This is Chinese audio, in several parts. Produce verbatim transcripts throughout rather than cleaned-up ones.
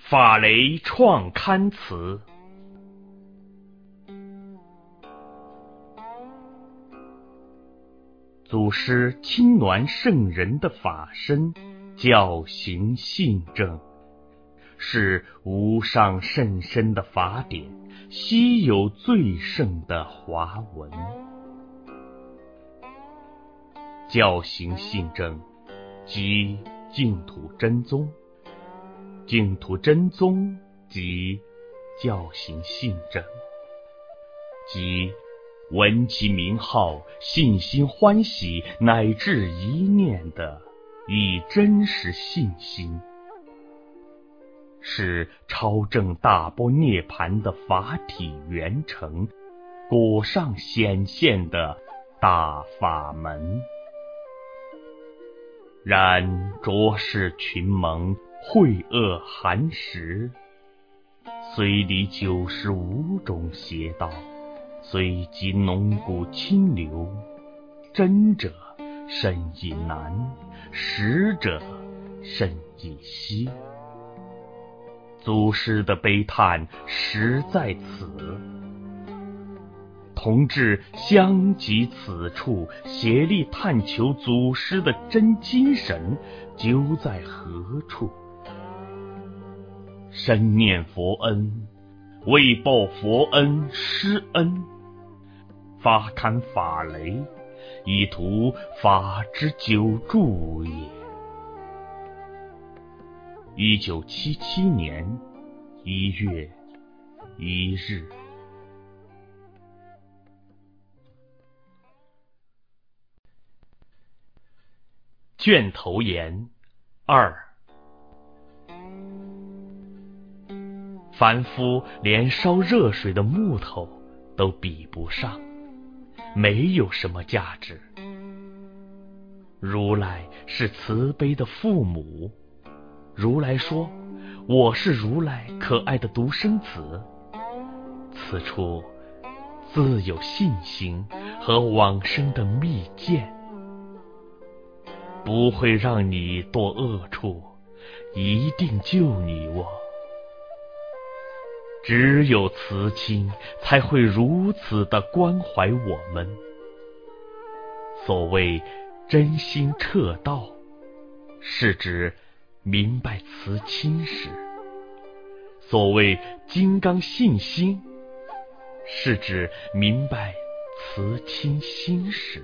法雷创刊词。祖师亲鸾圣人的法身，教行信正，是无上甚深的法典，稀有最盛的华文。教行信正即净土真宗，净土真宗即教行信正，即闻其名号，信心欢喜，乃至一念的以真实信心，是超证大般涅盘的法体圆成，果上显现的大法门。然浊世群蒙，秽恶寒食，虽离九十五种邪道，虽及浓古清流，真者甚已难，实者甚已稀。祖师的悲叹实在此，同志相集此处，协力探求祖师的真精神究在何处。深念佛恩，为报佛恩师恩，发刊法雷，以图法之久住也。一九七七年一月一日。卷头言二。凡夫连烧热水的木头都比不上，没有什么价值。如来是慈悲的父母，如来说我是如来可爱的独生子，此处自有信心和往生的密饯，不会让你堕恶处，一定救你我。只有慈亲才会如此的关怀我们。所谓真心彻道，是指明白慈亲时；所谓金刚信心，是指明白慈亲心时。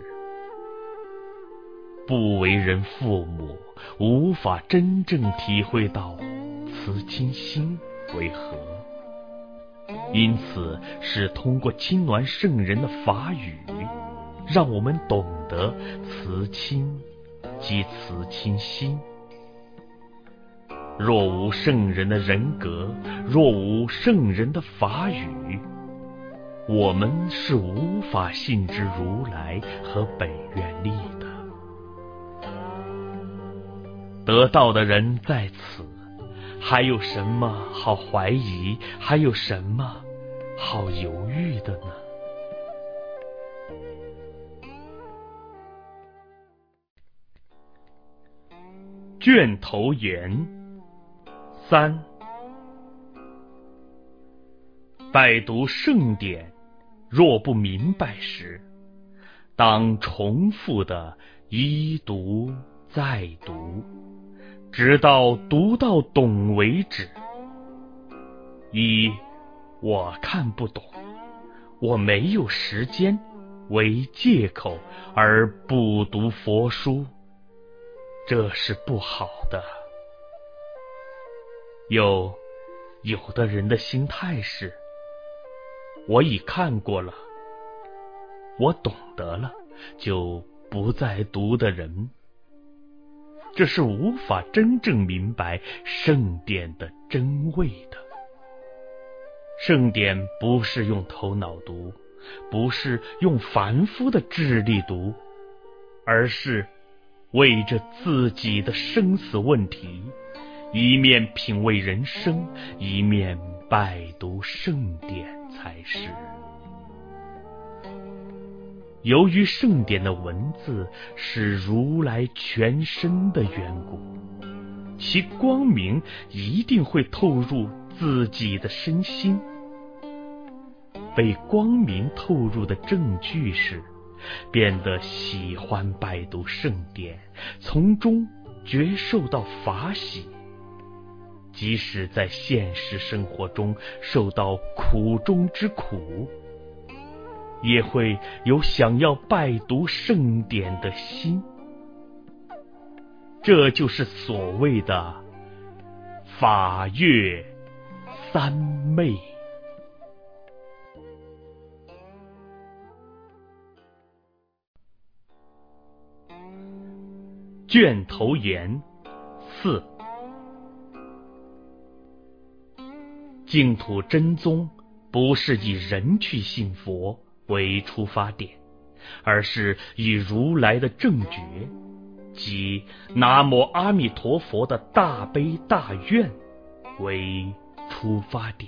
不为人父母，无法真正体会到慈亲心为何，因此是通过亲鸾圣人的法语，让我们懂得慈亲即慈亲心。若无圣人的人格，若无圣人的法语，我们是无法信之如来和本愿力的。得道的人在此，还有什么好怀疑，还有什么好犹豫的呢？卷头言三。拜读圣典，若不明白时，当重复的一读再读，直到读到懂为止。一，我看不懂，我没有时间为借口而不读佛书，这是不好的。有有的人的心态是，我已看过了，我懂得了，就不再读的人，这是无法真正明白圣典的真味的。圣典不是用头脑读，不是用凡夫的智力读，而是为着自己的生死问题，一面品味人生，一面拜读圣典才是。由于圣典的文字是如来全身的缘故， 其光明一定会透入自己的身心。被光明透入的正句是变得喜欢拜读圣典，从中觉受到法喜，即使在现实生活中受到苦中之苦，也会有想要拜读圣典的心。这就是所谓的法乐三昧。卷头言四，净土真宗不是以人去信佛为出发点，而是以如来的正觉，即南无阿弥陀佛的大悲大愿为出发点。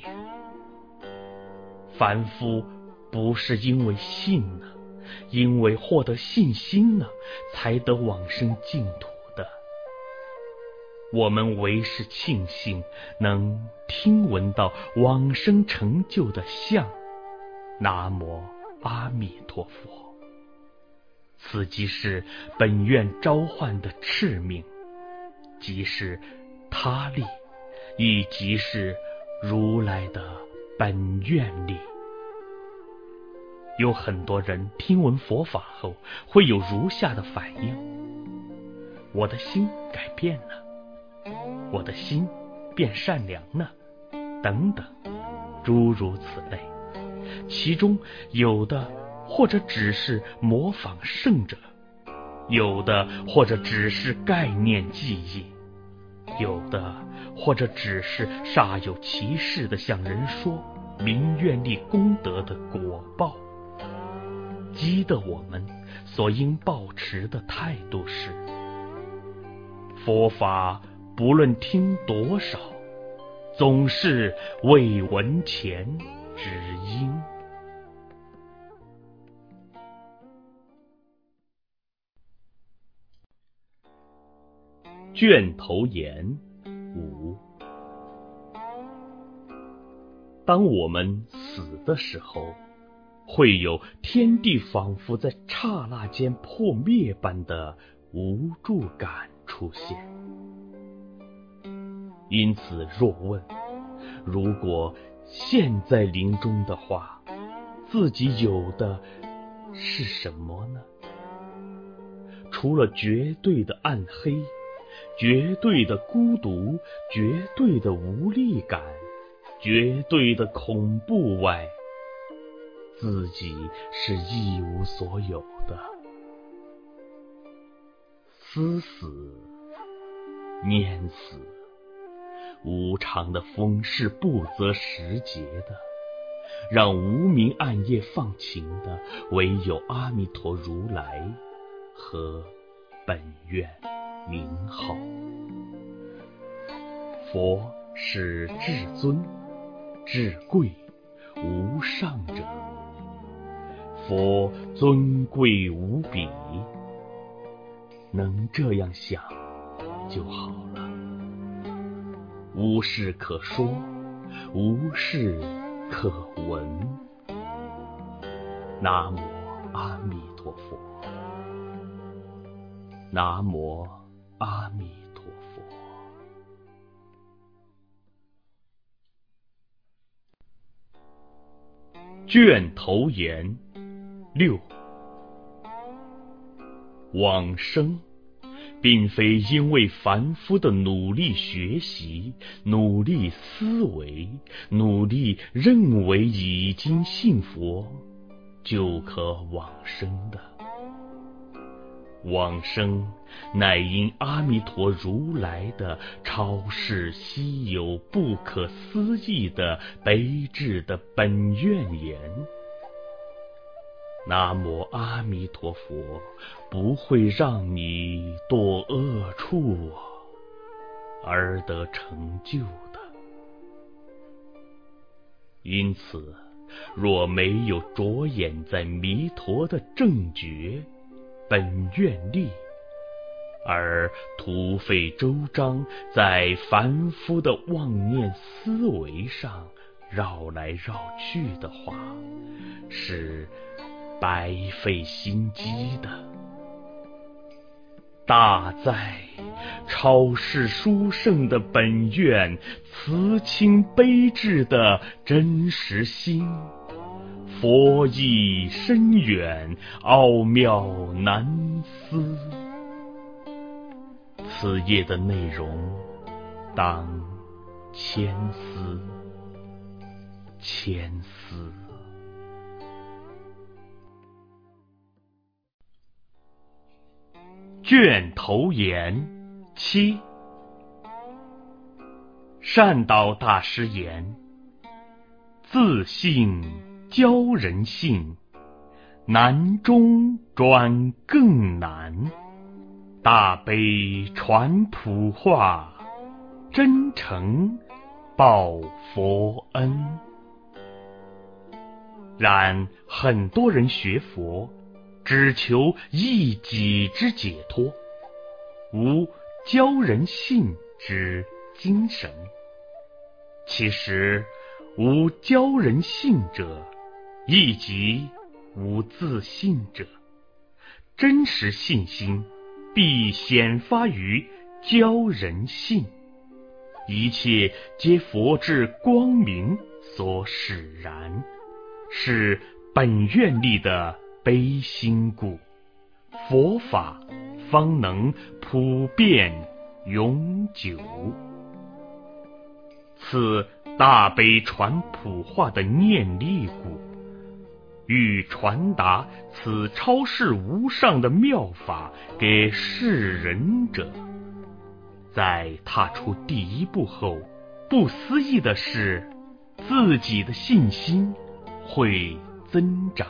凡夫不是因为信呢，因为获得信心呢，才得往生净土的。我们唯是庆幸能听闻到往生成就的相，南无阿弥陀佛。此即是本愿召唤的敕命，即是他力，亦即是如来的本愿力。有很多人听闻佛法后会有如下的反应：我的心改变了，我的心变善良了，等等，诸如此类。其中有的或者只是模仿圣者，有的或者只是概念记忆，有的或者只是煞有其事地向人说明愿力功德的果报。激得我们所应抱持的态度是：佛法不论听多少，总是未闻前之因。卷头言五，当我们死的时候，会有天地仿佛在刹那间破灭般的无助感出现。因此若问，如果现在临终的话，自己有的是什么呢？除了绝对的暗黑，绝对的孤独，绝对的无力感，绝对的恐怖外，自己是一无所有的。思死，念死，无常的风是不择时节的，让无明暗夜放晴的唯有阿弥陀如来和本愿名号。佛是至尊、至贵、无上者，佛尊贵无比，能这样想就好了。无事可说，无事可闻。南无阿弥陀佛，南无阿弥陀佛。卷头言六，往生并非因为凡夫的努力学习、努力思维、努力认为已经信佛就可往生的。往生乃因阿弥陀如来的超世稀有不可思议的悲智的本愿言。南无阿弥陀佛不会让你堕恶处而得成就的。因此若没有着眼在弥陀的正觉本愿力， 而徒费周章在凡夫的妄念思维上绕来绕去的话，是白费心机的。大在超世殊胜的本愿，慈亲悲智的真实心，佛意深远，奥妙难思。此页的内容当千思千思。卷头言七。善导大师言：自性教人性，难中转更难。大悲传普化，真诚报佛恩。然很多人学佛，只求一己之解脱，无教人性之精神。其实无教人性者，亦即无自信者。真实信心必显发于教人性，一切皆佛智光明所使然，是本愿力的悲心故，佛法方能普遍永久。此大悲传普化的念力故，欲传达此超世无上的妙法给世人者，在踏出第一步后，不思议的是，自己的信心会增长。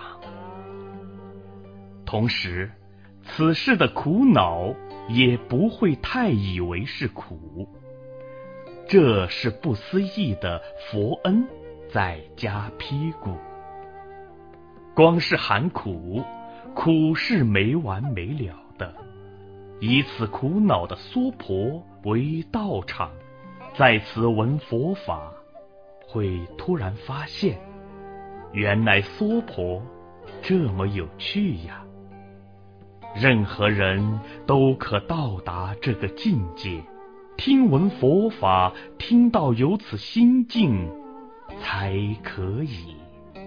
同时，此事的苦恼也不会太以为是苦，这是不思议的佛恩在加披故。光是喊苦，苦是没完没了的。以此苦恼的娑婆为道场，在此闻佛法，会突然发现，原来娑婆这么有趣呀！任何人都可到达这个境界，听闻佛法，听到有此心境，才可以。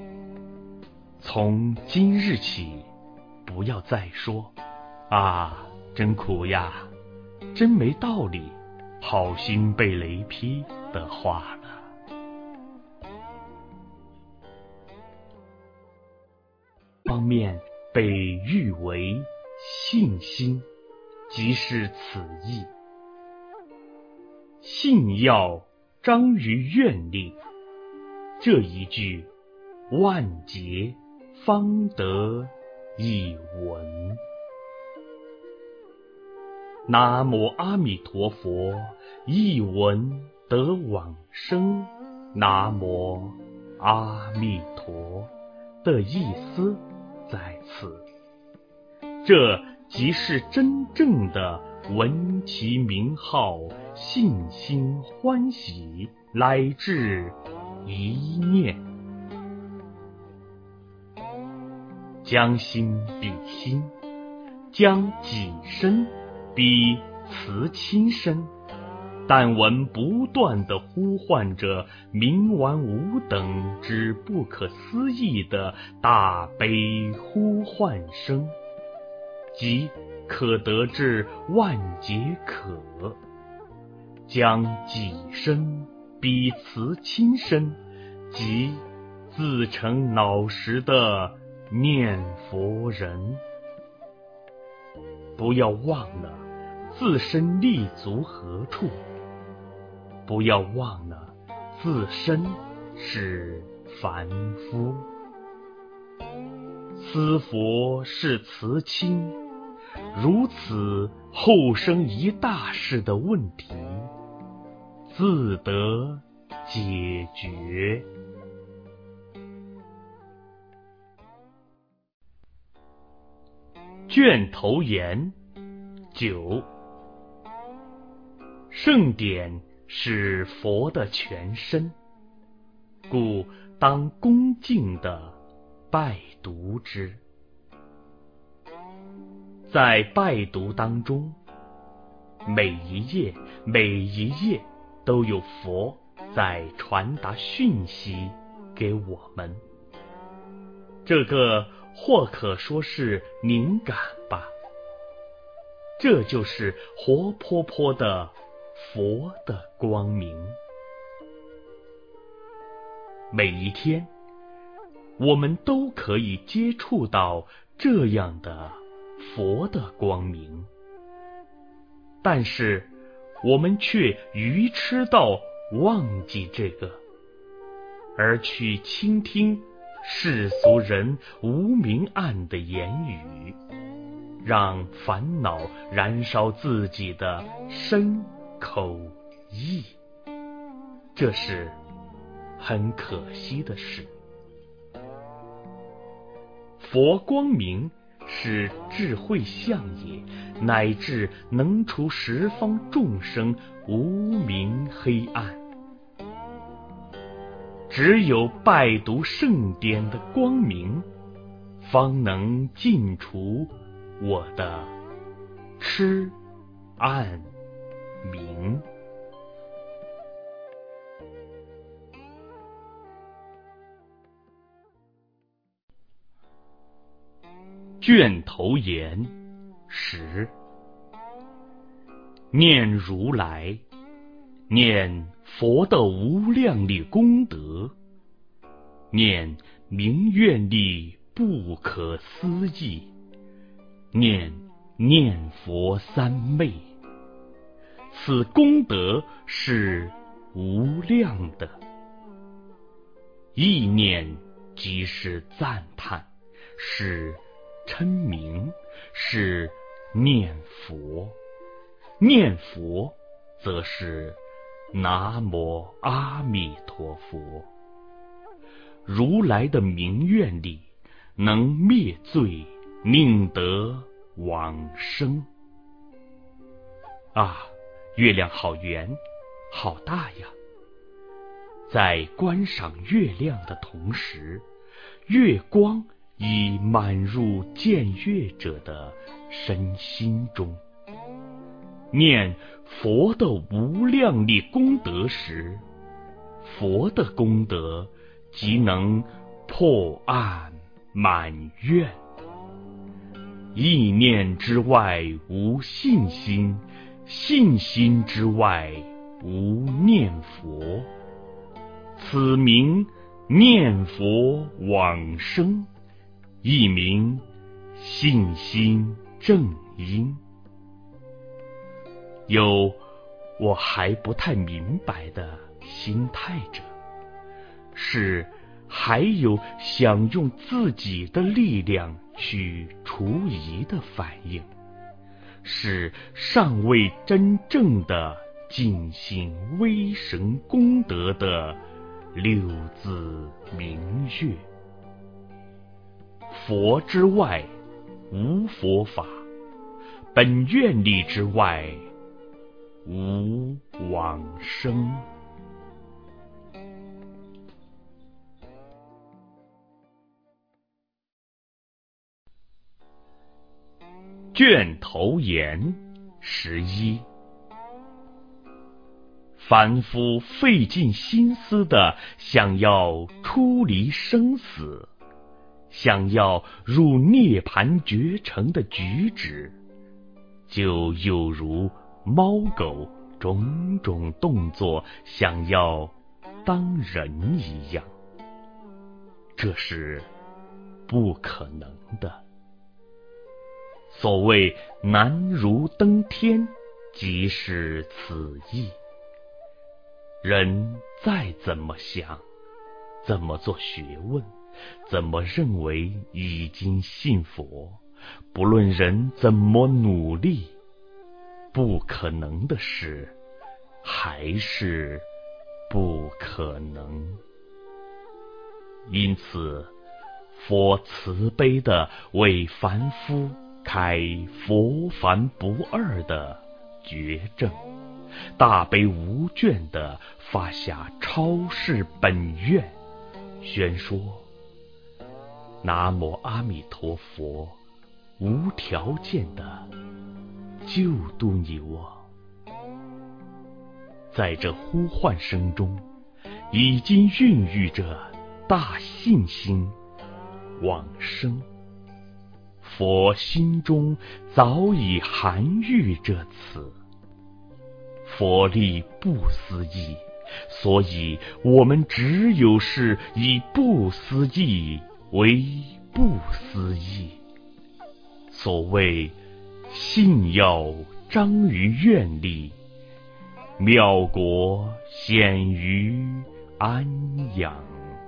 从今日起，不要再说啊，真苦呀，真没道理，好心被雷劈的话了。方面被誉为信心，即是此意。信要彰于愿力，这一句万劫方得一闻。南无阿弥陀佛，一闻得往生。南无阿弥陀的意思在此，这即是真正的闻其名号，信心欢喜，来至一念。将心比心，将己身比慈亲身，但闻不断地呼唤着冥顽无等之不可思议的大悲呼唤声，即可得至万劫可。将己身比慈亲身，即自成脑实的念佛人。不要忘了自身立足何处，不要忘了自身是凡夫。思佛是慈亲，如此后生一大事的问题，自得解决。卷头言九。 圣典是佛的全身，故当恭敬地拜读之。在拜读当中，每一页每一页都有佛在传达讯息给我们，这个或可说是灵感吧。这就是活泼泼的佛的光明。每一天，我们都可以接触到这样的佛的光明，但是我们却愚痴到忘记这个，而去倾听世俗人无明暗的言语，让烦恼燃烧自己的身口意，这是很可惜的事。佛光明是智慧相也，乃至能除十方众生无明黑暗。只有拜读圣典的光明，方能尽除我的痴暗明。卷头言十，念如来，念佛的无量力功德，念明愿力不可思议，念念佛三昧，此功德是无量的。意念即是赞叹，是称名，是念佛。念佛则是南无阿弥陀佛。如来的明愿力能灭罪，令得往生。啊，月亮好圆，好大呀！在观赏月亮的同时，月光已满入见月者的身心中。念佛的无量力功德时，佛的功德即能破暗满愿。意念之外无信心，信心之外无念佛，此名念佛往生，亦名信心正因。有我还不太明白的心态者，是还有想用自己的力量去除疑的反应，是尚未真正的尽行微神功德的六字明月。佛之外无佛法，本愿力之外无往生。卷头言十一，凡夫费尽心思的想要出离生死，想要入涅盘觉城的举止，就有如猫狗种种动作想要当人一样，这是不可能的。所谓难如登天，即是此意。人再怎么想，怎么做学问，怎么认为已经信佛，不论人怎么努力，不可能的事还是不可能。因此佛慈悲地为凡夫开佛凡不二的觉证， 大悲无倦地发下超世本愿，宣说南无阿弥陀佛，无条件的救度你我。在这呼唤声中，已经孕育着大信心往生。佛心中早已含喻着此，佛力不思议，所以我们只有是以不思议为不思议。所谓信要彰于愿力，妙果显于安养。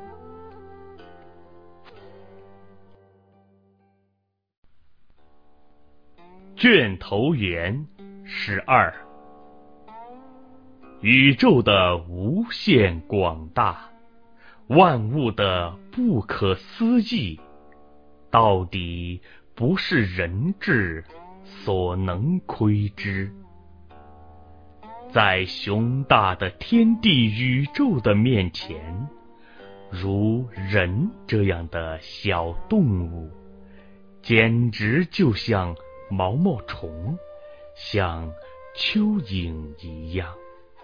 卷头圆十二，宇宙的无限广大，万物的不可思议，到底不是人智所能窥知。在雄大的天地宇宙的面前，如人这样的小动物，简直就像毛毛虫，像蚯蚓一样。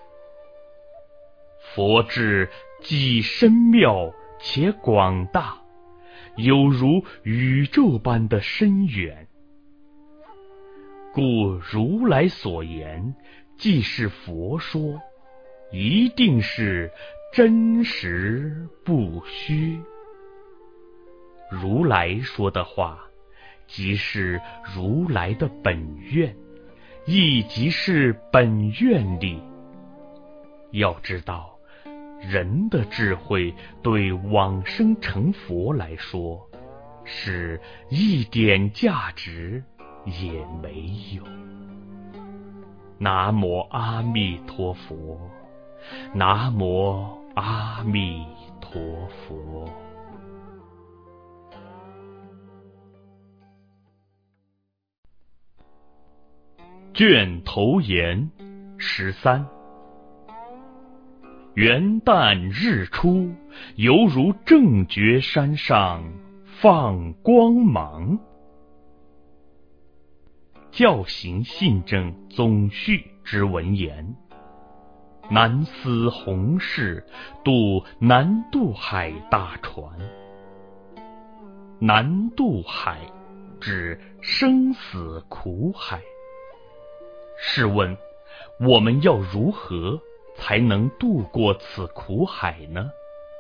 佛智既深妙且广大，有如宇宙般的深远，故如来所言既是佛说，一定是真实不虚。如来说的话，即是如来的本愿，亦即是本愿力。要知道，人的智慧对往生成佛来说，是一点价值也没有。南无阿弥陀佛，南无阿弥陀佛。卷头言十三，元旦日出，犹如正觉山上放光芒。教行信正总序之文言：南司弘誓渡南渡海大船。南渡海指生死苦海。试问，我们要如何才能渡过此苦海呢？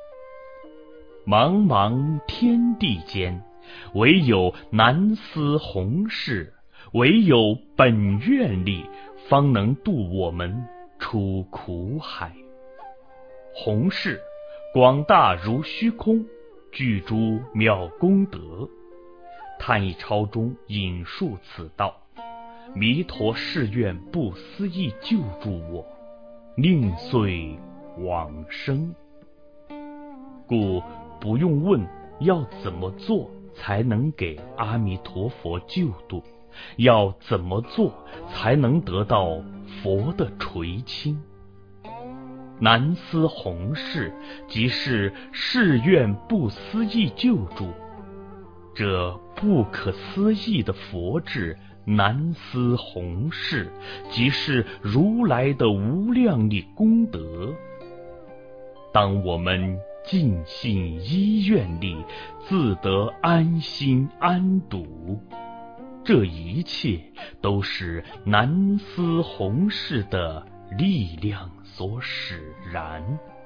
茫茫天地间，唯有南司弘誓，唯有本愿力，方能渡我们出苦海。弘誓广大如虚空，具诸妙功德。叹一抄中引述此道：弥陀誓愿不思议救助我，宁遂往生。故不用问要怎么做才能给阿弥陀佛救度，要怎么做才能得到佛的垂青。南司弘誓即是誓愿不思议救助，这不可思议的佛智南司弘誓，即是如来的无量力功德。当我们尽信依愿力，自得安心安笃，这一切都是南司弘誓的力量所使然。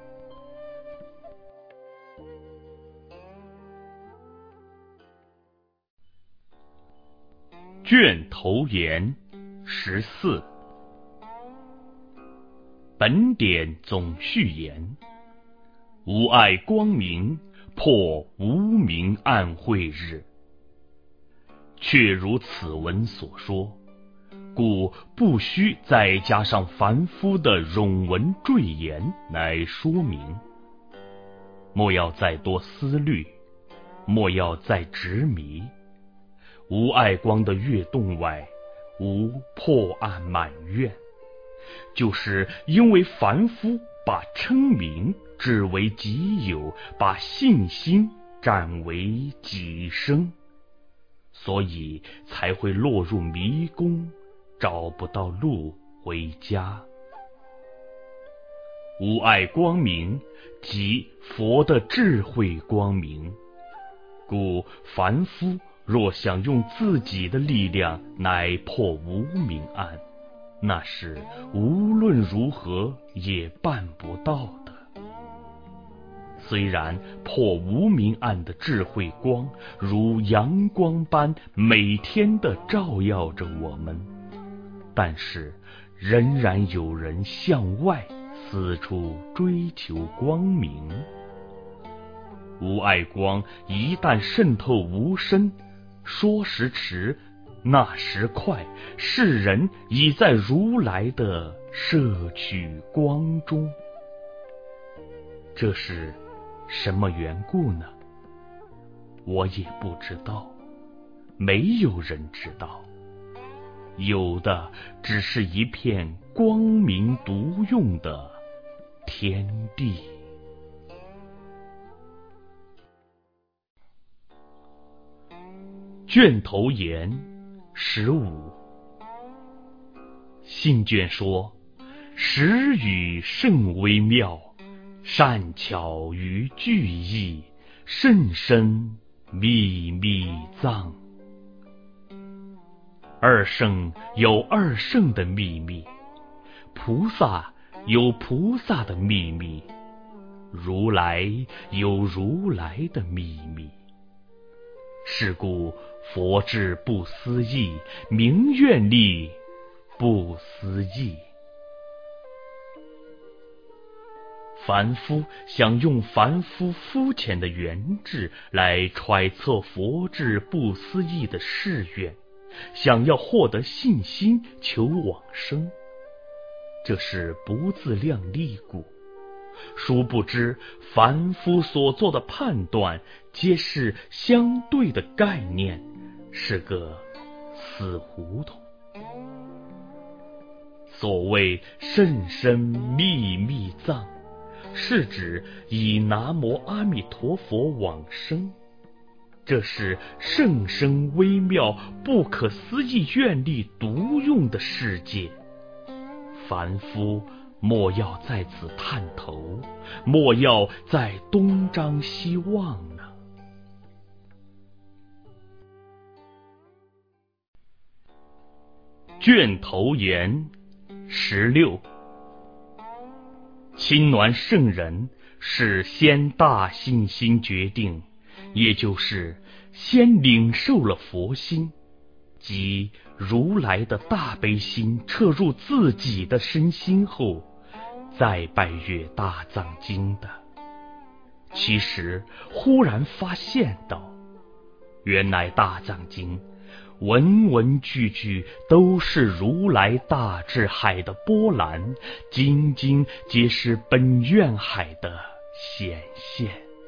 卷头言十四，本典总序言：无碍光明，破无明暗晦日。确如此文所说，故不须再加上凡夫的冗文赘言来说明。莫要再多思虑，莫要再执迷。无碍光的跃动外，无破案满愿。 就是因为凡夫把称名只为己有，把信心占为己生，所以才会落入迷宫，找不到路回家。无碍光明即佛的智慧光明，故凡夫若想用自己的力量来破无明暗，那是无论如何也办不到的。虽然破无明暗的智慧光如阳光般每天的照耀着我们，但是仍然有人向外四处追求光明。无碍光一旦渗透无声，说时迟，那时快，世人已在如来的摄取光中。这是什么缘故呢？我也不知道，没有人知道，有的只是一片光明独用的天地。卷头言十五。信卷说，时语甚微妙，善巧于句意，甚深秘密藏。二圣有二圣的秘密，菩萨有菩萨的秘密，如来有如来的秘密。是故佛智不思议，明愿力不思议。凡夫想用凡夫肤浅的缘智来揣测佛智不思议的誓愿，想要获得信心求往生，这是不自量力故。殊不知凡夫所做的判断皆是相对的概念，是个死胡同。所谓甚深秘密藏，是指以南无阿弥陀佛往生，这是甚深微妙不可思议愿力独用的世界。凡夫莫要在此探头，莫要再东张西望呢。卷头言十六。亲鸾圣人是先大信心决定，也就是先领受了佛心，即如来的大悲心彻入自己的身心后，再拜阅大藏经的。其实忽然发现到，原来大藏经文文句句都是如来大智海的波澜，经经皆是本愿海的显现。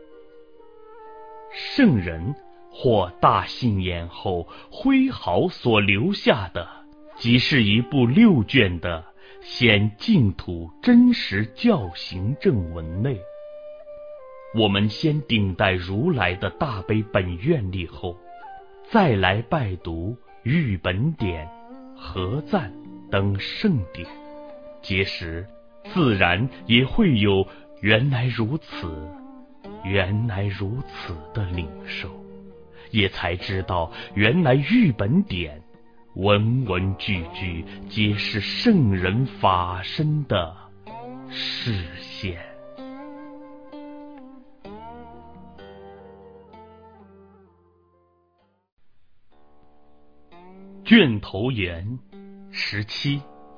圣人或大信眼后挥毫所留下的，即是一部六卷的显净土真实教行正文内。我们先顶戴如来的大悲本愿力后，再来拜读玉本典、合赞等圣典，届时自然也会有原来如此，原来如此的领受，也才知道原来玉本典文文句句皆是圣人法身的示现。卷头言十七。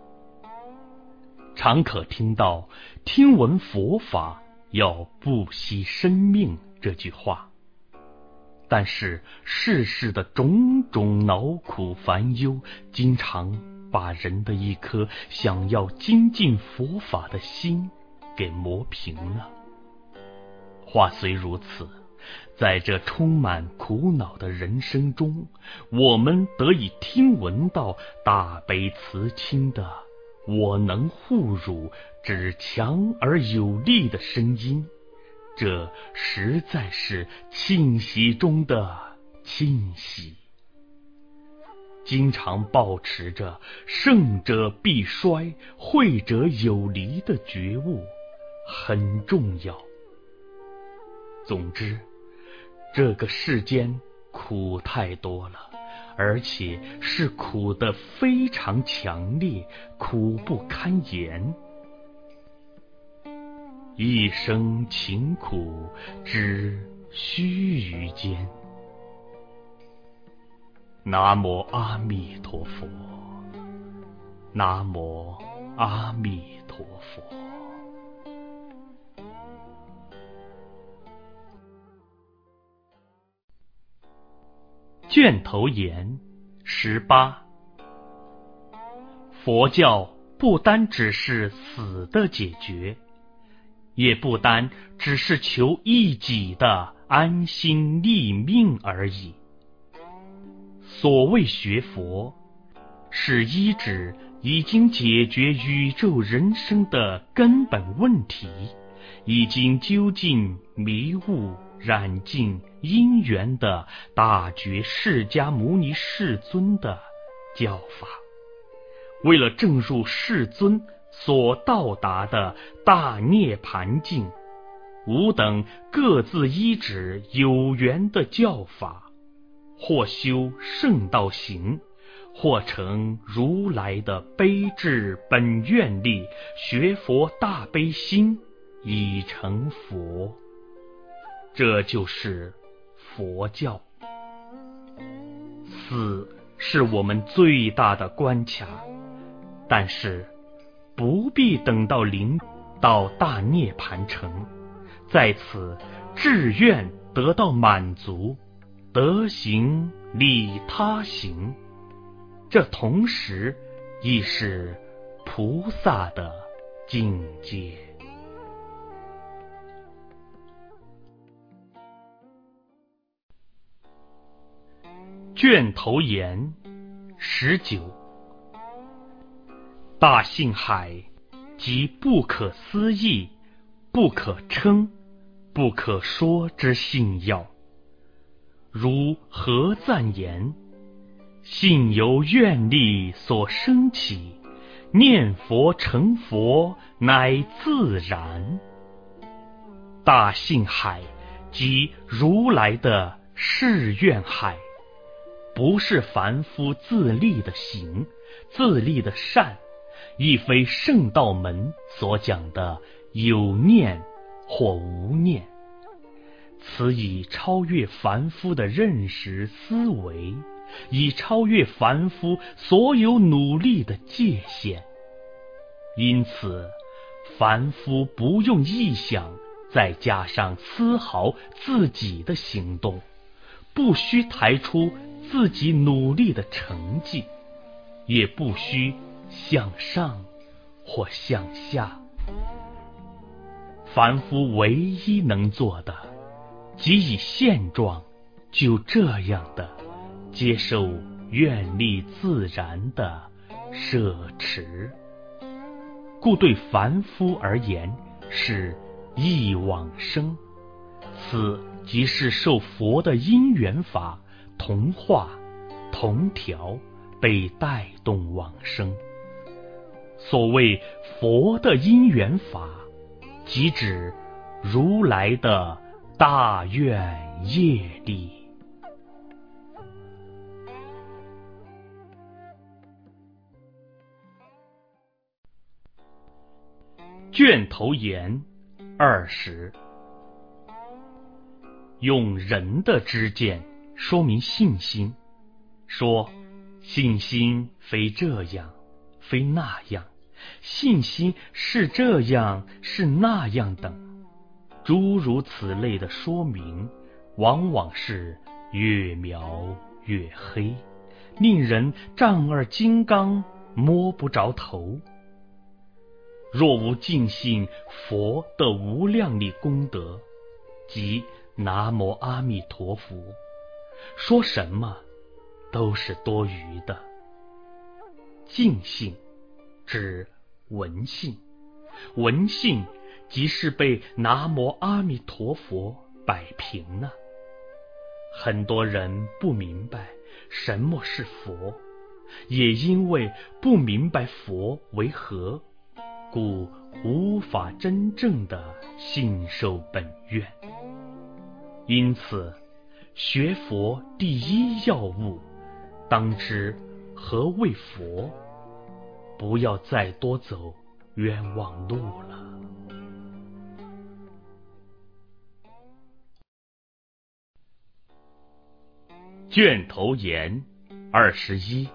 常可听到听闻佛法要不惜生命这句话，但是世事的种种恼苦烦忧，经常把人的一颗想要精进佛法的心给磨平了。话虽如此，在这充满苦恼的人生中，我们得以听闻到大悲慈亲的我能护汝之强而有力的声音，这实在是庆喜中的庆喜。经常保持着胜者必衰，会者有离的觉悟很重要。总之，这个世间苦太多了，而且是苦得非常强烈，苦不堪言。一生勤苦之须臾间。南无阿弥陀佛，南无阿弥陀佛。卷头言十八，佛教不单只是死的解决，也不单只是求一己的安心立命而已。所谓学佛，是依止已经解决宇宙人生的根本问题，已经究竟迷雾染尽因缘的大觉释迦牟尼世尊的教法，为了证入世尊所到达的大涅盘境，吾等各自依止有缘的教法，或修圣道行，或成如来的悲智本愿力，学佛大悲心，已成佛。这就是佛教。死是我们最大的关卡，但是不必等到临到大涅盘城，在此志愿得到满足，得行利他行，这同时亦是菩萨的境界。卷头言十九，大信海即不可思议、不可称、不可说之信要。如何赞言？信由愿力所生起，念佛成佛乃自然。大信海即如来的誓愿海，不是凡夫自立的行、自立的善，亦非圣道门所讲的有念或无念。此已超越凡夫的认识思维，已超越凡夫所有努力的界限。因此，凡夫不用臆想，再加上丝毫自己的行动，不需抬出自己努力的成绩，也不需向上或向下。凡夫唯一能做的，即以现状就这样的接受愿力自然的摄持，故对凡夫而言是忆往生，此即是受佛的因缘法同化同调，被带动往生。所谓佛的因缘法，即指如来的大愿业力。卷头言二十，用人的知见说明信心，说信心非这样非那样，信心是这样是那样等，诸如此类的说明，往往是越描越黑，令人丈二金刚摸不着头。若无尽信佛的无量力功德，即南无阿弥陀佛，说什么都是多余的。尽信指闻性，闻性即是被南无阿弥陀佛摆平了。很多人不明白什么是佛，也因为不明白佛为何，故无法真正的信受本愿。因此学佛第一要务，当知何谓佛，不要再多走冤枉路了。卷头言二十一。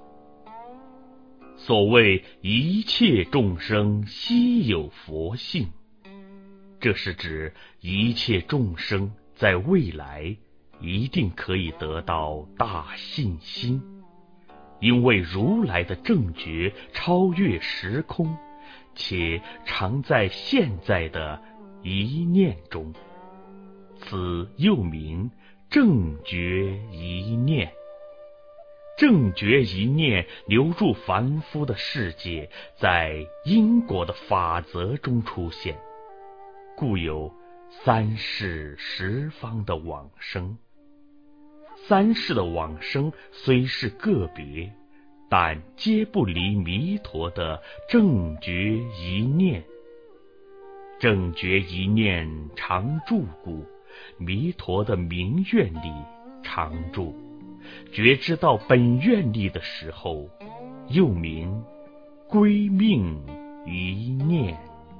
所谓一切众生悉有佛性，这是指一切众生在未来一定可以得到大信心，因为如来的正觉超越时空，且常在现在的一念中，此又名正觉一念。正觉一念流入凡夫的世界，在因果的法则中出现，故有三世十方的往生。三世的往生虽是个别，但皆不离弥陀的正觉一念。正觉一念常住故，弥陀的明愿力常住。觉知到本愿力的时候，又名归命一念。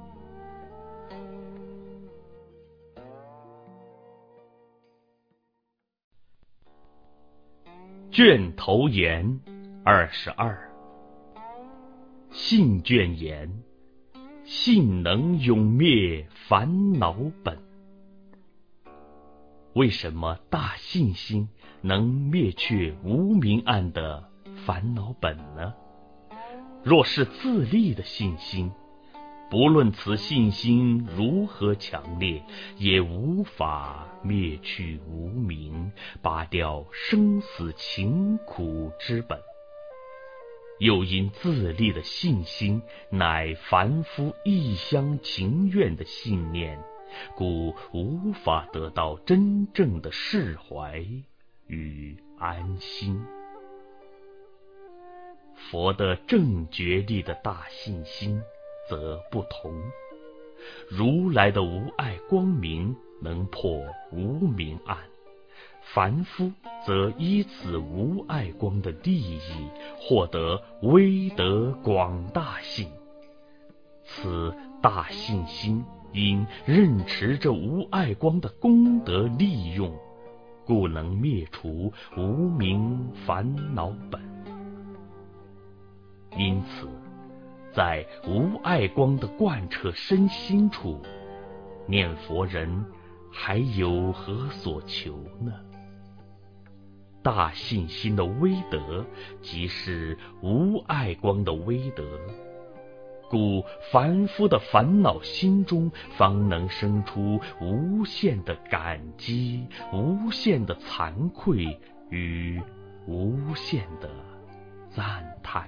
卷头言二十二。信卷言，信能永灭烦恼本。为什么大信心能灭却无明暗的烦恼本呢？若是自立的信心，不论此信心如何强烈，也无法灭去无明，拔掉生死情苦之本。又因自立的信心乃凡夫一厢情愿的信念，故无法得到真正的释怀与安心。佛的正觉力的大信心则不同，如来的无碍光明能破无明暗，凡夫则依此无碍光的利益，获得威德广大性。此大信心因认持着无碍光的功德利用，故能灭除无明烦恼本。因此在无碍光的贯彻身心处，念佛人还有何所求呢？大信心的威德即是无碍光的威德，故凡夫的烦恼心中方能生出无限的感激、无限的惭愧与无限的赞叹。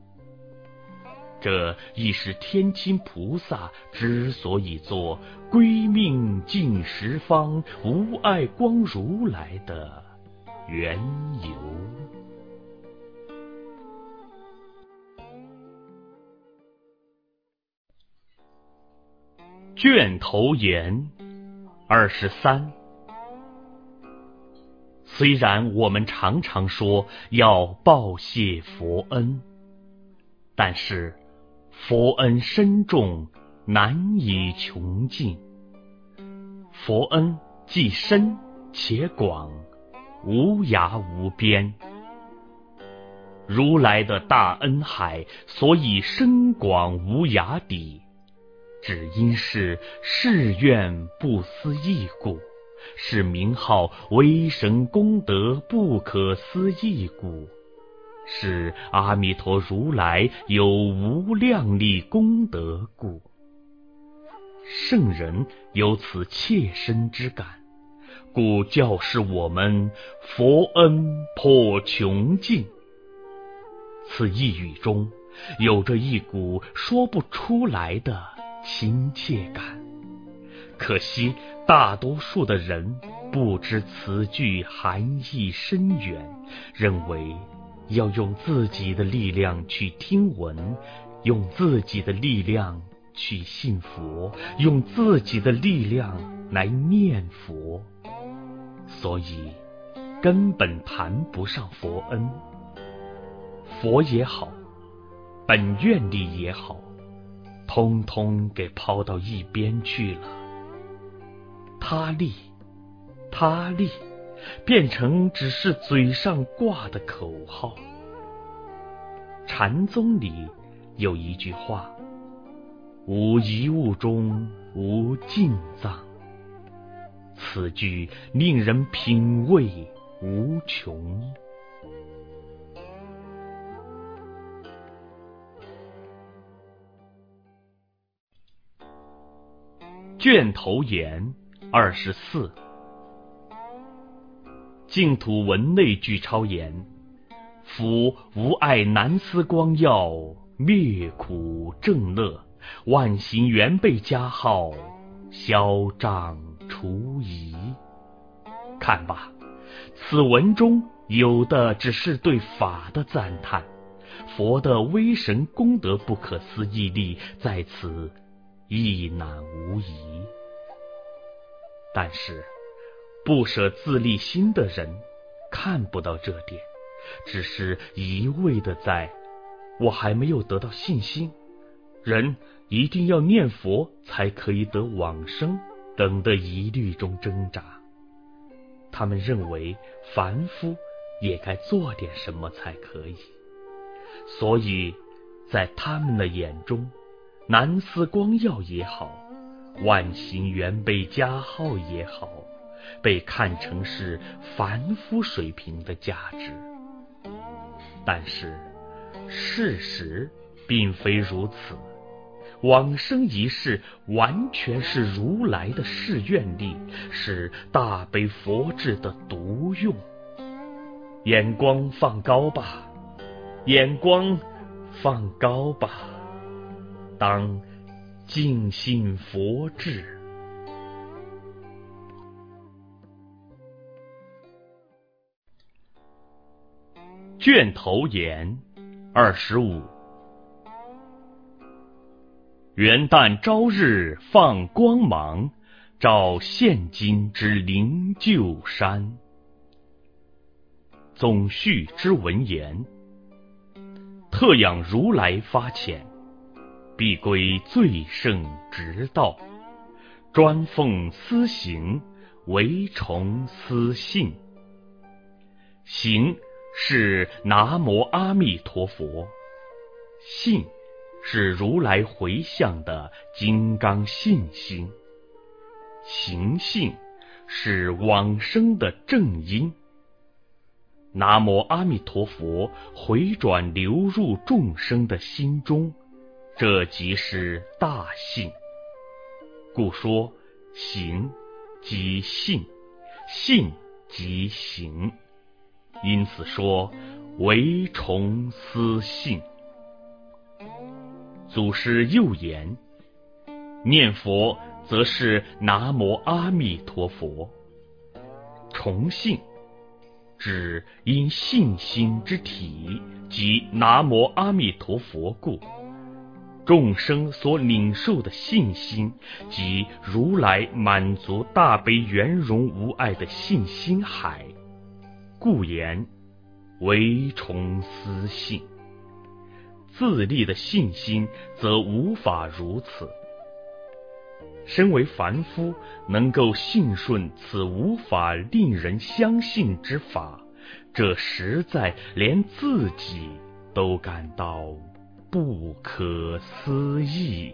这亦是天亲菩萨之所以做归命尽十方无碍光如来的缘由。卷头言二十三。虽然我们常常说要报谢佛恩，但是佛恩深重，难以穷尽。佛恩既深且广，无涯无边。如来的大恩海所以深广无涯底，只因是誓愿不思议故，是名号威神功德不可思议故，是阿弥陀如来有无量力功德故。圣人有此切身之感，故教示我们佛恩颇穷尽。此一语中有着一股说不出来的亲切感。可惜大多数的人不知此句含义深远，认为要用自己的力量去听闻，用自己的力量去信佛，用自己的力量来念佛，所以根本谈不上佛恩。佛也好，本愿力也好，通通给抛到一边去了。他力他力变成只是嘴上挂的口号。禅宗里有一句话，无一物中无尽藏，此句令人品味无穷。卷头言二十四，净土文内具钞言：夫无碍南思光耀，灭苦正乐，万行原被加号，消障除疑。看吧，此文中有的只是对法的赞叹，佛的威神功德不可思议力在此一览无遗。但是不舍自利心的人看不到这点，只是一味的在我还没有得到信心，人一定要念佛才可以得往生等的疑虑中挣扎。他们认为凡夫也该做点什么才可以，所以在他们的眼中，南思光耀也好，万行原被加号也好，被看成是凡夫水平的价值。但是事实并非如此，往生一事完全是如来的誓愿力，是大悲佛智的独用。眼光放高吧，眼光放高吧，当尽信佛智。卷头言二十五，元旦朝日放光芒，照现今之灵鹫山。总序之文言：特养如来发遣，必归最胜直道，专奉私行，唯崇私信。行是南无阿弥陀佛，信是如来回向的金刚信心，行信是往生的正因。南无阿弥陀佛回转流入众生的心中，这即是大信。故说行即信，信即行，因此说唯崇私信。祖师又言，念佛则是南无阿弥陀佛，崇信指因信心之体即南无阿弥陀佛故，众生所领受的信心即如来满足大悲圆融无碍的信心海，故言唯崇私信。自立的信心则无法如此。身为凡夫，能够信顺此无法令人相信之法，这实在连自己都感到不可思议。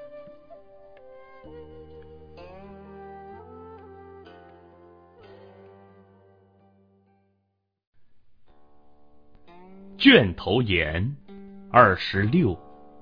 卷头言二十六，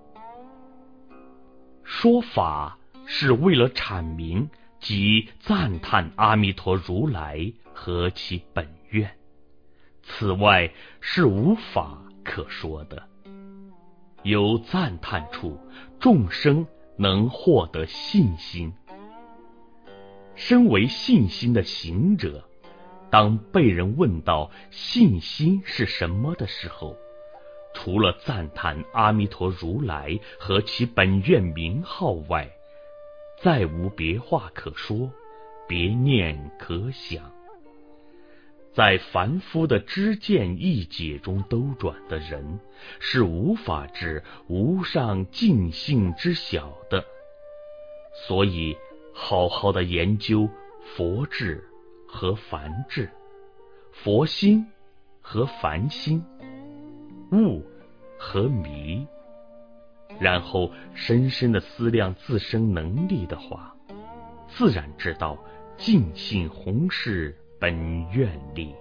说法是为了阐明即赞叹阿弥陀如来和其本愿，此外是无法可说的。 有赞叹处，众生能获得信心。身为信心的行者，当被人问到信心是什么的时候，除了赞叹阿弥陀如来和其本愿名号外，再无别话可说，别念可想。在凡夫的知见意解中兜转的人，是无法知无上尽性之晓的。所以好好的研究佛智和凡智，佛心和凡心，悟和迷，然后深深的思量自身能力的话，自然知道尽性弘誓本愿力。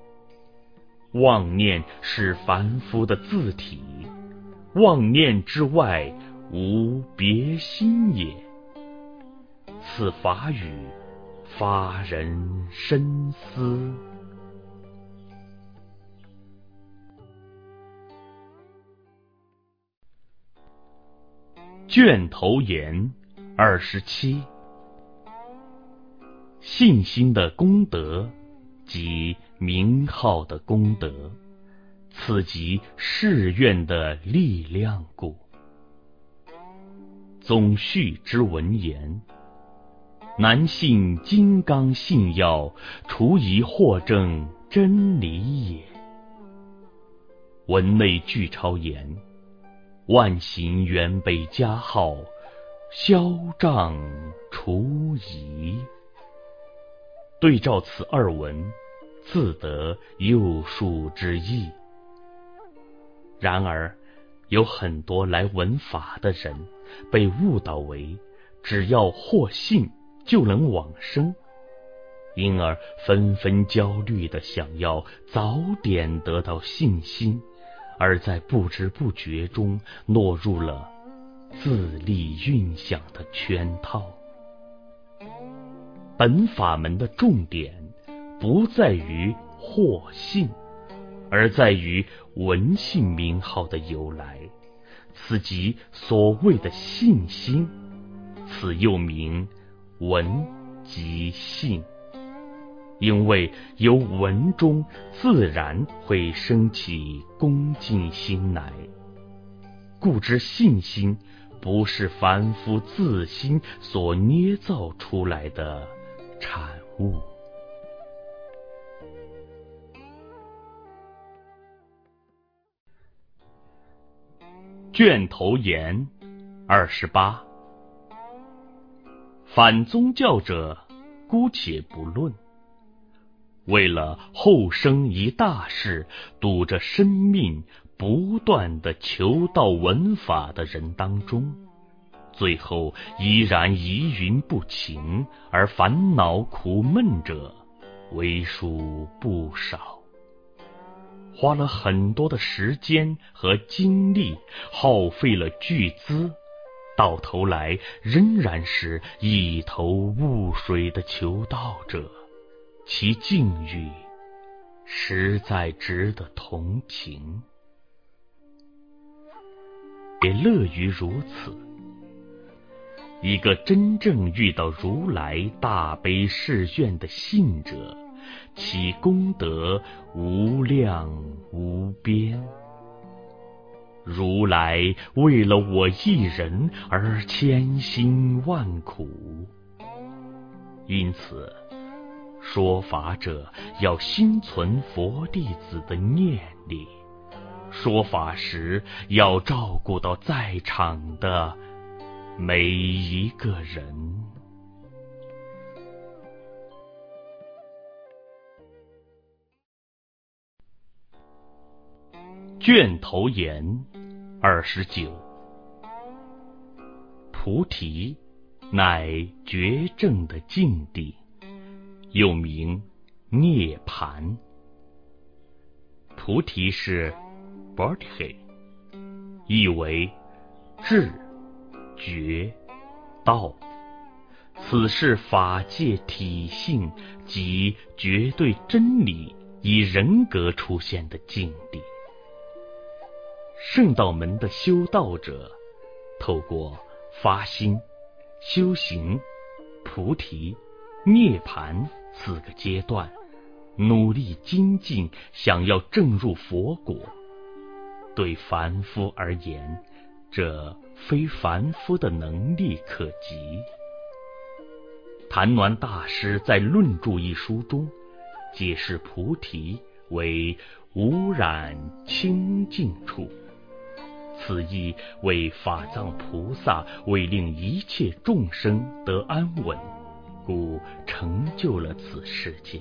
妄念是凡夫的自体，妄念之外无别心也。此法语发人深思。卷头言二十七，信心的功德即名号的功德，此即誓愿的力量故。总序之文言，难信金刚信要，除疑惑证真理也。文内句抄言，万行原被加号，消障除疑。对照此二文，自得右述之意。然而有很多来闻法的人，被误导为只要获信就能往生，因而纷纷焦虑地想要早点得到信心，而在不知不觉中落入了自力运想的圈套。本法门的重点不在于获信，而在于闻信名号的由来，此即所谓的信心，此又名闻即信。因为由闻中自然会升起恭敬心来，故知信心不是凡夫自心所捏造出来的产物。卷头言二十八，反宗教者姑且不论，为了后生一大事，赌着生命不断的求道闻法的人当中，最后依然疑云不晴而烦恼苦闷者为数不少。花了很多的时间和精力，耗费了巨资，到头来仍然是一头雾水的求道者，其境遇实在值得同情。也乐于如此。一个真正遇到如来大悲誓愿的信者，其功德无量无边。如来为了我一人而千辛万苦，因此说法者要心存佛弟子的念力，说法时要照顾到在场的每一个人。卷头言二十九，菩提乃觉证的境地，又名涅槃。菩提是 Bodhi， 意为智、觉、道，此是法界体性及绝对真理以人格出现的境地。 圣道门的修道者，透过发心、修行、菩提、涅槃四个阶段，努力精进，想要证入佛果。对凡夫而言，这非凡夫的能力可及。谭鸾大师在《论著》一书中解释菩提为无染清净处，此意为法藏菩萨为令一切众生得安稳，故成就了此世界。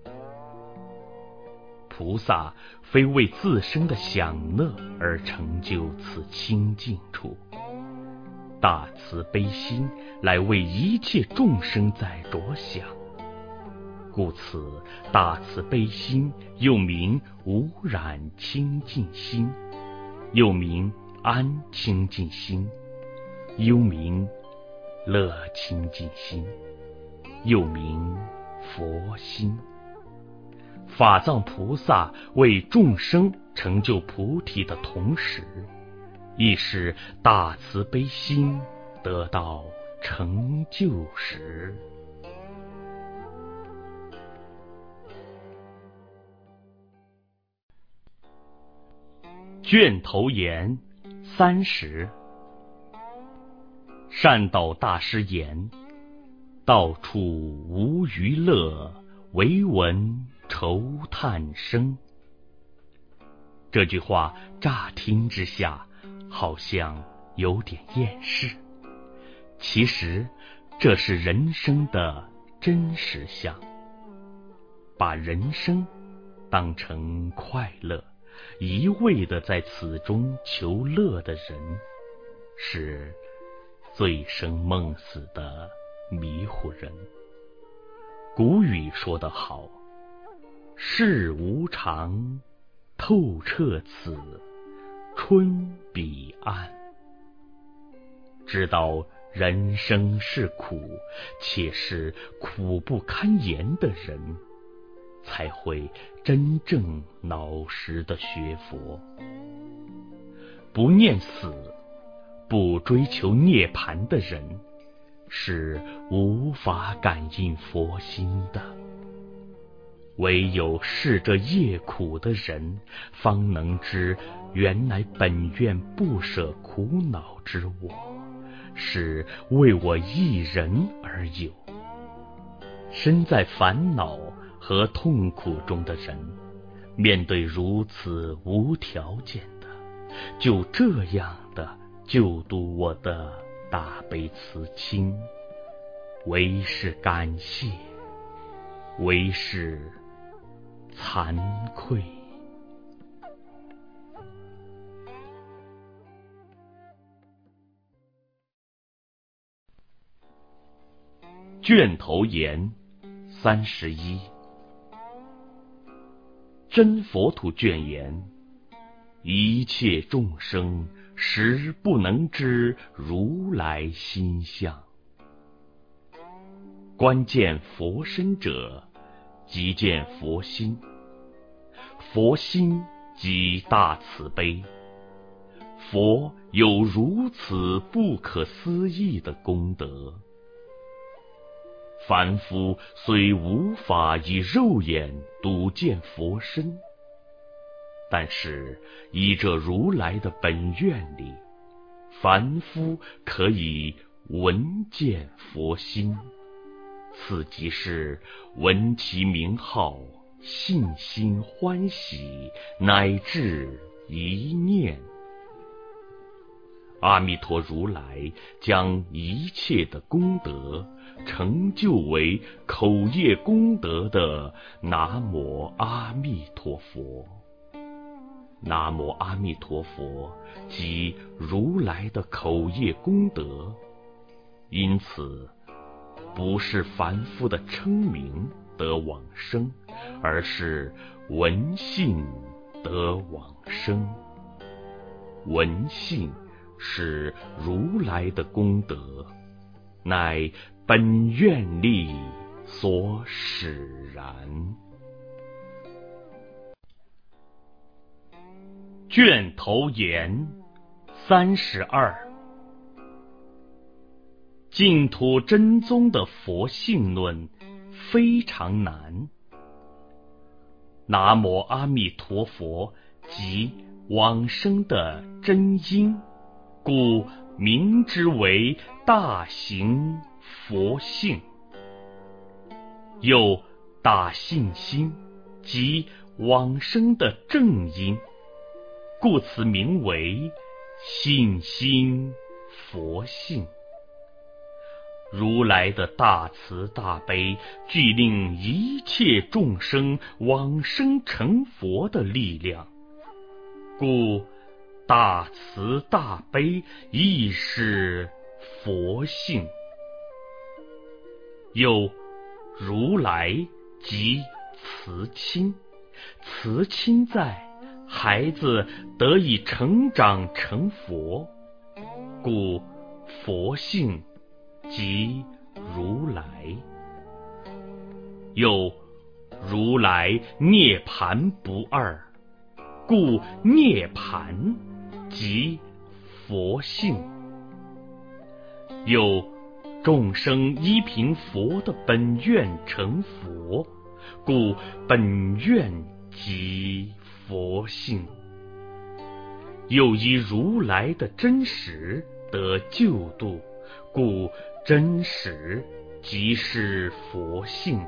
菩萨非为自身的享乐而成就此清净处，大慈悲心来为一切众生在着想，故此大慈悲心又名无染清净心，又名安清净心，又名乐清净心，又名佛心。法藏菩萨为众生成就菩提的同时，亦是大慈悲心得到成就时。卷头言三十。善导大师言：到处无娱乐，唯闻愁叹声。这句话乍听之下好像有点厌世，其实这是人生的真实相。把人生当成快乐，一味的在此中求乐的人，是醉生梦死的迷糊人。古语说得好，世无常，透彻此，春彼岸。知道人生是苦，且是苦不堪言的人，才会真正老实的学佛。不念死，不追求涅槃的人，是无法感应佛心的。唯有视这业苦的人，方能知原来本愿不舍苦恼之我，是为我一人而有。身在烦恼和痛苦中的人，面对如此无条件的，就这样的救度我的大悲慈亲，唯是感谢，唯是惭愧。卷头言三十一。真佛土卷言：一切众生实不能知如来心相。观见佛身者，即见佛心。佛心即大慈悲。佛有如此不可思议的功德，凡夫虽无法以肉眼睹见佛身，但是依这如来的本愿力，凡夫可以闻见佛心，此即是闻其名号，信心欢喜，乃至一念。阿弥陀如来将一切的功德成就为口业功德的南无阿弥陀佛。南无阿弥陀佛即如来的口业功德，因此不是凡夫的称名得往生，而是闻信得往生。闻信是如来的功德，乃本愿力所使然。 卷头言三十二。净土真宗的佛性论非常难。南无阿弥陀佛即往生的真因，故名之为大行佛性。又大信心即往生的正因，故此名为信心佛性。如来的大慈大悲，具令一切众生往生成佛的力量，故大慈大悲亦是佛性。又如来即慈亲，慈亲在孩子得以成长成佛，故佛性即如来。又如来涅盘不二，故涅盘即佛性。又众生依凭佛的本愿成佛，故本愿即佛性。又依如来的真实得救度，故真实即是佛性。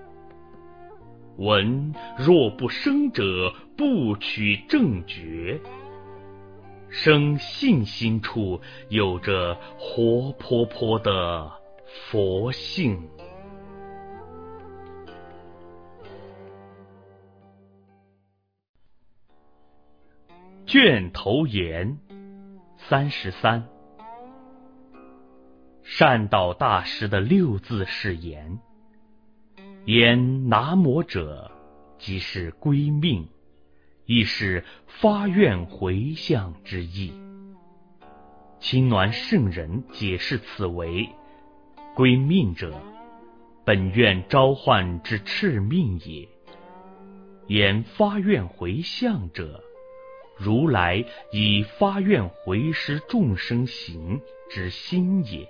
闻若不生者，不取正觉。生信心处有着活泼泼的佛性。卷头言三十三。善导大师的六字是言，言南无者即是归命，亦是发愿回向之意。亲鸾圣人解释此为归命者，本愿召唤之赤命也；言发愿回向者，如来以发愿回施众生行之心也。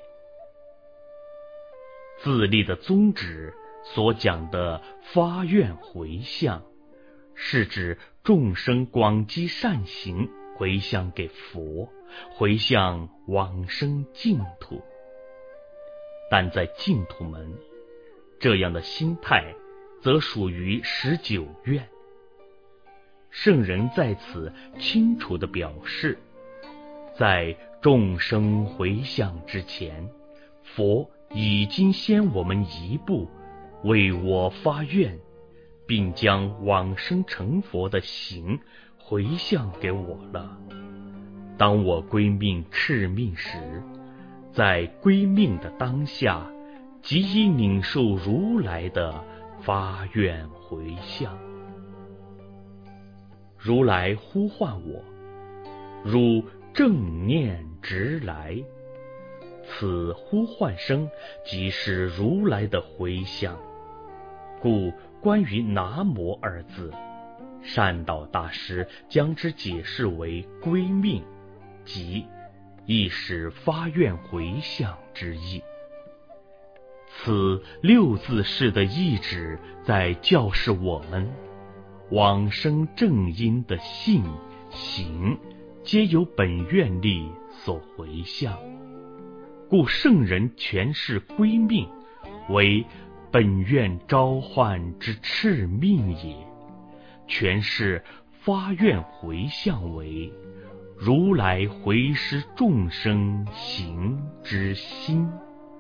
自立的宗旨所讲的发愿回向，是指众生广积善行，回向给佛，回向往生净土。但在净土门，这样的心态则属于十九愿。圣人在此清楚地表示，在众生回向之前，佛已经先我们一步为我发愿，并将往生成佛的行回向给我了。当我归命赤命时，在归命的当下，即已领受如来的发愿回向。如来呼唤我，如正念直来，此呼唤声即是如来的回向。故关于南无二字，善导大师将之解释为归命，即亦是发愿回向之意。此六字式的意旨在教示我们，往生正因的信行皆由本愿力所回向，故圣人诠释归命为本愿召唤之赤命也，诠释发愿回向为如来回施众生行之心。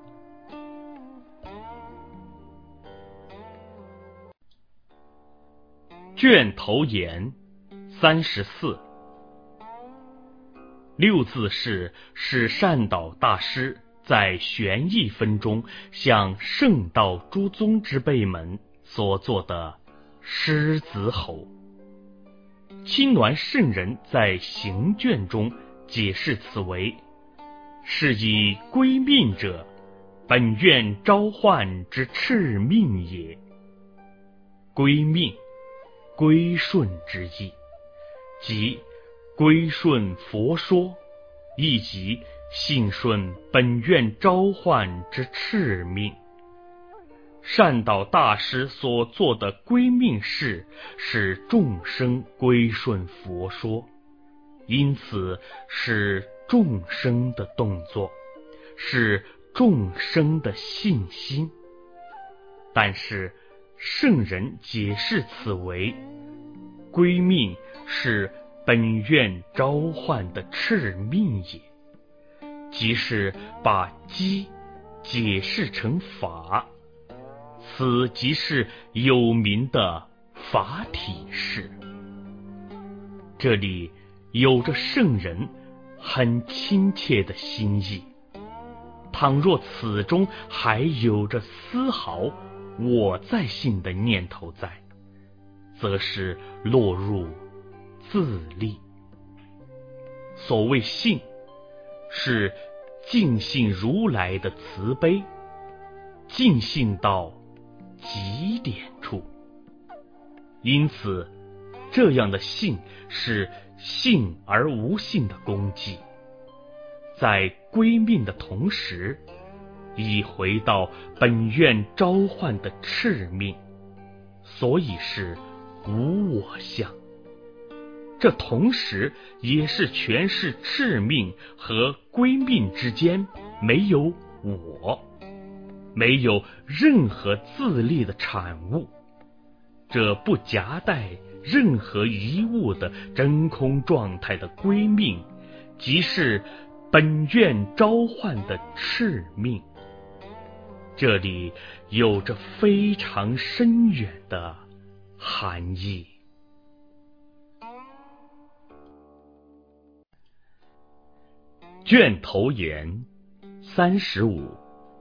卷头言三十四。六字式是善导大师在玄义分中向圣道诸宗之辈们所做的狮子吼。亲鸾圣人在行卷中解释此为，是以归命者，本愿召唤之赤命也。归命归顺之意，即归顺佛说，亦即信顺本愿召唤之敕命。善导大师所做的归命事，是众生归顺佛说，因此是众生的动作，是众生的信心。但是圣人解释此为归命是本愿召唤的敕命也，即是把机解释成法，此即是有名的法体事。这里有着圣人很亲切的心意，倘若此中还有着丝毫我在性的念头在，则是落入自利。所谓信，是尽信如来的慈悲，尽信到极点处。因此这样的信是信而无信的功绩，在归命的同时，已回到本愿召唤的敕命，所以是无我相。这同时也是诠释敕命和归命之间没有我，没有任何自利的产物，这不夹带任何遗物的真空状态的归命，即是本愿召唤的敕命。这里有着非常深远的含义。卷头言三十五，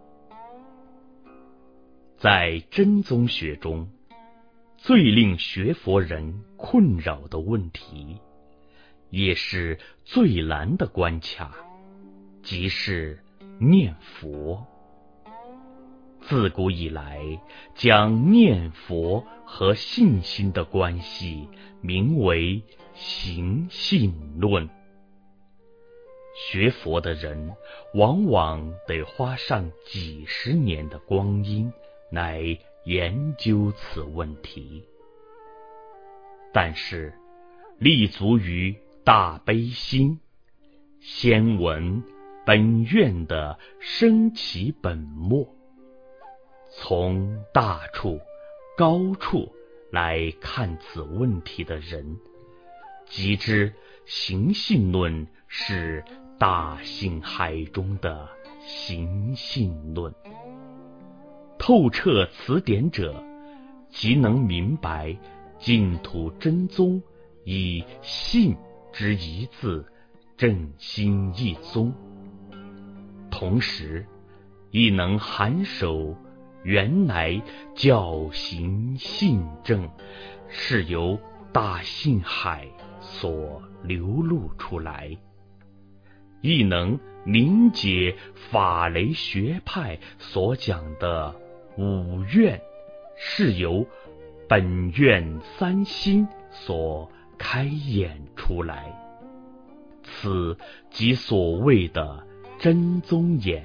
在真宗学中，最令学佛人困扰的问题，也是最难的关卡，即是念佛。自古以来，将念佛和信心的关系名为行信论。学佛的人往往得花上几十年的光阴来研究此问题，但是立足于大悲心，先闻本愿的生起本末，从大处高处来看此问题的人，即知行信论是大信海中的行信论。透彻此点者，即能明白净土真宗以信之一字正心一宗，同时亦能含守原来教行信正是由大信海所流露出来，亦能明解法雷学派所讲的五愿是由本愿三心所开演出来，此即所谓的真宗眼。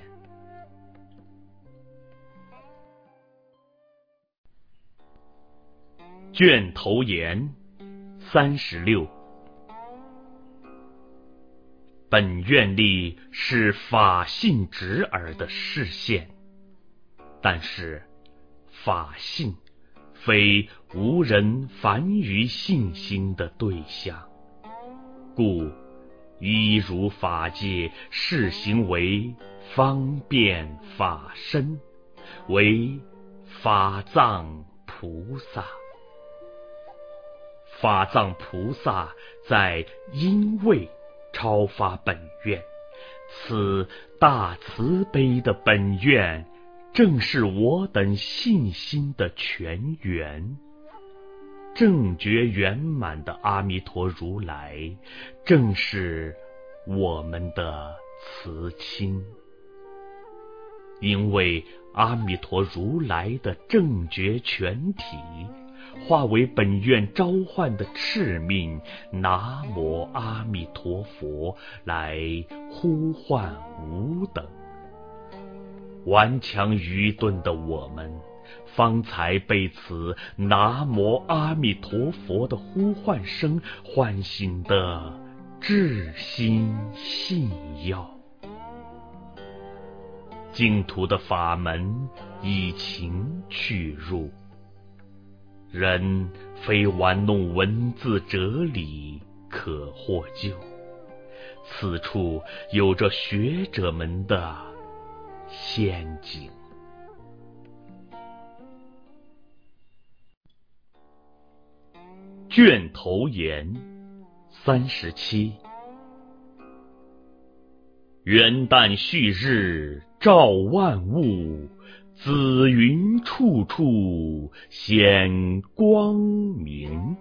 卷头言三十六，本愿力是法性直耳的示现，但是法性非无人凡于信心的对象，故依如法界示行为方便法身，为法藏菩萨。法藏菩萨在因位超发本愿，此大慈悲的本愿，正是我等信心的泉源。正觉圆满的阿弥陀如来，正是我们的慈亲。因为阿弥陀如来的正觉全体， 化为本愿召唤的敕命，南无阿弥陀佛，来呼唤吾等。顽强愚钝的我们，方才被此南无阿弥陀佛的呼唤声唤醒的至心信要。净土的法门以情去入，人非玩弄文字哲理可获救。此处有着学者们的陷阱。卷头言三十七。元旦旭日照万物，紫云处处显光明。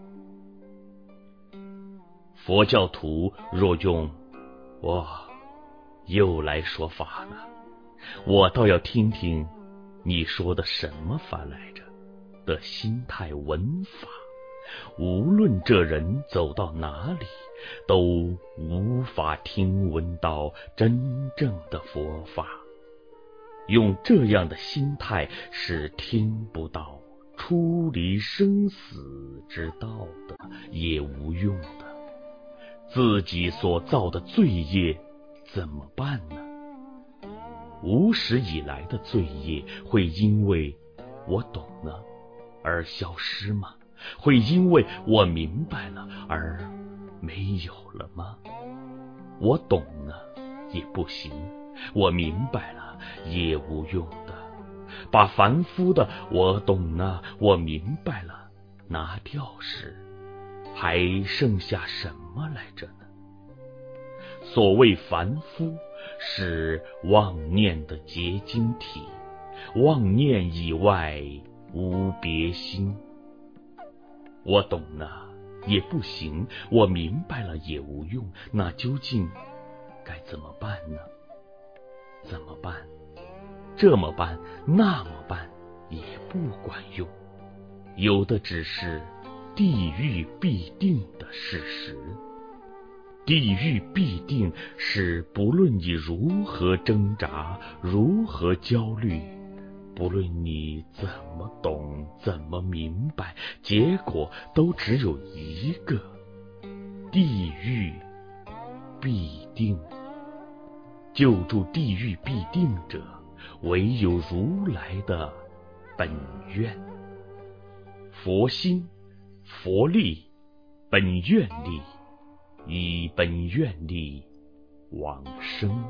佛教徒若用哇，又来说法了，我倒要听听你说的什么法来着的心态文法。无论这人走到哪里，都无法听闻到真正的佛法。用这样的心态是听不到出离生死之道的，也无用的。自己所造的罪业怎么办呢？无始以来的罪业会因为我懂了而消失吗？会因为我明白了而没有了吗？我懂了也不行，我明白了也无用的。把凡夫的我懂了我明白了拿掉时，还剩下什么来着呢？所谓凡夫，是妄念的结晶体，妄念以外无别心。我懂了也不行，我明白了也无用，那究竟该怎么办呢？怎么办？这么办那么办也不管用，有的只是地狱必定的事实。地狱必定是不论你如何挣扎，如何焦虑，不论你怎么懂怎么明白，结果都只有一个，地狱必定。救助地狱必定者，唯有如来的本愿。佛心、佛力、本愿力，以本愿力往生。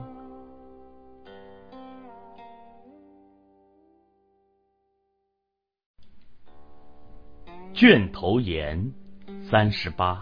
卷头言三十八。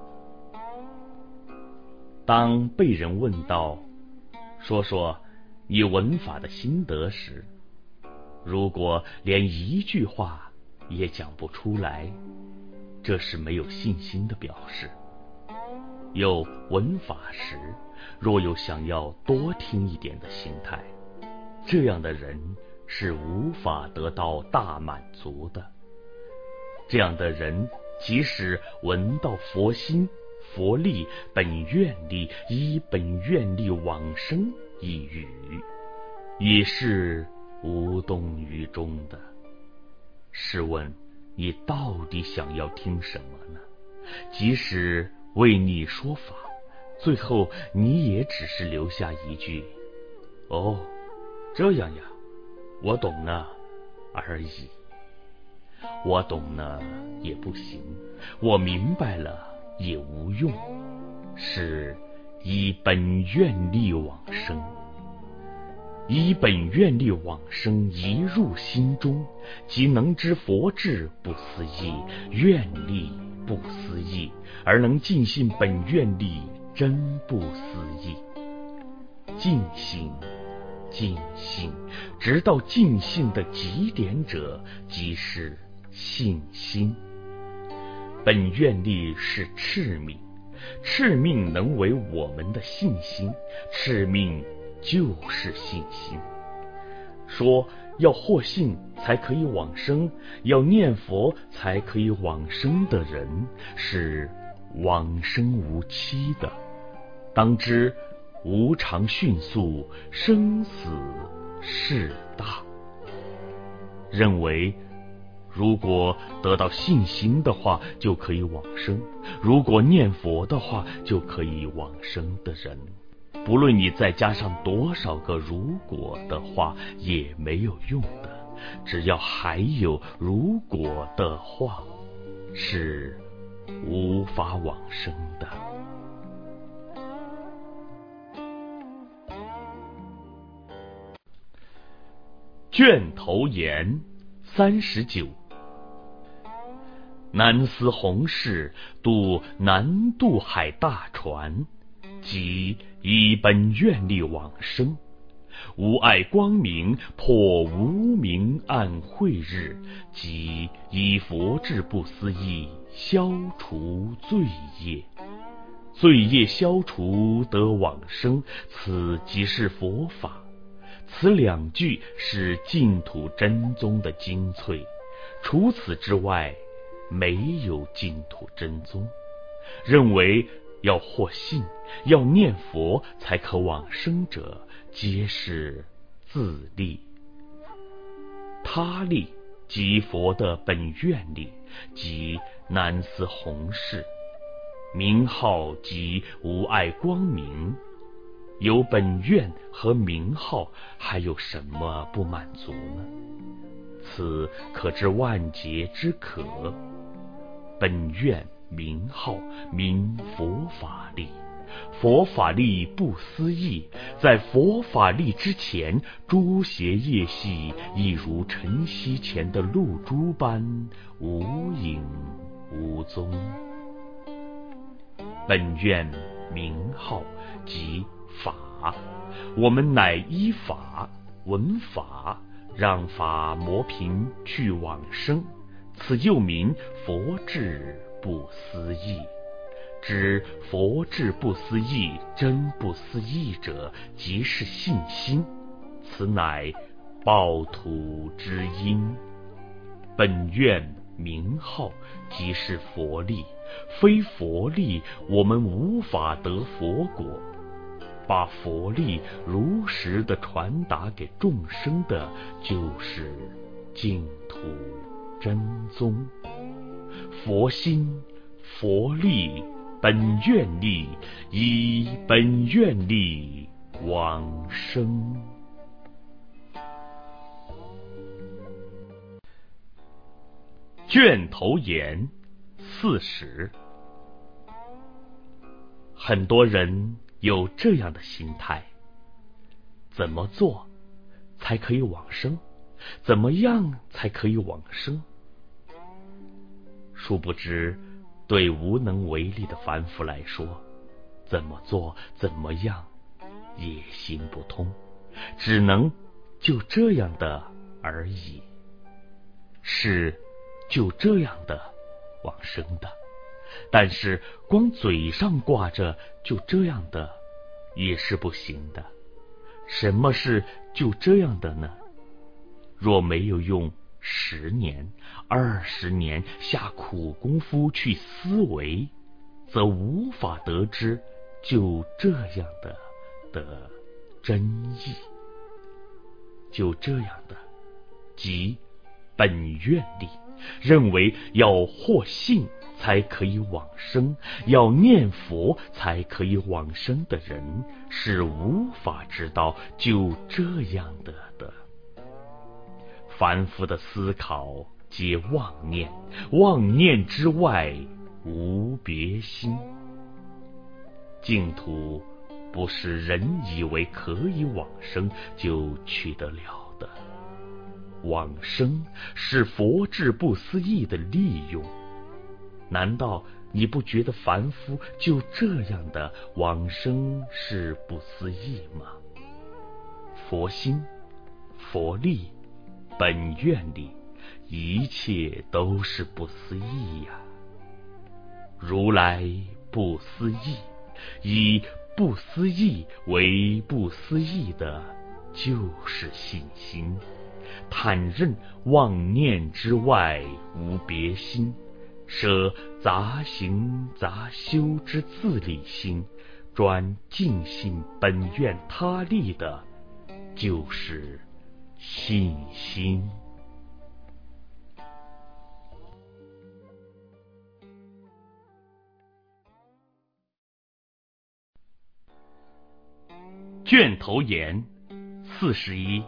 当被人问到说说你闻法的心得时，如果连一句话也讲不出来，这是没有信心的表示。有闻法时，若有想要多听一点的心态，这样的人是无法得到大满足的。这样的人即使闻到佛心、佛力、本愿力、依本愿力往生一语，也是无动于衷的。试问你到底想要听什么呢？即使为你说法，最后你也只是留下一句哦，这样呀，我懂了而已。我懂了也不行，我明白了也无用，是以本愿力往生。以本愿力往生一入心中，即能知佛智不思议，愿力不思议，而能尽信本愿力真不思议。尽信尽信，直到尽信的极点者，即是信心。本愿力是敕命，敕命能为我们的信心，敕命就是信心。说要获信才可以往生，要念佛才可以往生的人，是往生无期的。当知无常迅速，生死事大。认为如果得到信心的话就可以往生，如果念佛的话就可以往生的人，不论你再加上多少个如果的话也没有用的，只要还有如果的话，是无法往生的。卷头言三十九，南司弘誓渡南渡海大船，即以本愿力往生，无碍光明破无明暗晦日，即以佛智不思议消除罪业，罪业消除得往生，此即是佛法。此两句是净土真宗的精粹，除此之外没有净土真宗。认为要获信，要念佛才可往生者，皆是自利。他力即佛的本愿力，即南司弘誓，名号即无碍光明。有本愿和名号，还有什么不满足呢？此可知万劫之可。本愿名号名佛法力，佛法力不思议，在佛法力之前，诸邪业系亦如晨曦前的露珠般无影无踪。本愿名号即法，我们乃依法闻法，让法磨平去往生，此又名佛智不思议。知佛智不思议，真不思议者，即是信心，此乃报土之因。本愿名号即是佛力，非佛力我们无法得佛果。把佛力如实的传达给众生的，就是净土真宗。佛心、佛力、本愿力，以本愿力往生。卷头言四十。很多人有这样的心态，怎么做才可以往生？怎么样才可以往生？殊不知，对无能为力的凡夫来说，怎么做怎么样也行不通，只能就这样的而已，是就这样的往生的。但是光嘴上挂着就这样的也是不行的。什么是就这样的呢？若没有用十年、二十年下苦功夫去思维，则无法得知就这样的的真意。就这样的，即本愿力，认为要获信才可以往生，要念佛才可以往生的人，是无法知道就这样的的。凡夫的思考皆妄念，妄念之外无别心。净土不是人以为可以往生就去得了的，往生是佛智不思议的利用。难道你不觉得凡夫就这样的往生是不思议吗？佛心、佛力、本愿力，一切都是不思议呀、啊。如来不思议，以不思议为不思议的，就是信心。 坦认妄念之外无别心，舍杂行杂修之自利心，专尽心本愿他利的，就是信心。卷头言四十一。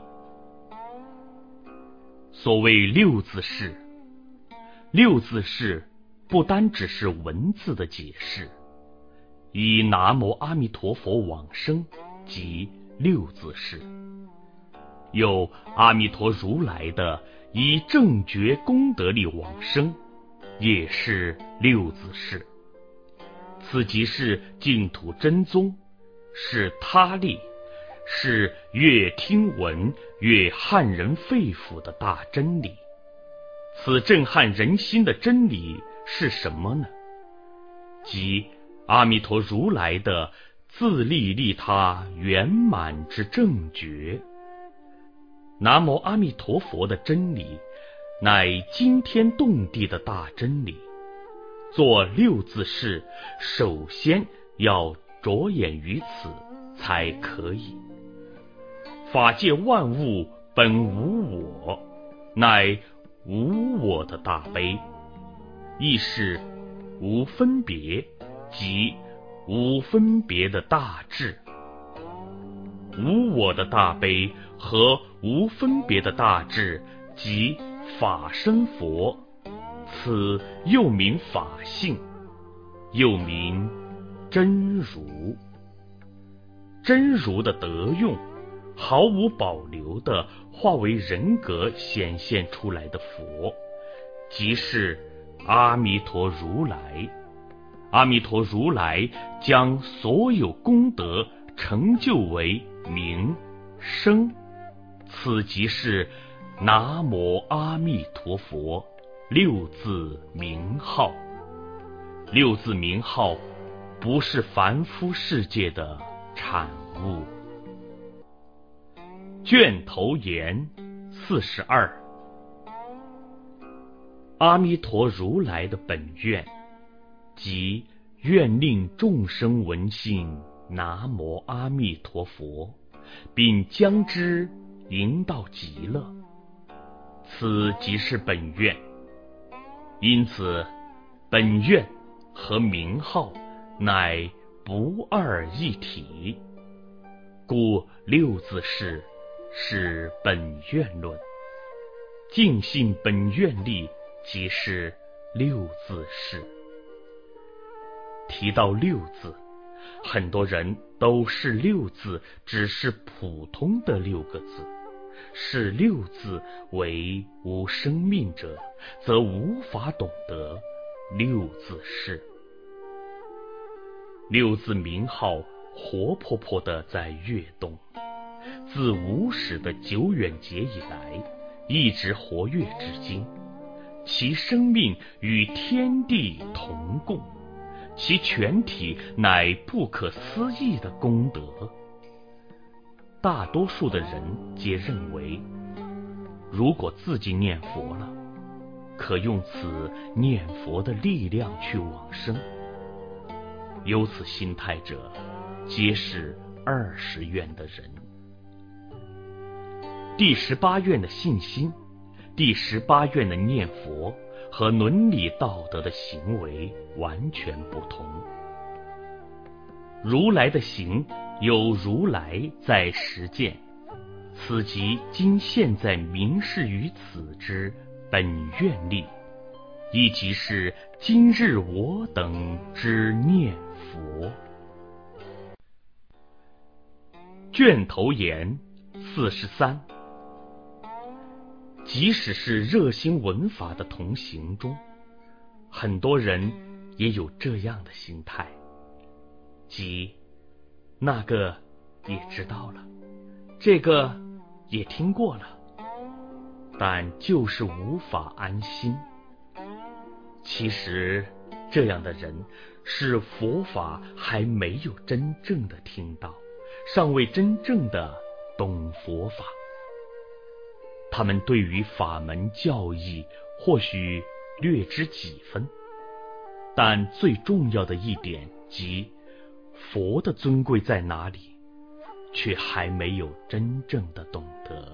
所谓六字释，六字释不单只是文字的解释，以南无阿弥陀佛往生即六字释，有阿弥陀如来的以正觉功德力往生，也是六字释。此即是净土真宗，是他力，是越听闻越撼人肺腑的大真理。此震撼人心的真理是什么呢？即阿弥陀如来的自利利他圆满之正觉。南无阿弥陀佛的真理，乃惊天动地的大真理。做六字释，首先要着眼于此才可以。法界万物本无我，乃无我的大悲，亦是无分别，即无分别的大智。无我的大悲和无分别的大智，即法身佛，此又名法性，又名真如。真如的德用，毫无保留地化为人格显现出来的佛，即是阿弥陀如来。阿弥陀如来将所有功德成就为名声，此即是南无阿弥陀佛六字名号。六字名号不是凡夫世界的产物。卷头言四十二。阿弥陀如来的本愿，即愿令众生闻信南无阿弥陀佛，并将之引到极乐，此即是本愿。因此本愿和名号乃不二一体，故六字释是本愿论，尽信本愿力即是六字释。提到六字，很多人都视六字只是普通的六个字，视六字为无生命者，则无法懂得六字释。六字名号活泼泼地在跃动，自无始的久远劫以来，一直活跃至今。其生命与天地同共，其全体乃不可思议的功德。大多数的人皆认为，如果自己念佛了，可用此念佛的力量去往生。有此心态者，皆是二十愿的人。第十八愿的信心，第十八愿的念佛和伦理道德的行为完全不同。如来的行有如来在实践，此即今现在明示于此之本愿力，亦即是今日我等之念佛。卷头言四十三。即使是热心闻法的同行中，很多人也有这样的心态，即那个也知道了，这个也听过了，但就是无法安心。其实这样的人是佛法还没有真正的听到，尚未真正的懂佛法。 他们对于法门教义或许略知几分，但最重要的一点即佛的尊贵在哪里，却还没有真正的懂得。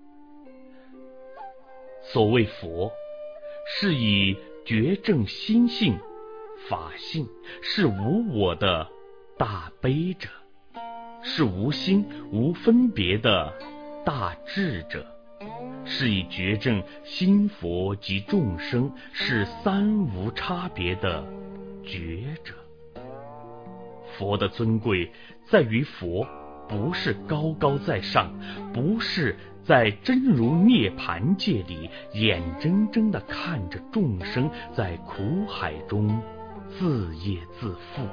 所谓佛，是以觉证心性、法性，是无我的大悲者，是无心无分别的大智者，是以觉证心佛及众生是三无差别的觉者。佛的尊贵在于佛不是高高在上，不是在真如涅盘界里眼睁睁地看着众生在苦海中自业自负。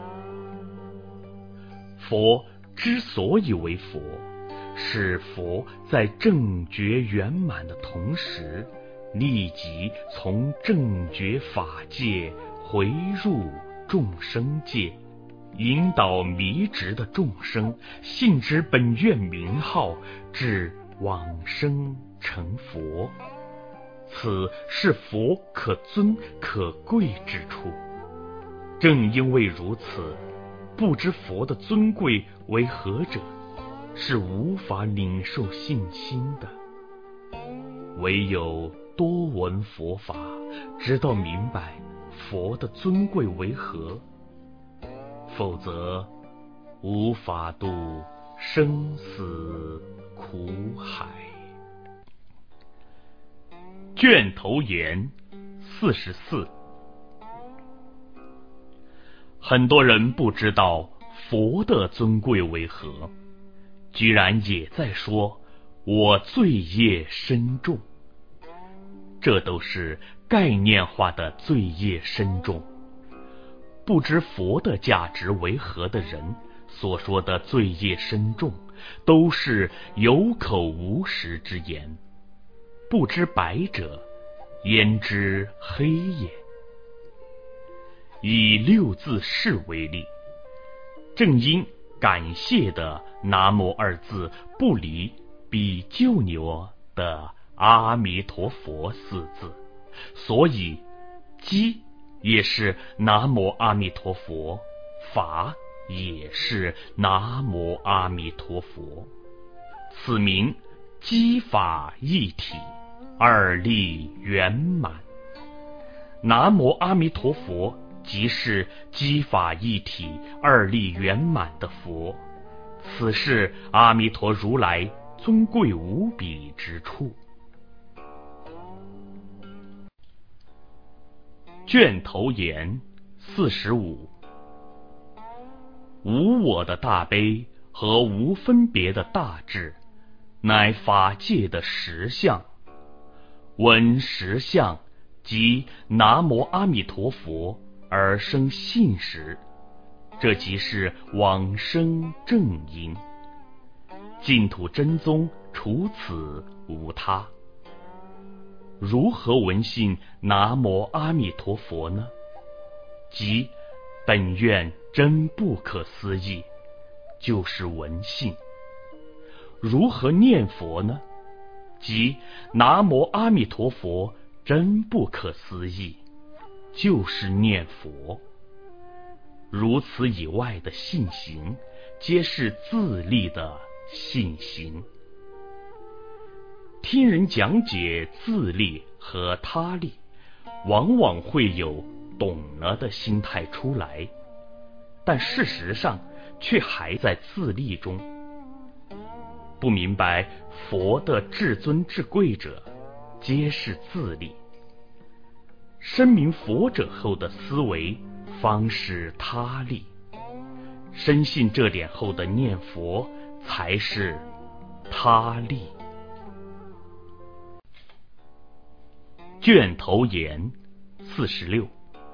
佛之所以为佛，是佛在正觉圆满的同时，立即从正觉法界回入众生界，引导迷执的众生信之本愿名号，至往生成佛。此是佛可尊可贵之处。正因为如此，不知佛的尊贵为何者，是无法领受信心的。唯有多闻佛法，直到明白佛的尊贵为何，否则无法度生死苦海。卷头言四十四。很多人不知道佛的尊贵为何，居然也在说我罪业深重，这都是概念化的罪业深重。不知佛的价值为何的人所说的罪业深重，都是有口无实之言。不知白者，焉知黑也？以六字释为例，正因感谢的南无二字不离比鸠牛的阿弥陀佛四字，所以机也是南无阿弥陀佛，法也是南无阿弥陀佛，此名机法一体，二力圆满。南无阿弥陀佛即是机法一体，二力圆满的佛，此是阿弥陀如来尊贵无比之处。卷头言四十五。无我的大悲和无分别的大智，乃法界的实相。闻实相，即南无阿弥陀佛而生信时，这即是往生正因。净土真宗除此无他。如何闻信南无阿弥陀佛呢？即本愿真不可思议，就是闻信。如何念佛呢？即南无阿弥陀佛真不可思议，就是念佛。如此以外的信行，皆是自立的信行。听人讲解自立和他立，往往会有懂了的心态出来，但事实上却还在自立中。不明白佛的至尊至贵者，皆是自立。深明佛者后的思维，方是他立。深信这点后的念佛，才是他立。卷头言四十六。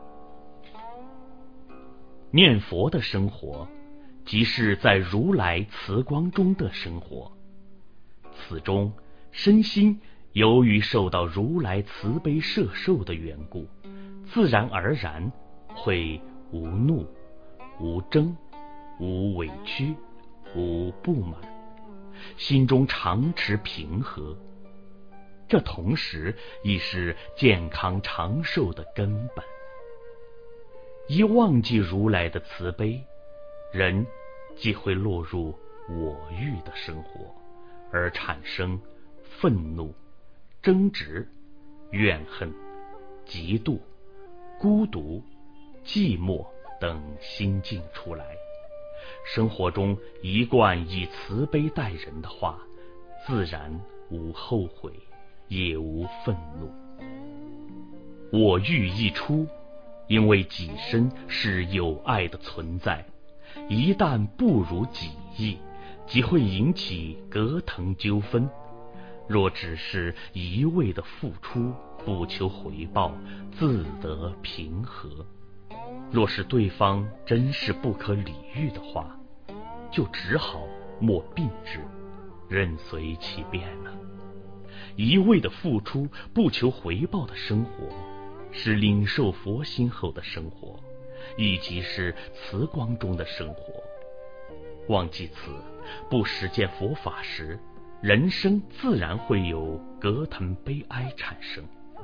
念佛的生活，即是在如来慈光中的生活。此中身心由于受到如来慈悲摄受的缘故，自然而然会无怒、无争、无委屈、无不满，心中常持平和。 这同时亦是健康长寿的根本。一忘记如来的慈悲，人即会落入我欲的生活，而产生愤怒、争执、怨恨、嫉妒、孤独、寂寞等心境出来。生活中一贯以慈悲待人的话，自然无后悔，也无愤怒。我欲一出，因为己身是有爱的存在，一旦不如己意，即会引起隔腾纠纷。若只是一味的付出，不求回报，自得平和。若是对方真是不可理喻的话，就只好莫并之，任随其变了。一味的付出，不求回报的生活，是领受佛心后的生活，亦即是慈光中的生活。忘记此，不实践佛法时，人生自然会有隔腾悲哀产生。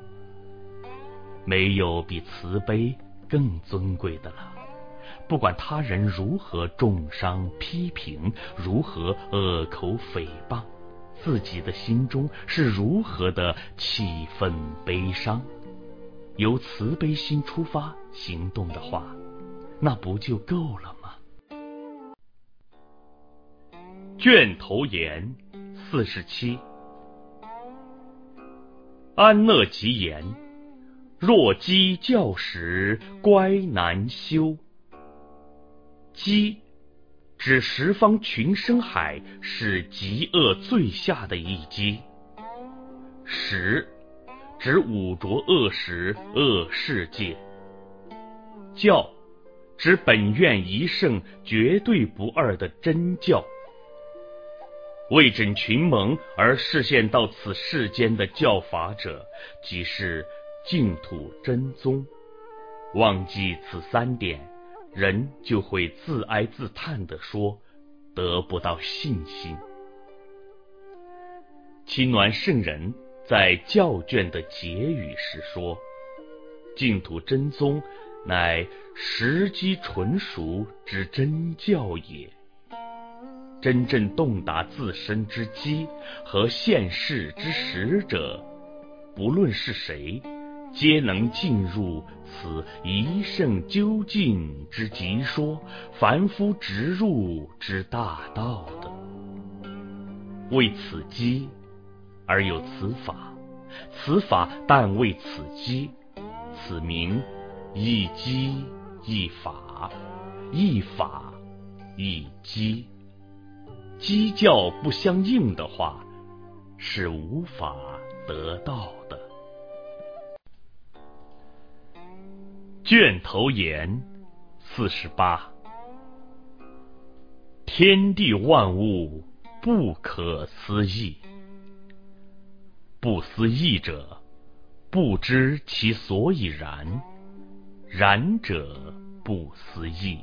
没有比慈悲更尊贵的了。不管他人如何重伤批评，如何恶口诽谤，自己的心中是如何的气愤悲伤，由慈悲心出发行动的话，那不就够了吗？卷头言四十七。安乐其言：若鸡教时，乖难修。鸡指十方群生海是极恶最下的一鸡，时指五浊恶时恶世界，教指本愿一圣绝对不二的真教。为拯群蒙而示现到此世间的教法者，即是净土真宗。忘记此三点，人就会自哀自叹地说得不到信心。亲鸾圣人在教卷的结语时说，净土真宗乃实机纯熟之真教也。真正洞达自身之机和现世之实者，不论是谁，皆能进入此一圣究竟之极说，凡夫直入之大道的。为此机而有此法，此法但为此机，此名一机一法，一法一机。机教不相应的话，是无法得到的。卷头言四十八。天地万物不可思议，不思议者，不知其所以然，然者不思议。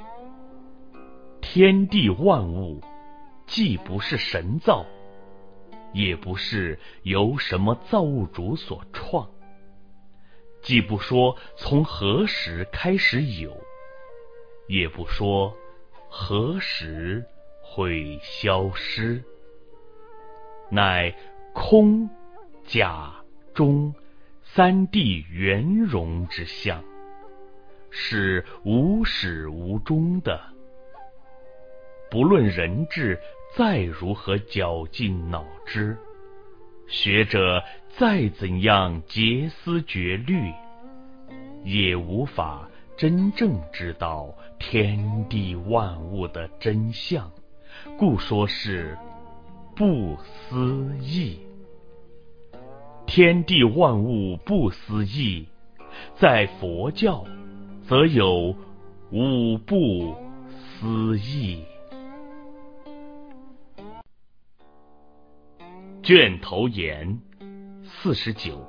天地万物既不是神造，也不是由什么造物主所创，既不说从何时开始有，也不说何时会消失，乃空假中三谛圆融之相，是无始无终的。不论人智再如何绞尽脑汁，学者再怎样竭思绝虑，也无法真正知道天地万物的真相，故说是不思议。天地万物不思议，在佛教则有五不思议。卷头言四十九。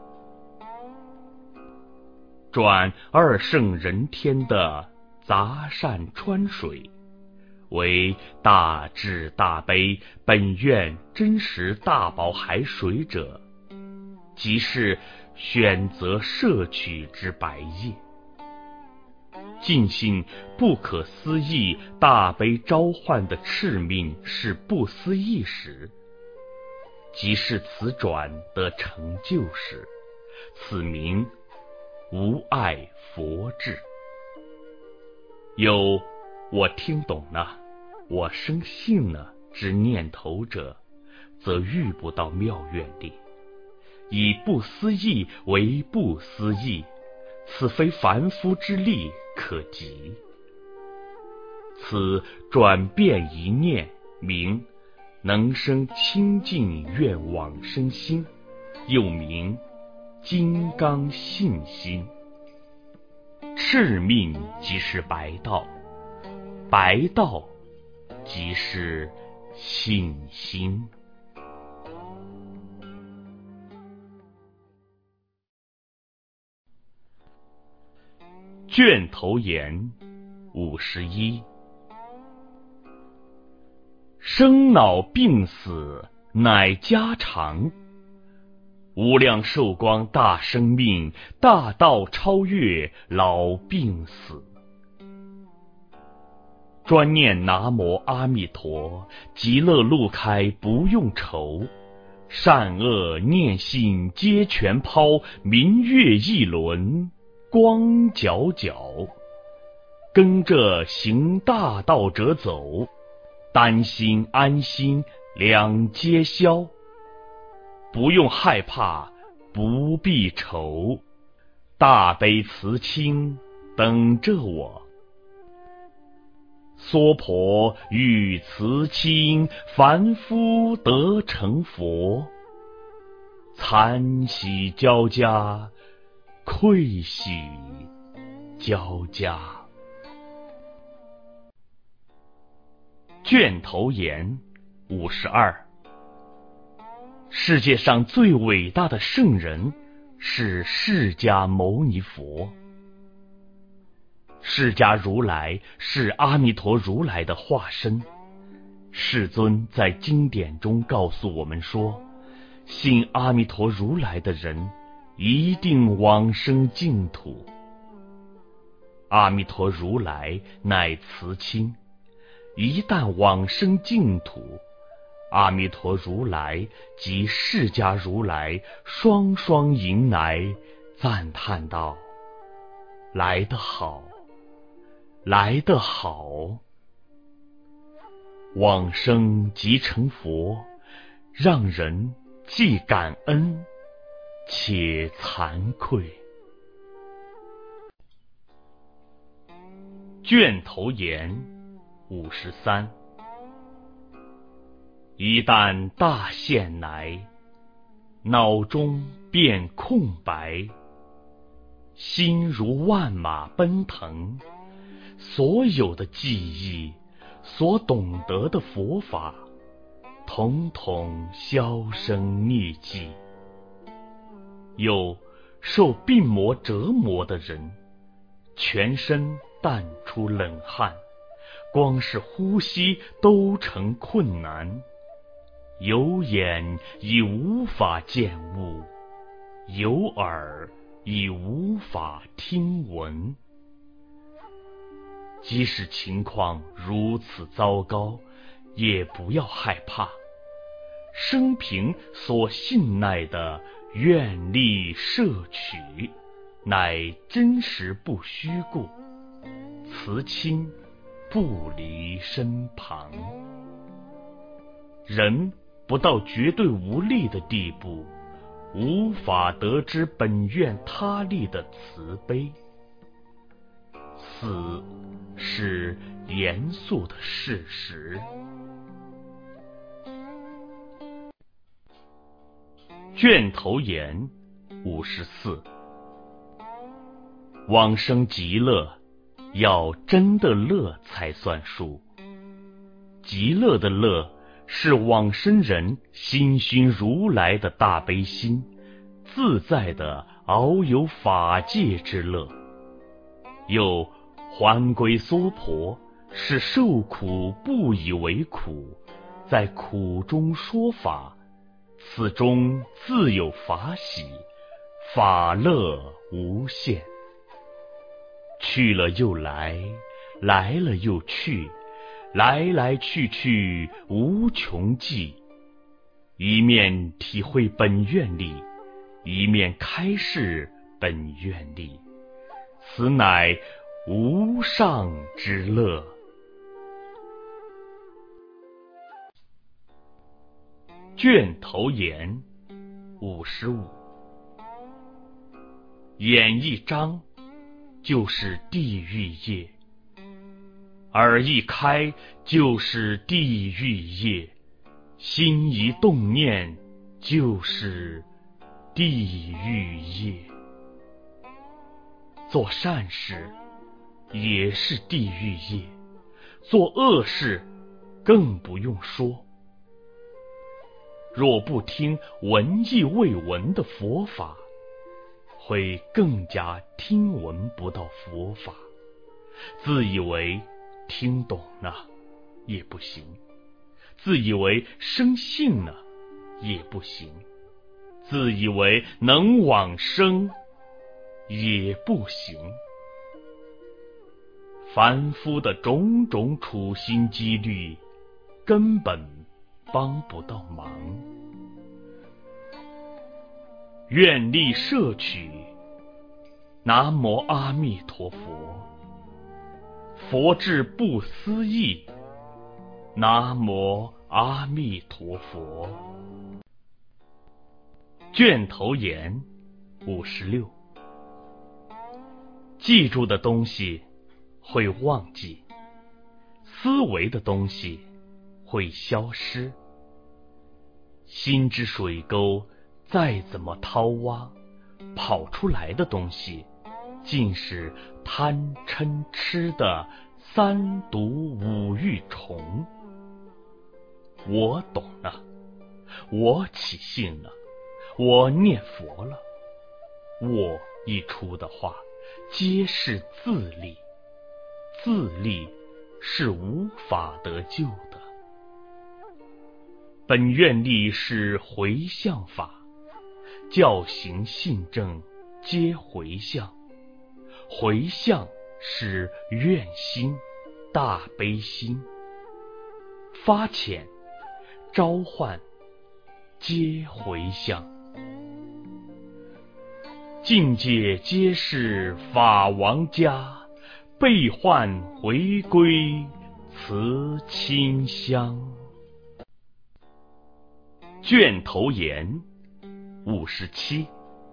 转二圣人天的杂善川水，为大智大悲本愿真实大宝海水者， 即是选择摄取之白夜。尽信不可思议大悲召唤的敕命是不思议时，即是此转得成就时，此名无碍佛智。有我听懂了，我生信了之念头者，则遇不到妙愿力。以不思议为不思议，此非凡夫之力可及。此转变一念，名能生清净愿往生心，又名金刚信心。敕命即是白道，白道即是信心。卷头言五十一。生老病死乃家常，无量寿光大生命，大道超越老病死。专念南无阿弥陀，极乐路开不用愁，善恶念心皆全抛，明月一轮光皎皎。跟着行大道者走，担心安心两皆消。不用害怕，不必愁，大悲慈亲等着我。娑婆遇慈亲，凡夫得成佛。惨喜交加，愧喜交加。卷头言五十二。世界上最伟大的圣人是释迦牟尼佛。释迦如来是阿弥陀如来的化身。世尊在经典中告诉我们说，信阿弥陀如来的人一定往生净土。阿弥陀如来乃慈亲，一旦往生净土，阿弥陀如来及释迦如来双双迎来，赞叹道：来得好，来得好。往生即成佛，让人既感恩且惭愧。卷头言五十三。一旦大限来，脑中便空白，心如万马奔腾，所有的记忆，所懂得的佛法，统统销声匿迹。有受病魔折磨的人，全身淡出冷汗，光是呼吸都成困难，有眼已无法见物，有耳已无法听闻。即使情况如此糟糕，也不要害怕。生平所信赖的愿力摄取，乃真实不虚故，慈亲不离身旁。人不到绝对无力的地步，无法得知本愿他力的慈悲。死是严肃的事实。卷头言五十四。往生极乐，要真的乐才算数。极乐的乐，是往生人心熏如来的大悲心，自在的遨游法界之乐。又还归娑婆，是受苦不以为苦，在苦中说法， 此中自有法喜，法乐无限。去了又来，来了又去，来来去去无穷际。一面体会本愿力，一面开示本愿力，此乃无上之乐。卷头言五十五，眼一张就是地狱业，耳一开就是地狱业，心一动念就是地狱业。做善事也是地狱业，做恶事更不用说。若不听闻亦未闻的佛法，会更加听闻不到佛法，自以为听懂了也不行，自以为生信了也不行，自以为能往生也不行。凡夫的种种处心积虑，根本帮不到忙。愿力摄取，南无阿弥陀佛。佛智不思议，南无阿弥陀佛。卷头言五十六，记住的东西会忘记，思维的东西会消失。心之水沟再怎么掏挖，跑出来的东西尽是贪嗔痴的三毒五欲虫。我懂了，我起信了，我念佛了，我一出的话皆是自利，自利是无法得救的。本愿力是回向法，教行信正皆回向，回向是愿心、大悲心，发遣、召唤皆回向。境界皆是法王家，被唤回归辞清香。卷头言五十七，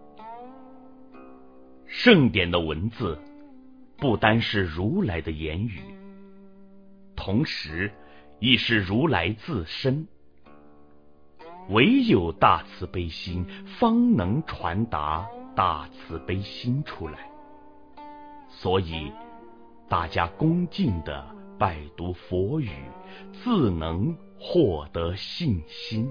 圣典的文字不单是如来的言语，同时亦是如来自身。唯有大慈悲心方能传达大慈悲心出来，所以大家恭敬地拜读佛语，自能获得信心。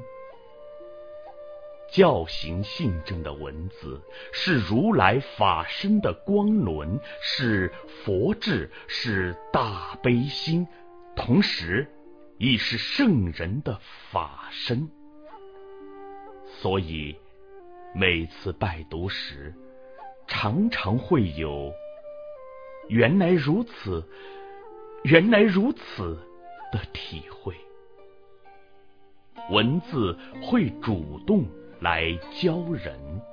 教行信正的文字是如来法身的光轮，是佛智，是大悲心，同时亦是圣人的法身。所以每次拜读时，常常会有原来如此，原来如此的体会。文字会主动来教人。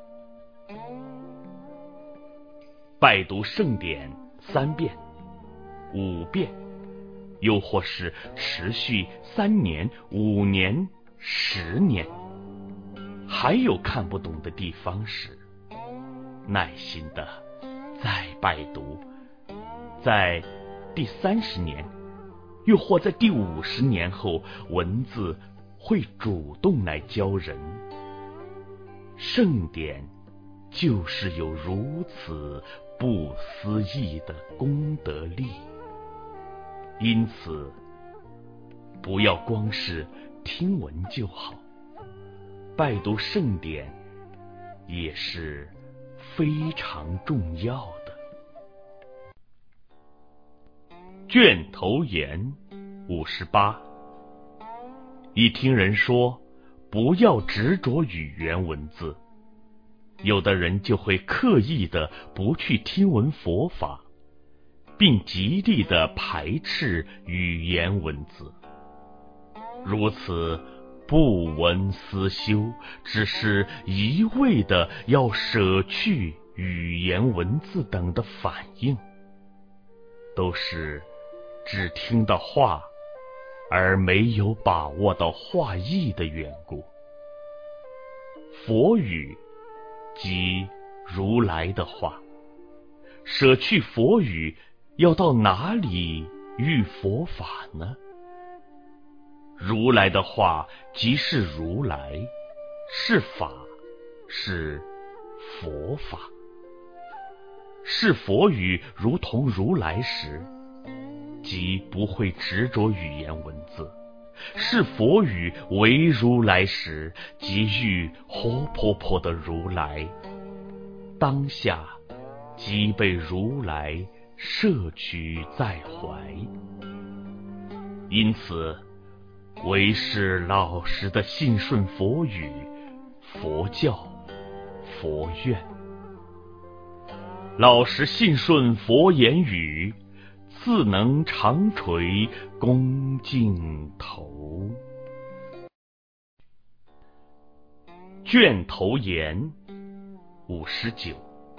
拜读圣典三遍、五遍，又或是持续三年、五年、十年，还有看不懂的地方时，耐心的再拜读，在第三十年，又或在第五十年后，文字会主动来教人。圣典就是有如此不思议的功德力，因此不要光是听闻就好，拜读圣典也是非常重要的。卷头言五十八，一听人说不要执着语言文字。有的人就会刻意的不去听闻佛法，并极力的排斥语言文字。如此不闻思修，只是一味的要舍去语言文字等的反应，都是只听到话而没有把握到话意的缘故。佛语即如来的话，舍去佛语，要到哪里遇佛法呢？如来的话即是如来，是法，是佛法。是佛语如同如来时，即不会执着语言文字；是佛语为如来时，即遇活泼泼的如来，当下即被如来摄取在怀。因此唯是老实的信顺佛语、佛教、佛愿，老实信顺佛言语，自能长垂恭敬头。卷头言五十九。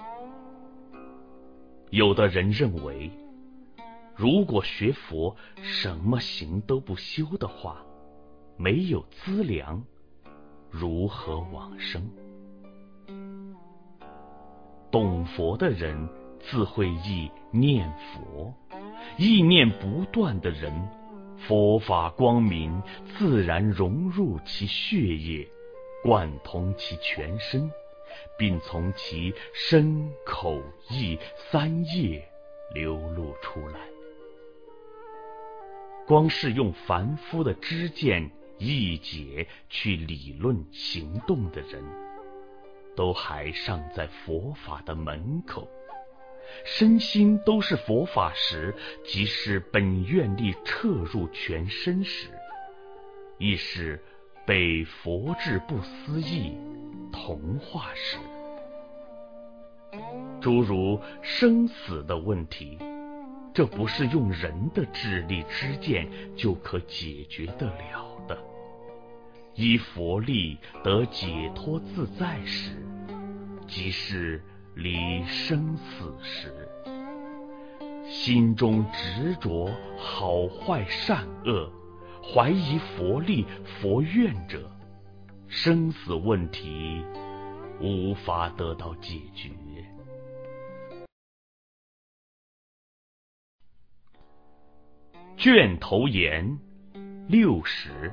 有的人认为，如果学佛什么行都不修的话，没有资粮，如何往生？懂佛的人自会意念佛，意念不断的人，佛法光明自然融入其血液，贯通其全身，并从其身口意三业流露出来。光是用凡夫的知见意解去理论行动的人，都还尚在佛法的门口，身心都是佛法时，即是本愿力彻入全身时，亦是被佛智不思议同化时。诸如生死的问题，这不是用人的智力知见就可解决得了的。依佛力得解脱自在时，即是离生死时。心中执着好坏善恶，怀疑佛力佛愿者，生死问题无法得到解决。卷头言六十。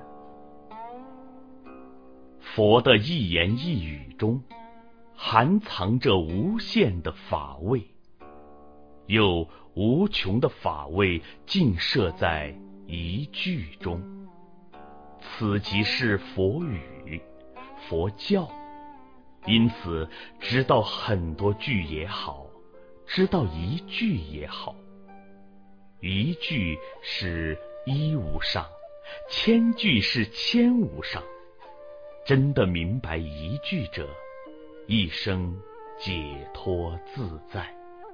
佛的一言一语中含藏着无限的法味，又无穷的法味尽摄在一句中，此即是佛语、佛教。因此知道很多句也好，知道一句也好，一句是一无上，千句是千无上。真的明白一句者，一生解脱自在。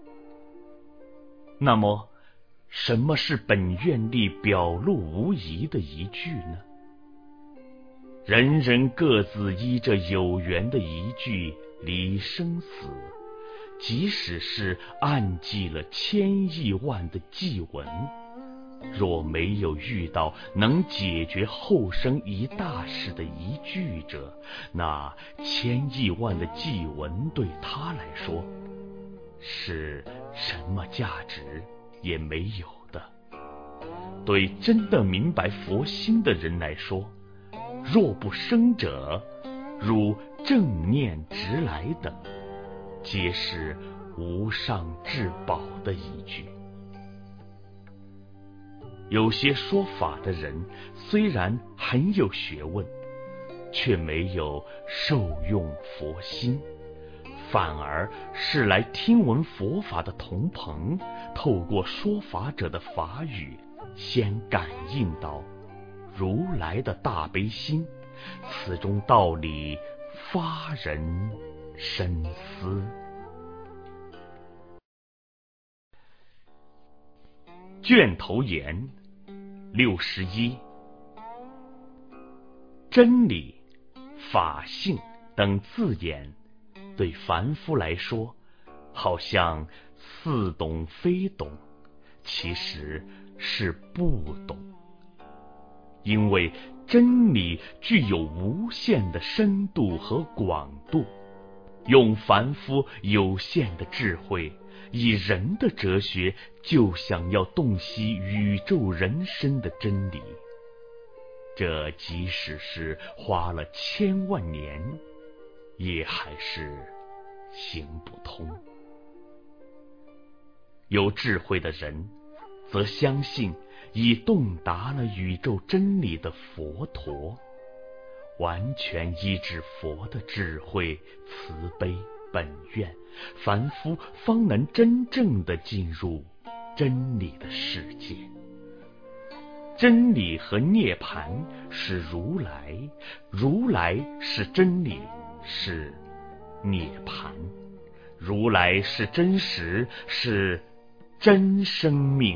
那么什么是本愿力表露无遗的一句呢？人人各自依着有缘的一句离生死，即使是暗记了千亿万的偈文，若没有遇到能解决后生一大事的一句者，那千亿万的偈文对他来说是什么价值也没有的。对真的明白佛心的人来说，若不生者，如正念直来等，皆是无上至宝的一句。有些说法的人虽然很有学问，却没有受用佛心，反而是来听闻佛法的同朋，透过说法者的法语，先感应到如来的大悲心， 此中道理发人深思。卷头言六十一，真理、法性等字眼对凡夫来说好像似懂非懂，其实是不懂。因为真理具有无限的深度和广度，用凡夫有限的智慧，以人的哲学就想要洞悉宇宙人生的真理，这即使是花了千万年，也还是行不通。有智慧的人则相信已洞达了宇宙真理的佛陀，完全依止佛的智慧、慈悲、本愿，凡夫方能真正的进入真理的世界。真理和涅槃是如来，如来是真理，是涅槃，如来是真实，是真生命。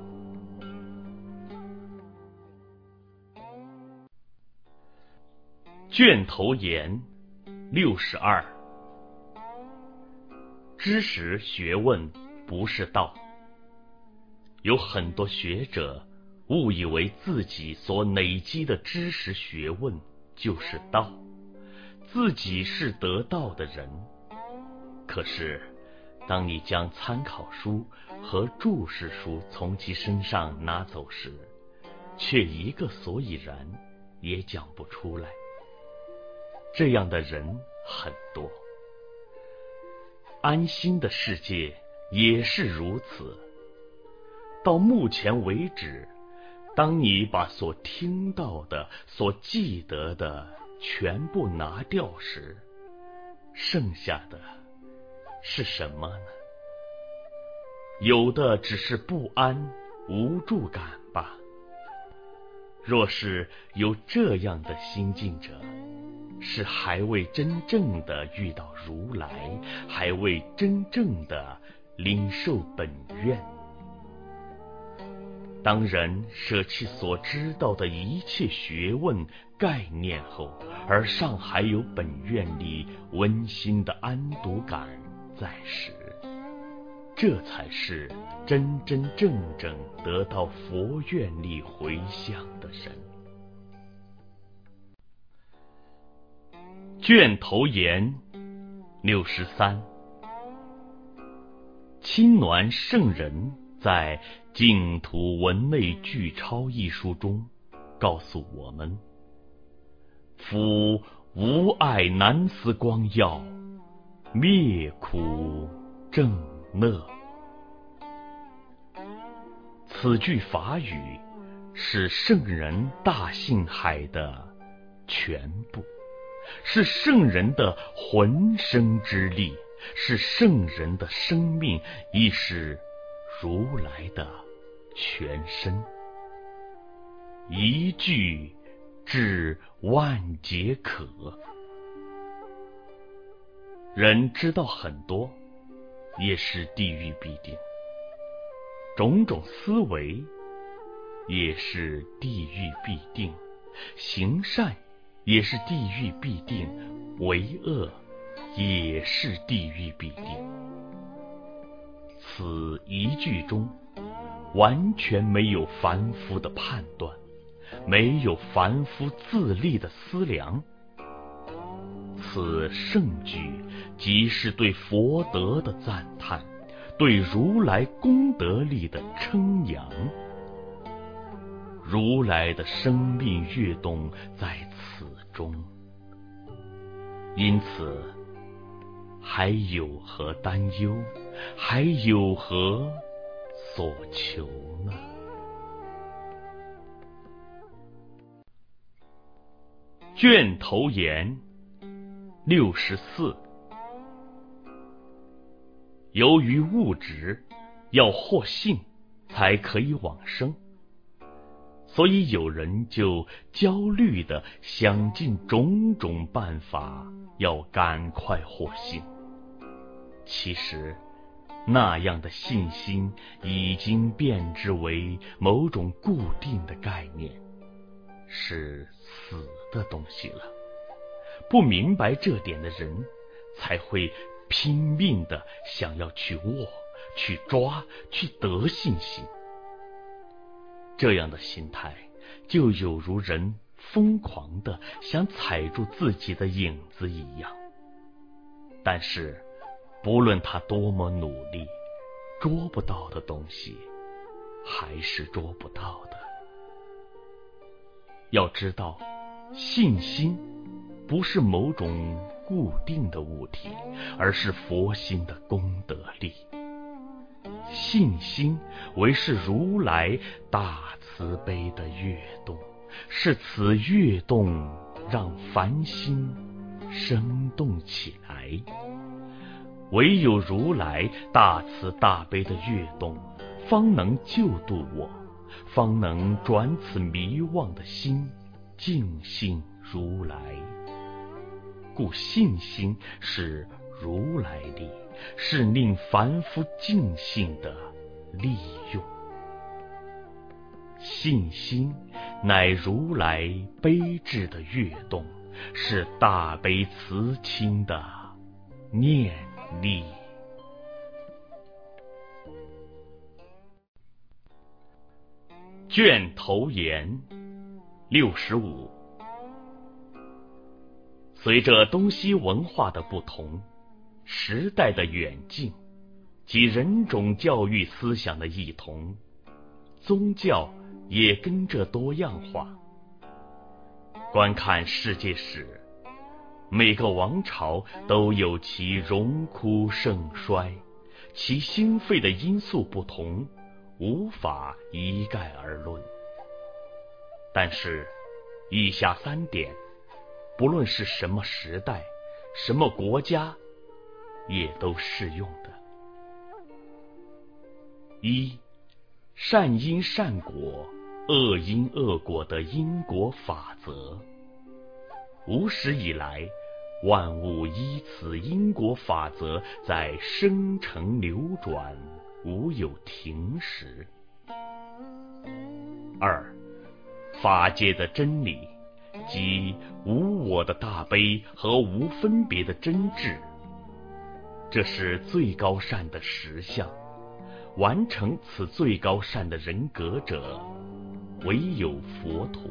卷头言六十二，知识学问不是道。有很多学者误以为自己所累积的知识学问就是道，自己是得道的人。可是当你将参考书和注释书从其身上拿走时，却一个所以然也讲不出来。这样的人很多。安心的世界也是如此。到目前为止，当你把所听到的、所记得的全部拿掉时，剩下的是什么呢？有的只是不安、无助感吧。若是有这样的心境者，是还未真正的遇到如来，还未真正的领受本愿。当人舍弃所知道的一切学问概念后，而尚还有本愿里温馨的安堵感在时，这才是真真正正得到佛愿力回向的人。卷头言六十三，亲鸾圣人在《净土文内巨钞》一书中告诉我们：夫无碍难思光耀，灭苦正乐。此句法语是圣人大信海的全部，是圣人的浑身之力，是圣人的生命，亦是如来的全身。一句治万劫渴。人知道很多，也是地狱必定；种种思维也是地狱必定；行善也是地狱必定，为恶也是地狱必定。此一句中完全没有凡夫的判断，没有凡夫自立的思量。此圣句即是对佛德的赞叹，对如来功德力的称扬。如来的生命跃动在此中，因此还有何担忧，还有何所求呢？卷头言六十四，由于物质要获性才可以往生， 所以有人就焦虑地想尽种种办法，要赶快获信。其实那样的信心已经变质为某种固定的概念，是死的东西了。不明白这点的人，才会拼命地想要去握、去抓、去得信心。这样的心态，就有如人疯狂地想踩住自己的影子一样。但是不论他多么努力，捉不到的东西还是捉不到的。要知道，信心不是某种固定的物体，而是佛心的功德力。信心为是如来大慈悲的跃动，是此跃动让凡心生动起来。唯有如来大慈大悲的跃动，方能救度我，方能转此迷惘的心，尽信如来。故信心是如来力，是令凡夫尽信的利用。信心乃如来悲智的跃动，是大悲慈亲的念力。卷头言六十五。随着东西文化的不同，时代的远近及人种教育思想的异同，宗教也跟着多样化。观看世界史，每个王朝都有其荣枯盛衰，其兴废的因素不同，无法一概而论。但是以下三点，不论是什么时代、什么国家，也都适用的。一、善因善果，恶因恶果的因果法则。无始以来，万物依此因果法则在生成流转，无有停时。二、法界的真理，即无我的大悲和无分别的真智，这是最高善的实相。完成此最高善的人格者，唯有佛陀。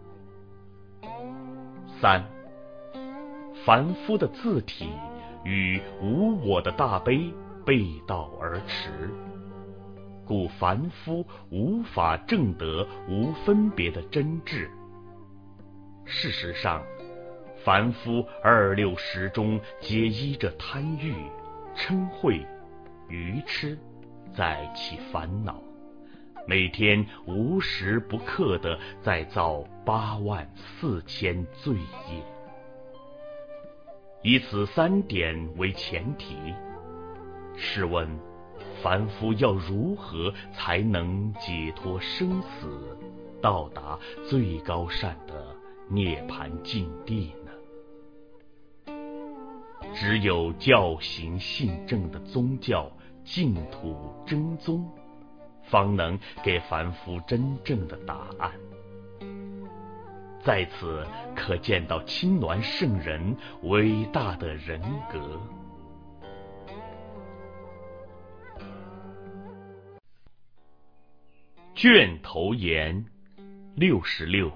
三、凡夫的自体与无我的大悲背道而驰，故凡夫无法证得无分别的真智。事实上，凡夫二六时中皆依着贪欲、嗔恚、愚痴在起烦恼，每天无时不刻地在造八万四千罪业。以此三点为前提，试问凡夫要如何才能解脱生死，到达最高善的涅槃境地呢？只有教行信正的宗教净土真宗，方能给凡夫真正的答案。在此可见到亲鸾圣人伟大的人格。卷头言六十六。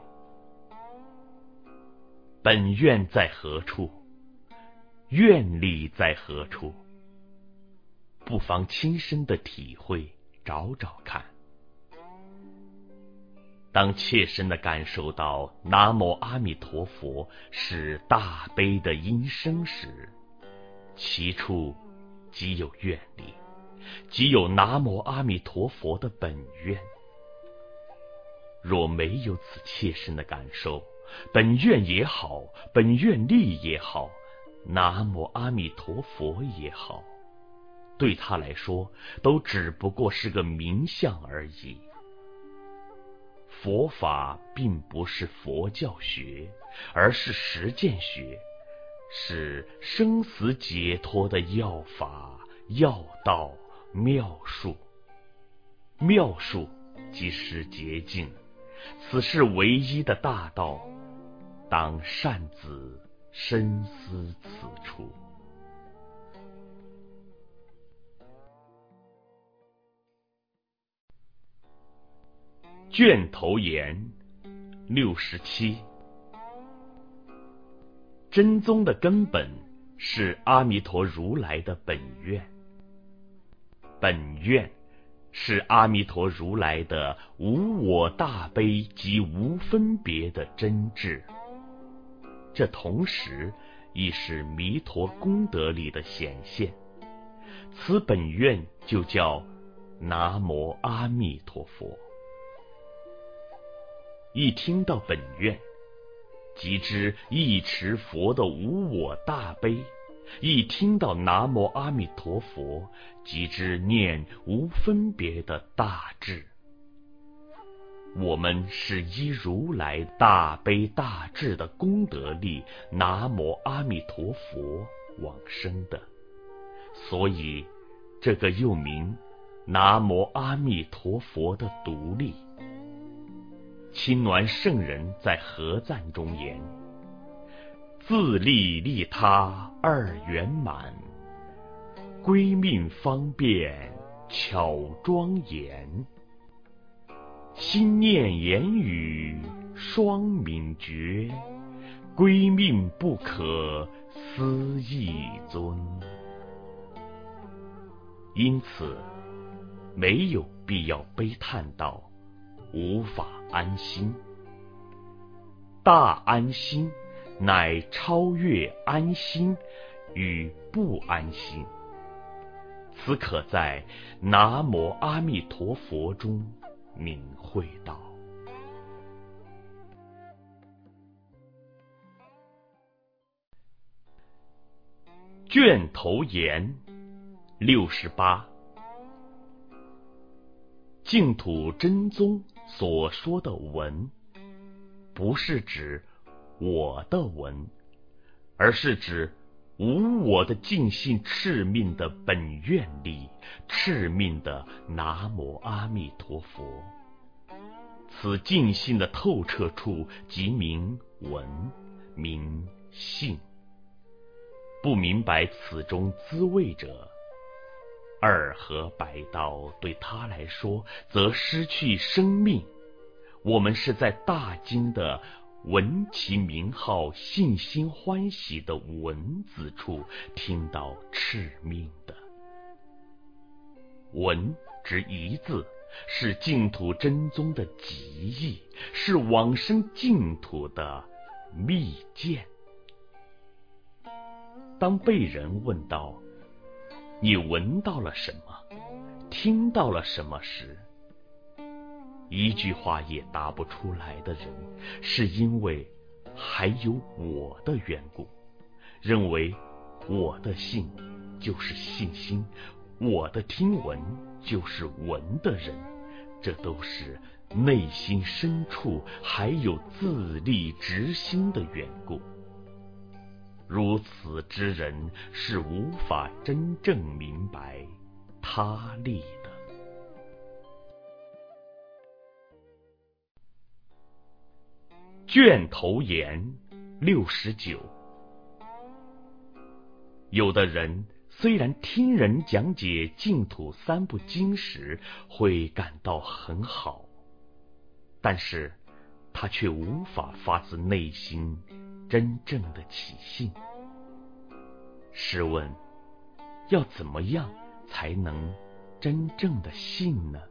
本愿在何处？愿力在何处？不妨亲身的体会，找找看。当切身的感受到南无阿弥陀佛是大悲的音声时，其处即有愿力，即有南无阿弥陀佛的本愿。若没有此切身的感受，本愿也好，本愿力也好，南无阿弥陀佛也好，对他来说都只不过是个名相而已。 佛法并不是佛教学，而是实践学，是生死解脱的要法、要道、妙术。妙术即是捷径，此是唯一的大道，当善子深思此处。卷头言六十七。真宗的根本是阿弥陀如来的本愿，本愿是阿弥陀如来的无我大悲及无分别的真智，这同时亦是弥陀功德力的显现。此本愿就叫南无阿弥陀佛。一听到本愿，即知一持佛的无我大悲；一听到南无阿弥陀佛，即知念无分别的大智。我们是依如来大悲大智的功德力南无阿弥陀佛往生的，所以这个又名南无阿弥陀佛的独立。亲鸾圣人在合赞中言：自利利他二圆满，归命方便巧庄严，心念言语双敏觉，归命不可思议尊。因此没有必要悲叹道无法安心。大安心乃超越安心与不安心，此可在南无阿弥陀佛中领会到。卷头言六十八。净土真宗所说的文，不是指我的文，而是指无我的尽性赤命的本愿力，赤命的南无阿弥陀佛。此尽性的透彻处，即名文，名性。不明白此中滋味者，二合白道对他来说则失去生命。我们是在大经的闻其名号信心欢喜的文字处听到赤命的。文之一字，是净土真宗的极意，是往生净土的密饯。当被人问到你闻到了什么，听到了什么时，一句话也答不出来的人，是因为还有我的缘故，认为我的信就是信心，我的听闻就是闻的人，这都是内心深处还有自立直心的缘故。如此之人是无法真正明白他力的。卷头言六十九。有的人虽然听人讲解净土三部经时会感到很好，但是他却无法发自内心真正的起信。试问要怎么样才能真正的信呢？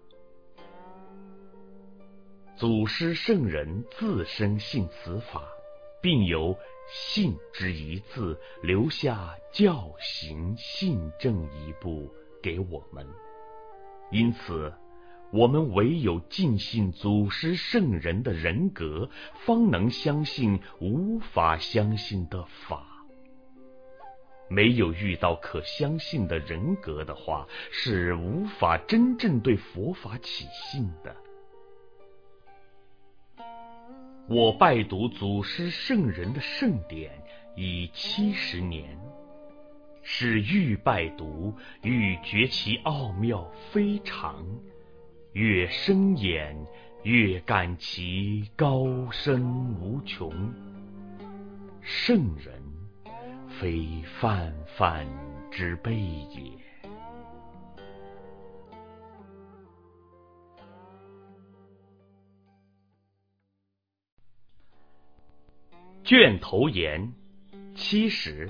祖师圣人自身信此法，并由信之一字留下教行信正一部给我们，因此我们唯有尽信祖师圣人的人格，方能相信无法相信的法。没有遇到可相信的人格的话，是无法真正对佛法起信的。 我拜读祖师圣人的圣典已七十年，是愈拜读愈觉其奥妙非常，越深眼越感其高深无穷。圣人非泛泛之辈也。卷头言七十。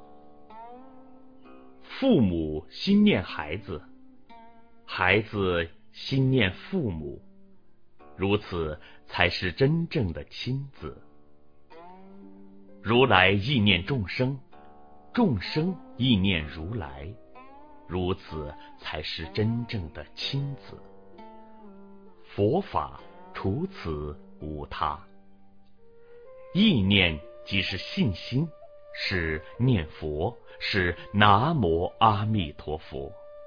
父母心念孩子，孩子心念父母，如此才是真正的亲子。如来意念众生，众生意念如来，如此才是真正的亲子。佛法除此无他。意念即是信心，是念佛，是南无阿弥陀佛。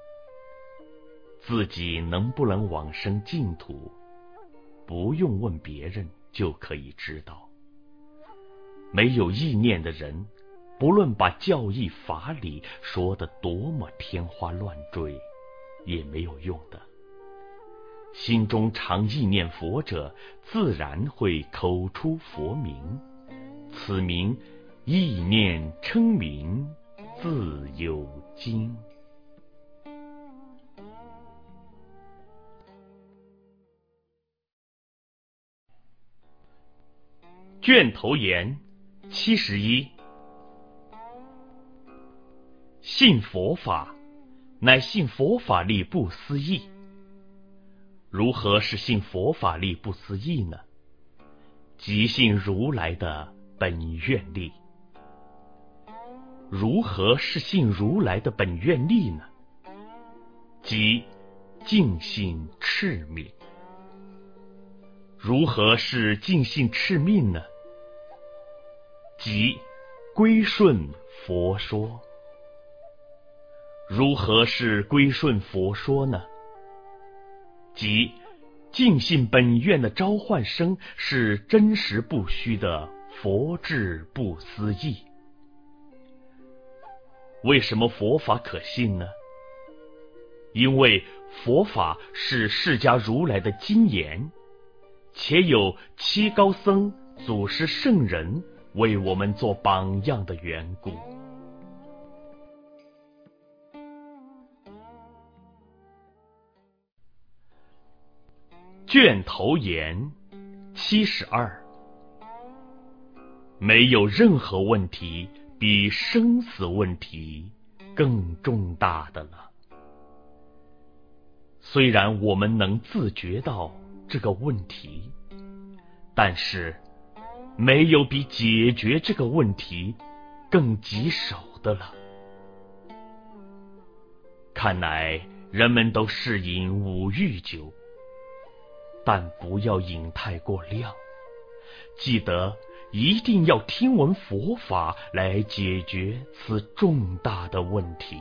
自己能不能往生净土，不用问别人就可以知道。没有意念的人，不论把教义法理说得多么天花乱坠，也没有用的。心中常意念佛者，自然会口出佛名，此名意念称名，自有经。卷头言七十一。信佛法，乃信佛法力不思议。如何是信佛法力不思议呢？即信如来的本愿力。如何是信如来的本愿力呢？即净信敕命。如何是净信敕命呢？即归顺佛说。如何是归顺佛说呢？即净信本愿的召唤声是真实不虚的佛智不思议。为什么佛法可信呢？因为佛法是释迦如来的经言，且有七高僧祖师圣人为我们做榜样的缘故。卷头言七十二。没有任何问题比生死问题更重大的了。虽然我们能自觉到这个问题，但是没有比解决这个问题更棘手的了。看来人们都是饮五欲酒，但不要饮太过量，记得一定要听闻佛法来解决此重大的问题。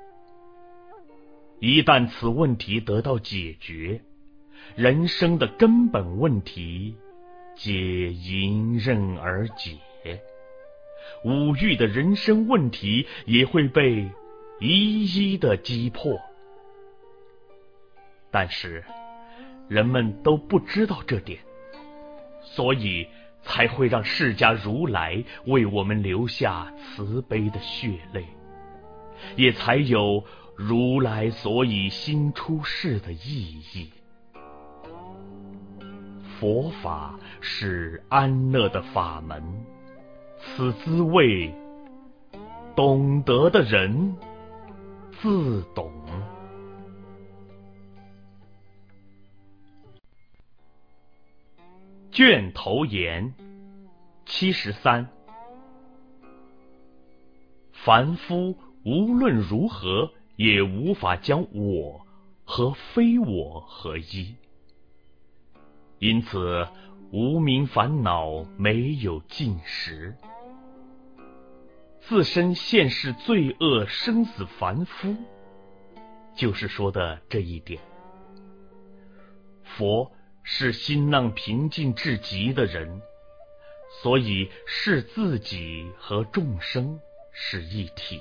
一旦此问题得到解决，人生的根本问题皆迎刃而解，五欲的人生问题也会被一一的击破。但是人们都不知道这点，所以才会让释迦如来为我们留下慈悲的血泪，也才有如来所以心出世的意义。佛法是安乐的法门，此滋味懂得的人自懂。卷头言七十三。凡夫无论如何也无法将我和非我合一，因此无明烦恼没有尽时，自身现世罪恶生死凡夫，就是说的这一点。佛是心浪平静至极的人， 所以视自己和众生是一体。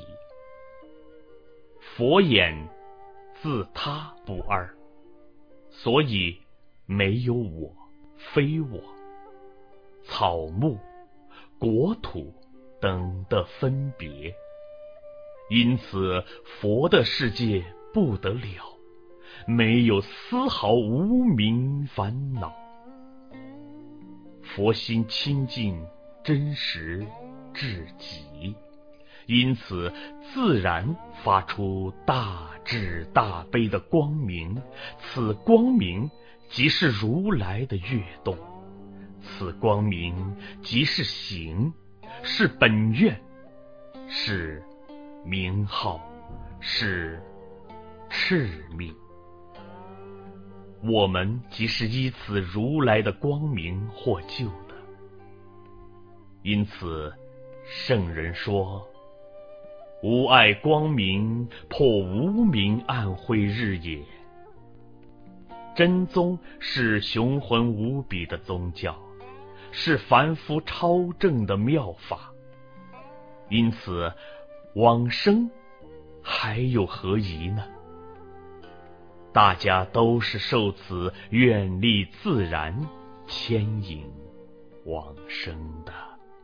佛眼自他不二，所以没有我非我，草木、国土等的分别。因此佛的世界不得了，没有丝毫无明烦恼。佛心清净真实至极，因此自然发出大智大悲的光明，此光明即是如来的跃动，此光明即是行，是本愿，是名号，是赤命。我们即是依此如来的光明获救的。因此圣人说，无碍光明，破无明暗晦日也。真宗是雄浑无比的宗教，是凡夫超正的妙法。因此往生还有何疑呢？大家都是受此愿力自然牵引往生的。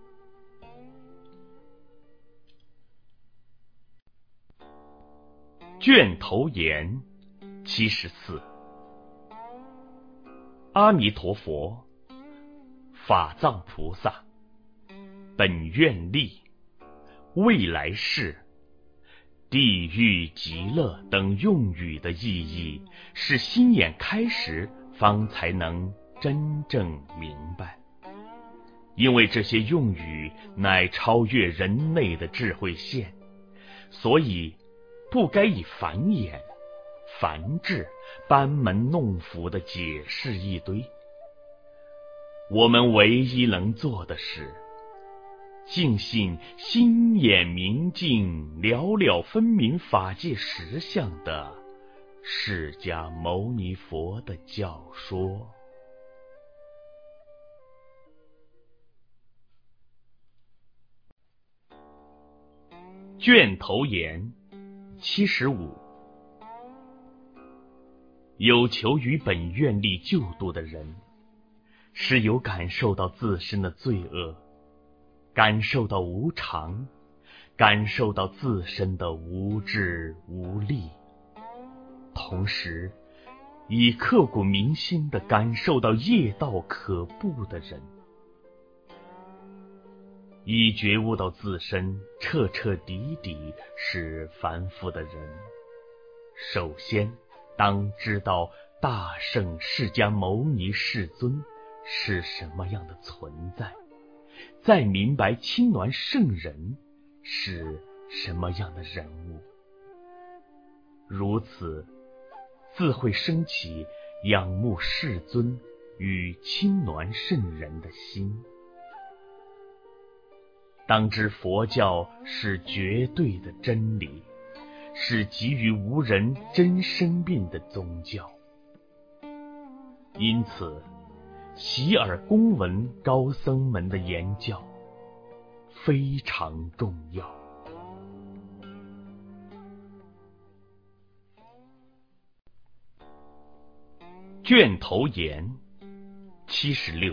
卷头言七十四。阿弥陀佛、法藏菩萨、本愿力、未来世、地狱极乐等用语的意义，是心眼开时方才能真正明白。因为这些用语乃超越人类的智慧线，所以不该以繁言、繁智、班门弄斧的解释一堆。我们唯一能做的是尽信心眼明净、了了分明法界实相的释迦牟尼佛的教说。卷头言七十五。有求于本愿力救度的人，是有感受到自身的罪恶，感受到无常，感受到自身的无智无力，同时以刻骨铭心地感受到业道可怖的人，已觉悟到自身彻彻底底是凡夫的人，首先当知道大圣释迦牟尼世尊是什么样的存在，再明白青鸾圣人是什么样的人物，如此自会升起仰慕世尊与青鸾圣人的心。当知佛教是绝对的真理，是给予无人真生命的宗教，因此洗耳恭闻高僧们的言教非常重要。卷头言七十六。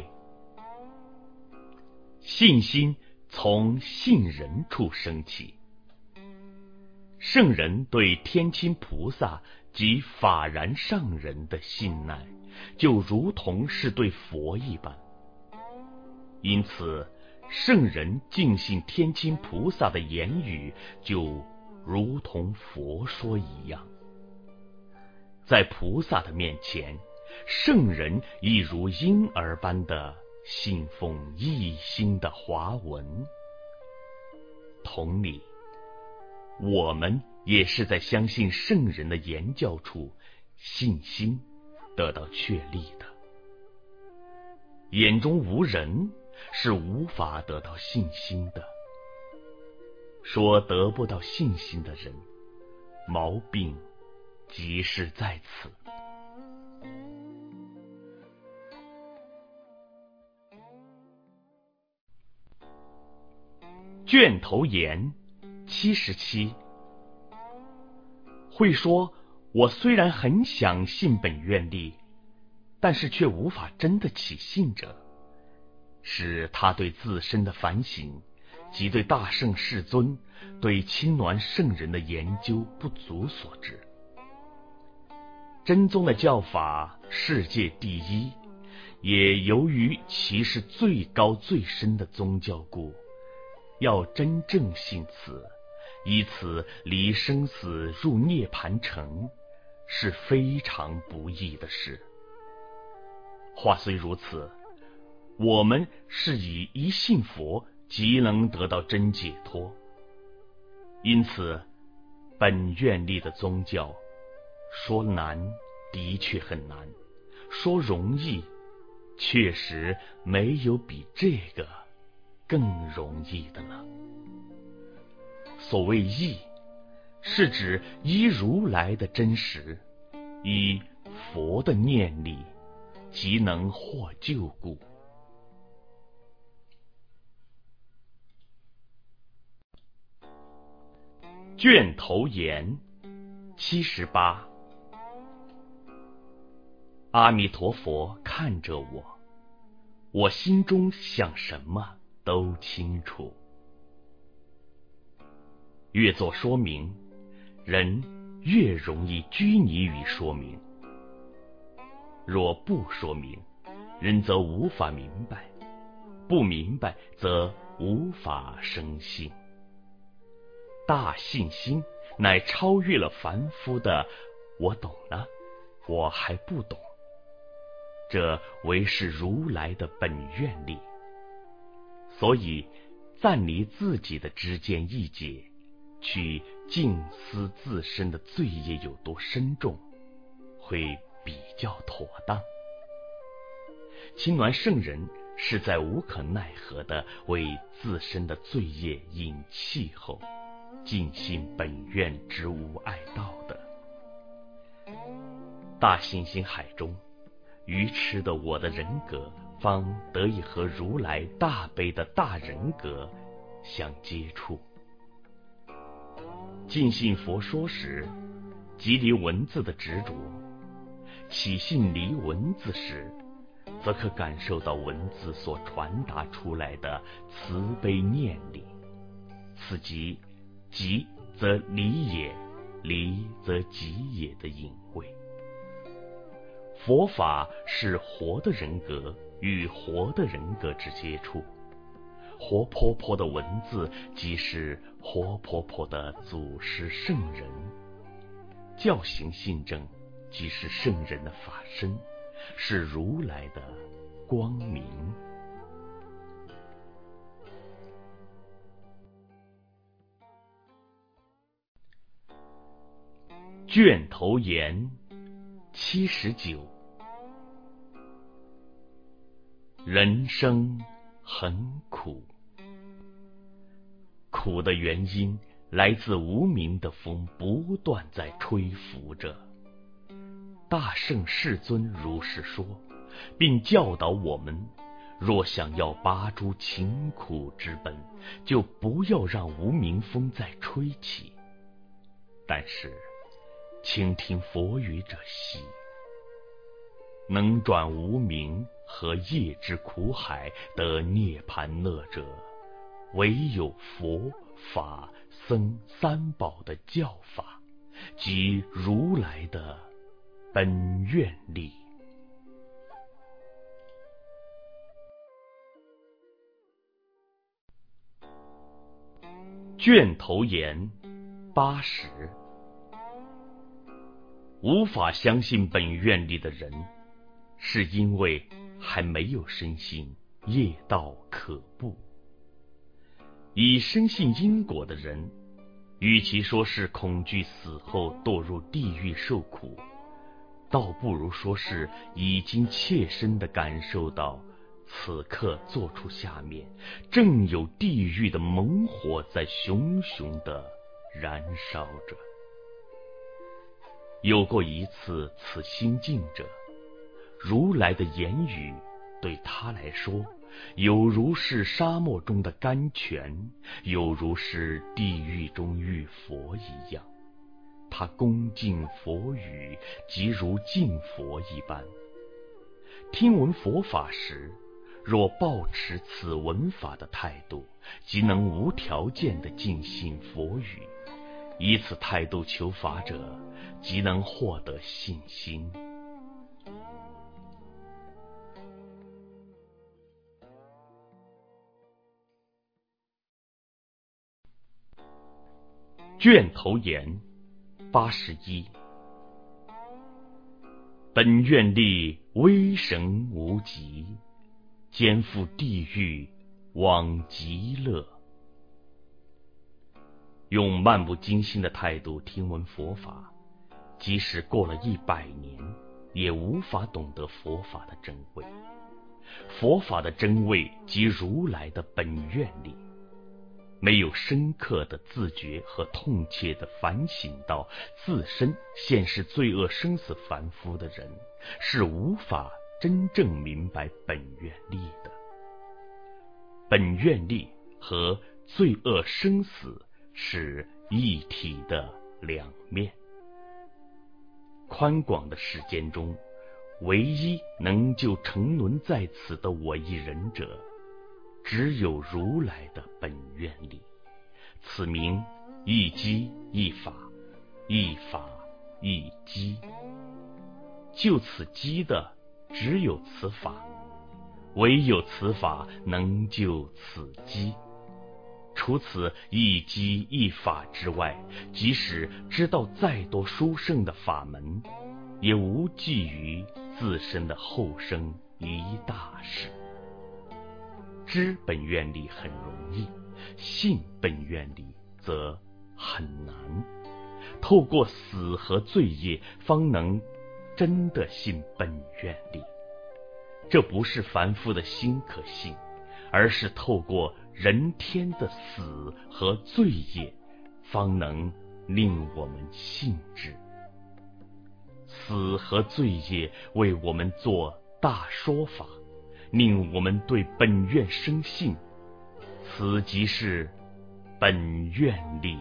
信心从信人处升起。圣人对天亲菩萨及法然上人的信赖，就如同是对佛一般。因此圣人敬信天亲菩萨的言语，就如同佛说一样。在菩萨的面前，圣人亦如婴儿般的信奉一心的华文。同理，我们也是在相信圣人的言教处，信心得到确立的。眼中无人，是无法得到信心的。说得不到信心的人，毛病即是在此。 卷头言七十七。会说，我虽然很想信本愿力，但是却无法真的起信者，是他对自身的反省及对大圣世尊、对亲鸾圣人的研究不足所致。真宗的教法世界第一，也由于其是最高最深的宗教故，要真正信此，以此离生死入涅盘城，是非常不易的事。话虽如此，我们是以一信佛即能得到真解脱，因此本愿力的宗教说难的确很难，说容易确实没有比这个更容易的了。所谓义，是指依如来的真实，依佛的念力，即能获救故。卷头言七十八。阿弥陀佛看着我，我心中想什么都清楚。越做说明，人越容易拘泥于说明。若不说明，人则无法明白；不明白，则无法生信。大信心乃超越了凡夫的我懂了，我还不懂，这为是如来的本愿力。所以暂离自己的知见意解，去静思自身的罪业有多深重，会比较妥当。亲鸾圣人是在无可奈何地为自身的罪业引气后，尽信本愿之无碍道的。大信心海中，愚痴的我的人格方得以和如来大悲的大人格相接触。尽信佛说时，即离文字的执着；起信离文字时，则可感受到文字所传达出来的慈悲念力。此即即则离也，离则即也的隐晦。佛法是活的人格与活的人格之接触，活泼泼的文字即是活泼泼的祖师圣人，教行信正即是圣人的法身，是如来的光明。卷头言七十九。人生很苦，苦的原因来自无明的风不断在吹拂着。大圣世尊如是说，并教导我们，若想要拔除勤苦之本，就不要让无明风再吹起。但是倾听佛语者稀，能转无明和业之苦海得涅盘乐者，唯有佛法僧三宝的教法，即如来的本愿力。卷头言八十。无法相信本愿力的人，是因为还没有深信业道可怖。已深信因果的人，与其说是恐惧死后堕入地狱受苦，倒不如说是已经切身地感受到，此刻坐处下面正有地狱的猛火在熊熊地燃烧着。有过一次此心境者，如来的言语对他来说有如是沙漠中的甘泉，有如是地狱中浴佛一样。他恭敬佛语，即如敬佛一般。听闻佛法时，若抱持此闻法的态度，即能无条件地尽信佛语。以此态度求法者，即能获得信心。卷头言八十一。本愿力威神无极，肩负地狱往极乐。用漫不经心的态度听闻佛法，即使过了一百年，也无法懂得佛法的真味。佛法的真味即如来的本愿力。没有深刻的自觉和痛切的反省到自身现是罪恶生死凡夫的人，是无法真正明白本愿力的。本愿力和罪恶生死是一体的两面。宽广的世间中，唯一能救沉沦在此的我一人者，只有如来的本愿力。此名一机一法，一法一机。就此机的只有此法，唯有此法能救此机。除此一机一法之外，即使知道再多殊胜的法门，也无济于自身的后生一大事。知本愿力很容易，信本愿力则很难。透过死和罪业，方能真的信本愿力。这不是凡夫的心可信，而是透过人天的死和罪业，方能令我们信之。死和罪业为我们做大说法，令我们对本愿生信，此即是本愿力。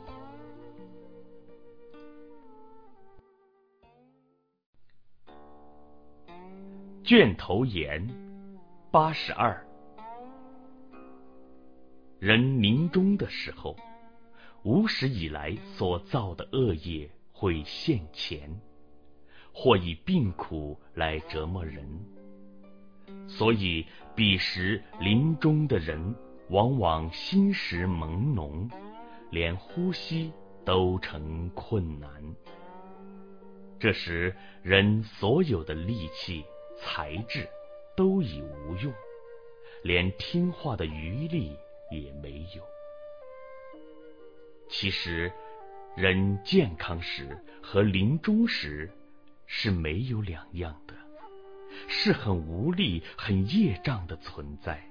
卷头言八十二。人临终的时候，无始以来所造的恶业会现前，或以病苦来折磨人。所以彼时临终的人往往心识朦胧，连呼吸都成困难。这时人所有的力气才智都已无用，连听话的余力也没有。其实人健康时和临终时是没有两样的，是很无力很业障的存在。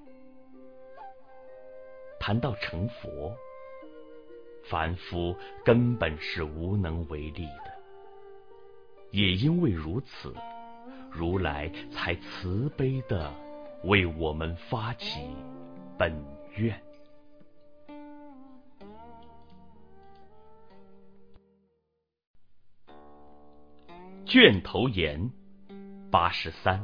谈到成佛，凡夫根本是无能为力的。也因为如此，如来才慈悲地为我们发起本愿。卷头言八十三。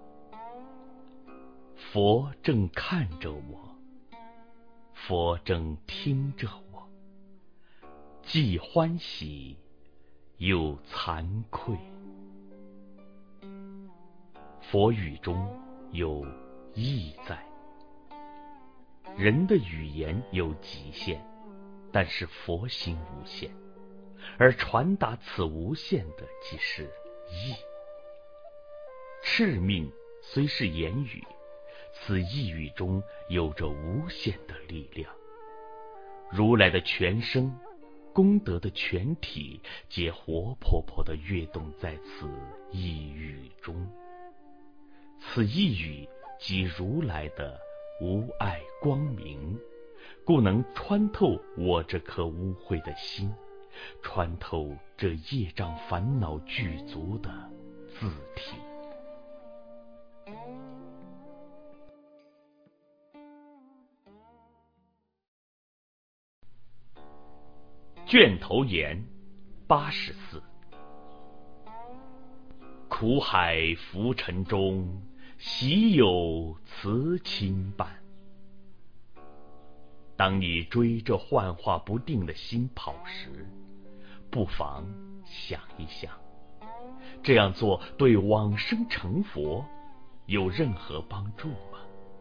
佛正看着我，佛正听着我，既欢喜又惭愧。佛语中有意在，人的语言有极限，但是佛心无限，而传达此无限的即是意。敕命虽是言语，此意语中有着无限的力量。如来的全身，功德的全体，皆活泼泼地跃动在此意语中。此意语即如来的无碍光明，故能穿透我这颗污秽的心，穿透这业障烦恼具足的自体。 卷头言八十四。苦海浮沉中，喜有慈亲伴。当你追着幻化不定的心跑时，不妨想一想，这样做对往生成佛有任何帮助吗？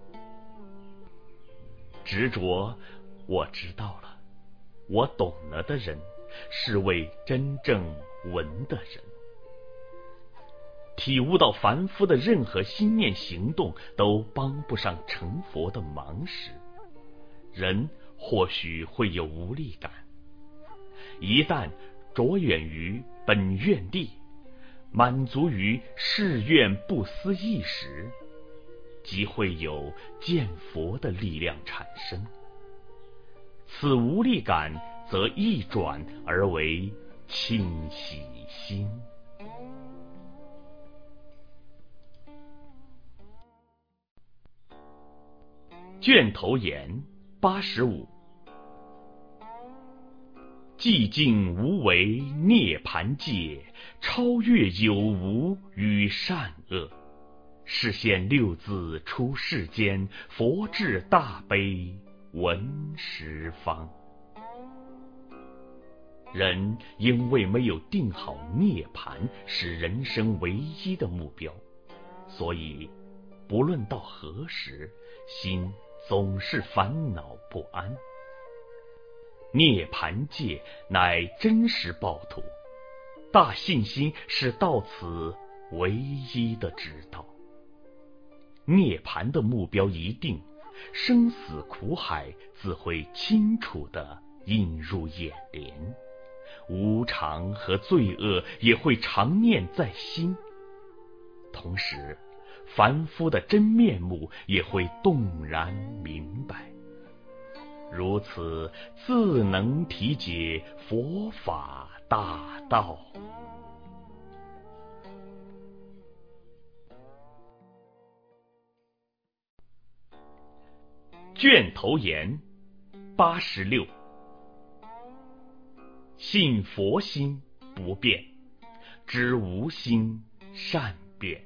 执着我知道了，我懂了的人，是为真正闻的人。体悟到凡夫的任何心念行动都帮不上成佛的忙时，人或许会有无力感。一旦着眼于本愿力，满足于誓愿不思议时，即会有见佛的力量产生。此无力感则一转而为庆喜心。卷头言八十五。寂静无为涅盘界，超越有无与善恶，示现六字出世间，佛智大悲闻十方。人因为没有定好涅盘是人生唯一的目标，所以不论到何时，心总是烦恼不安。涅盘界乃真实报土，大信心是到此唯一的指导。涅盘的目标一定，生死苦海自会清楚地映入眼帘，无常和罪恶也会常念在心，同时凡夫的真面目也会动然明白，如此自能体解佛法大道。卷头言八十六。信佛心不变，知无心善变。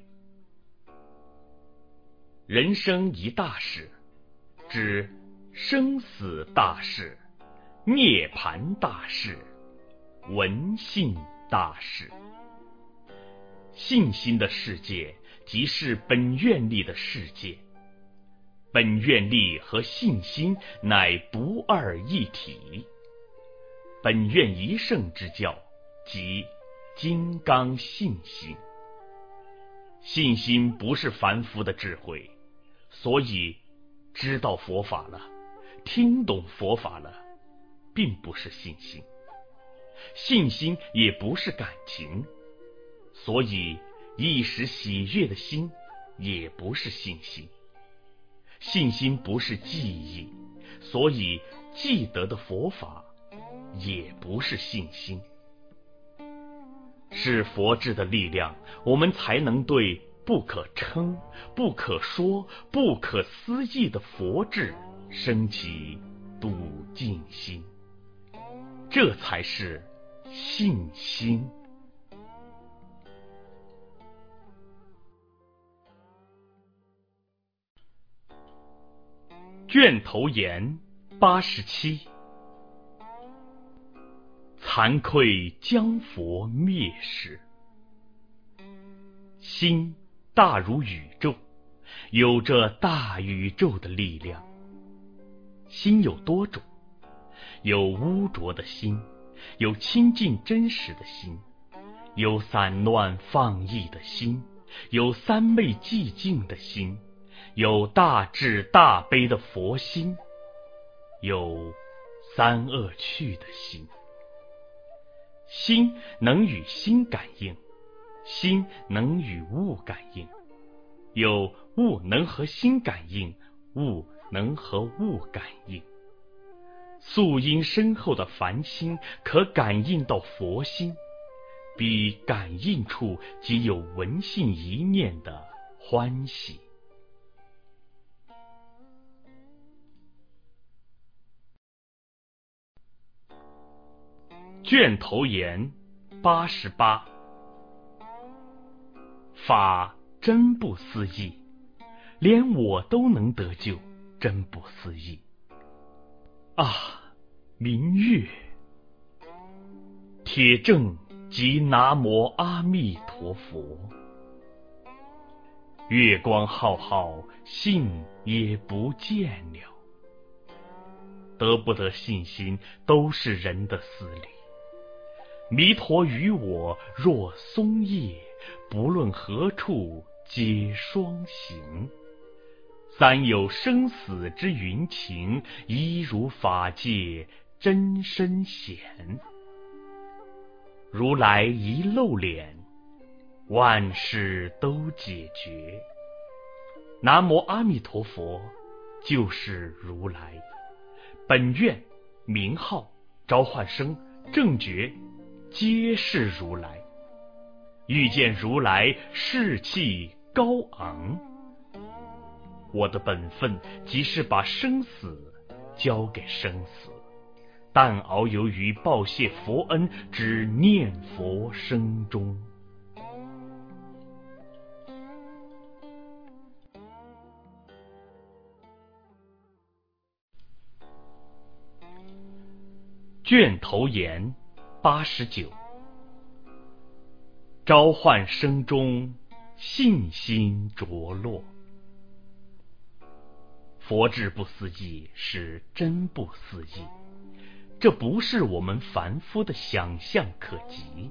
人生一大事，知生死大事、涅盘大事、闻信大事。信心的世界即是本愿力的世界，本愿力和信心乃不二一体。本愿一圣之教即金刚信心。信心不是凡夫的智慧，所以知道佛法了，听懂佛法了，并不是信心。信心也不是感情，所以一时喜悦的心也不是信心。信心不是记忆，所以记得的佛法也不是信心。是佛智的力量，我们才能对不可称、不可说、不可思议的佛智升起笃敬心，这才是信心。卷头言八十七。惭愧将佛灭时。心大如宇宙，有着大宇宙的力量。心有多种，有污浊的心，有清净真实的心，有散乱放逸的心，有三昧寂静的心，有大智大悲的佛心，有三恶趣的心。心能与心感应，心能与物感应，有物能和心感应，物能和物感应。素因深厚的凡心可感应到佛心，彼感应处即有闻信一念的欢喜。 卷头言八十八。法真不思议，连我都能得救，真不思议。啊，明月，铁证即南无阿弥陀佛。月光浩浩，信也不见了。得不得信心，都是人的私利。弥陀与我若松叶，不论何处皆双行。三有生死之云情，一如法界真身显。如来一露脸，万事都解决。南无阿弥陀佛，就是如来。本愿、名号、召唤声、正觉，皆是如来。遇见如来，士气高昂。我的本分即是把生死交给生死，但遨游于报谢佛恩之念佛声中。卷头言八十九。召唤声中，信心着落。佛智不思议是真不思议，这不是我们凡夫的想象可及。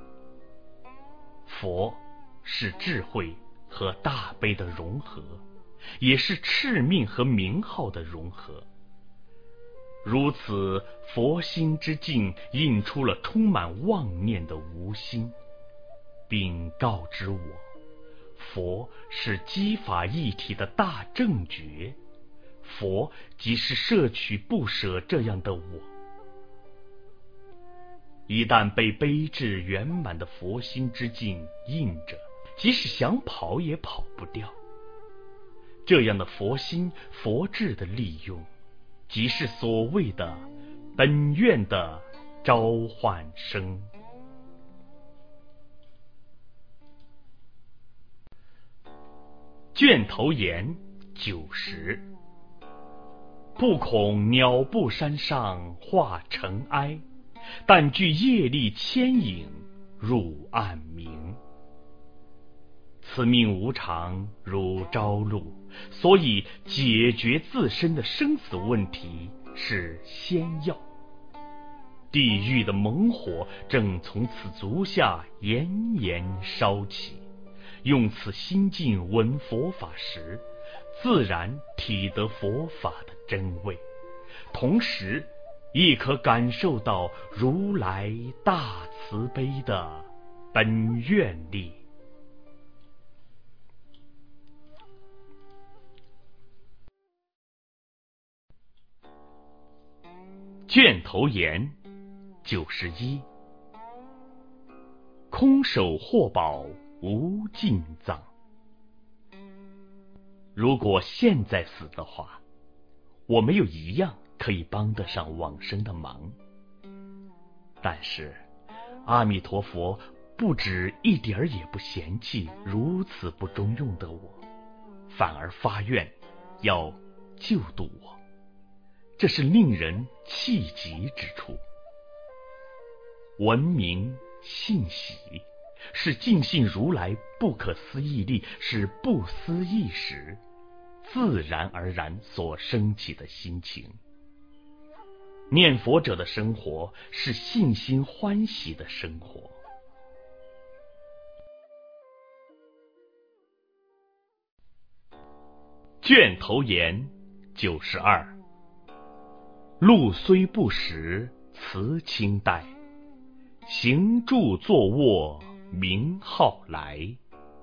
佛是智慧和大悲的融合，也是敕命和名号的融合。如此佛心之境，映出了充满妄念的无心，并告知我，佛是机法一体的大正觉，佛即是摄取不舍这样的我。一旦被悲智圆满的佛心之境映着，即使想跑也跑不掉。这样的佛心佛智的利用，即是所谓的本愿的召唤声。卷头言九十。不恐鸟步山上化尘埃，但惧业力牵引入暗明。此命无常如朝露，所以解决自身的生死问题是先要。地狱的猛火正从此足下炎炎烧起，用此心境闻佛法时，自然体得佛法的真味，同时亦可感受到如来大慈悲的本愿力。卷头言九十一。空手获宝无尽藏。如果现在死的话，我没有一样可以帮得上往生的忙。但是阿弥陀佛不止一点儿也不嫌弃如此不中用的我，反而发愿要救度我，这是令人气急之处。闻名信喜，是尽信如来不可思议力，是不思议时自然而然所升起的心情。念佛者的生活是信心欢喜的生活。卷头言九十二。路虽不识辞清代，行住坐卧名号来。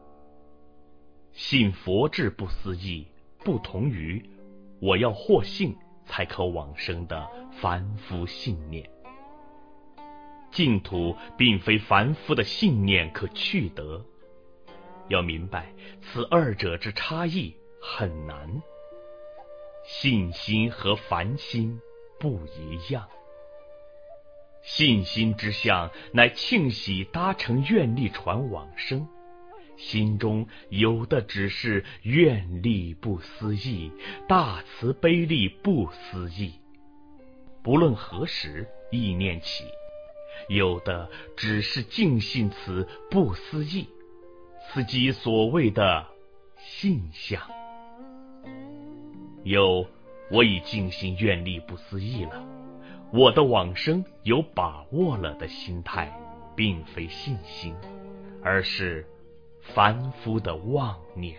信佛智不思议，不同于我要获信才可往生的凡夫信念。净土并非凡夫的信念可去得，要明白此二者之差异很难。信心和凡心不一样。 信心之相，乃庆喜搭乘愿力船往生，心中有的只是愿力不思议，大慈悲力不思议。不论何时意念起，有的只是尽信此不思议，此即所谓的信相。有我已尽心愿力不思议了，我的往生有把握了的心态，并非信心，而是凡夫的妄念。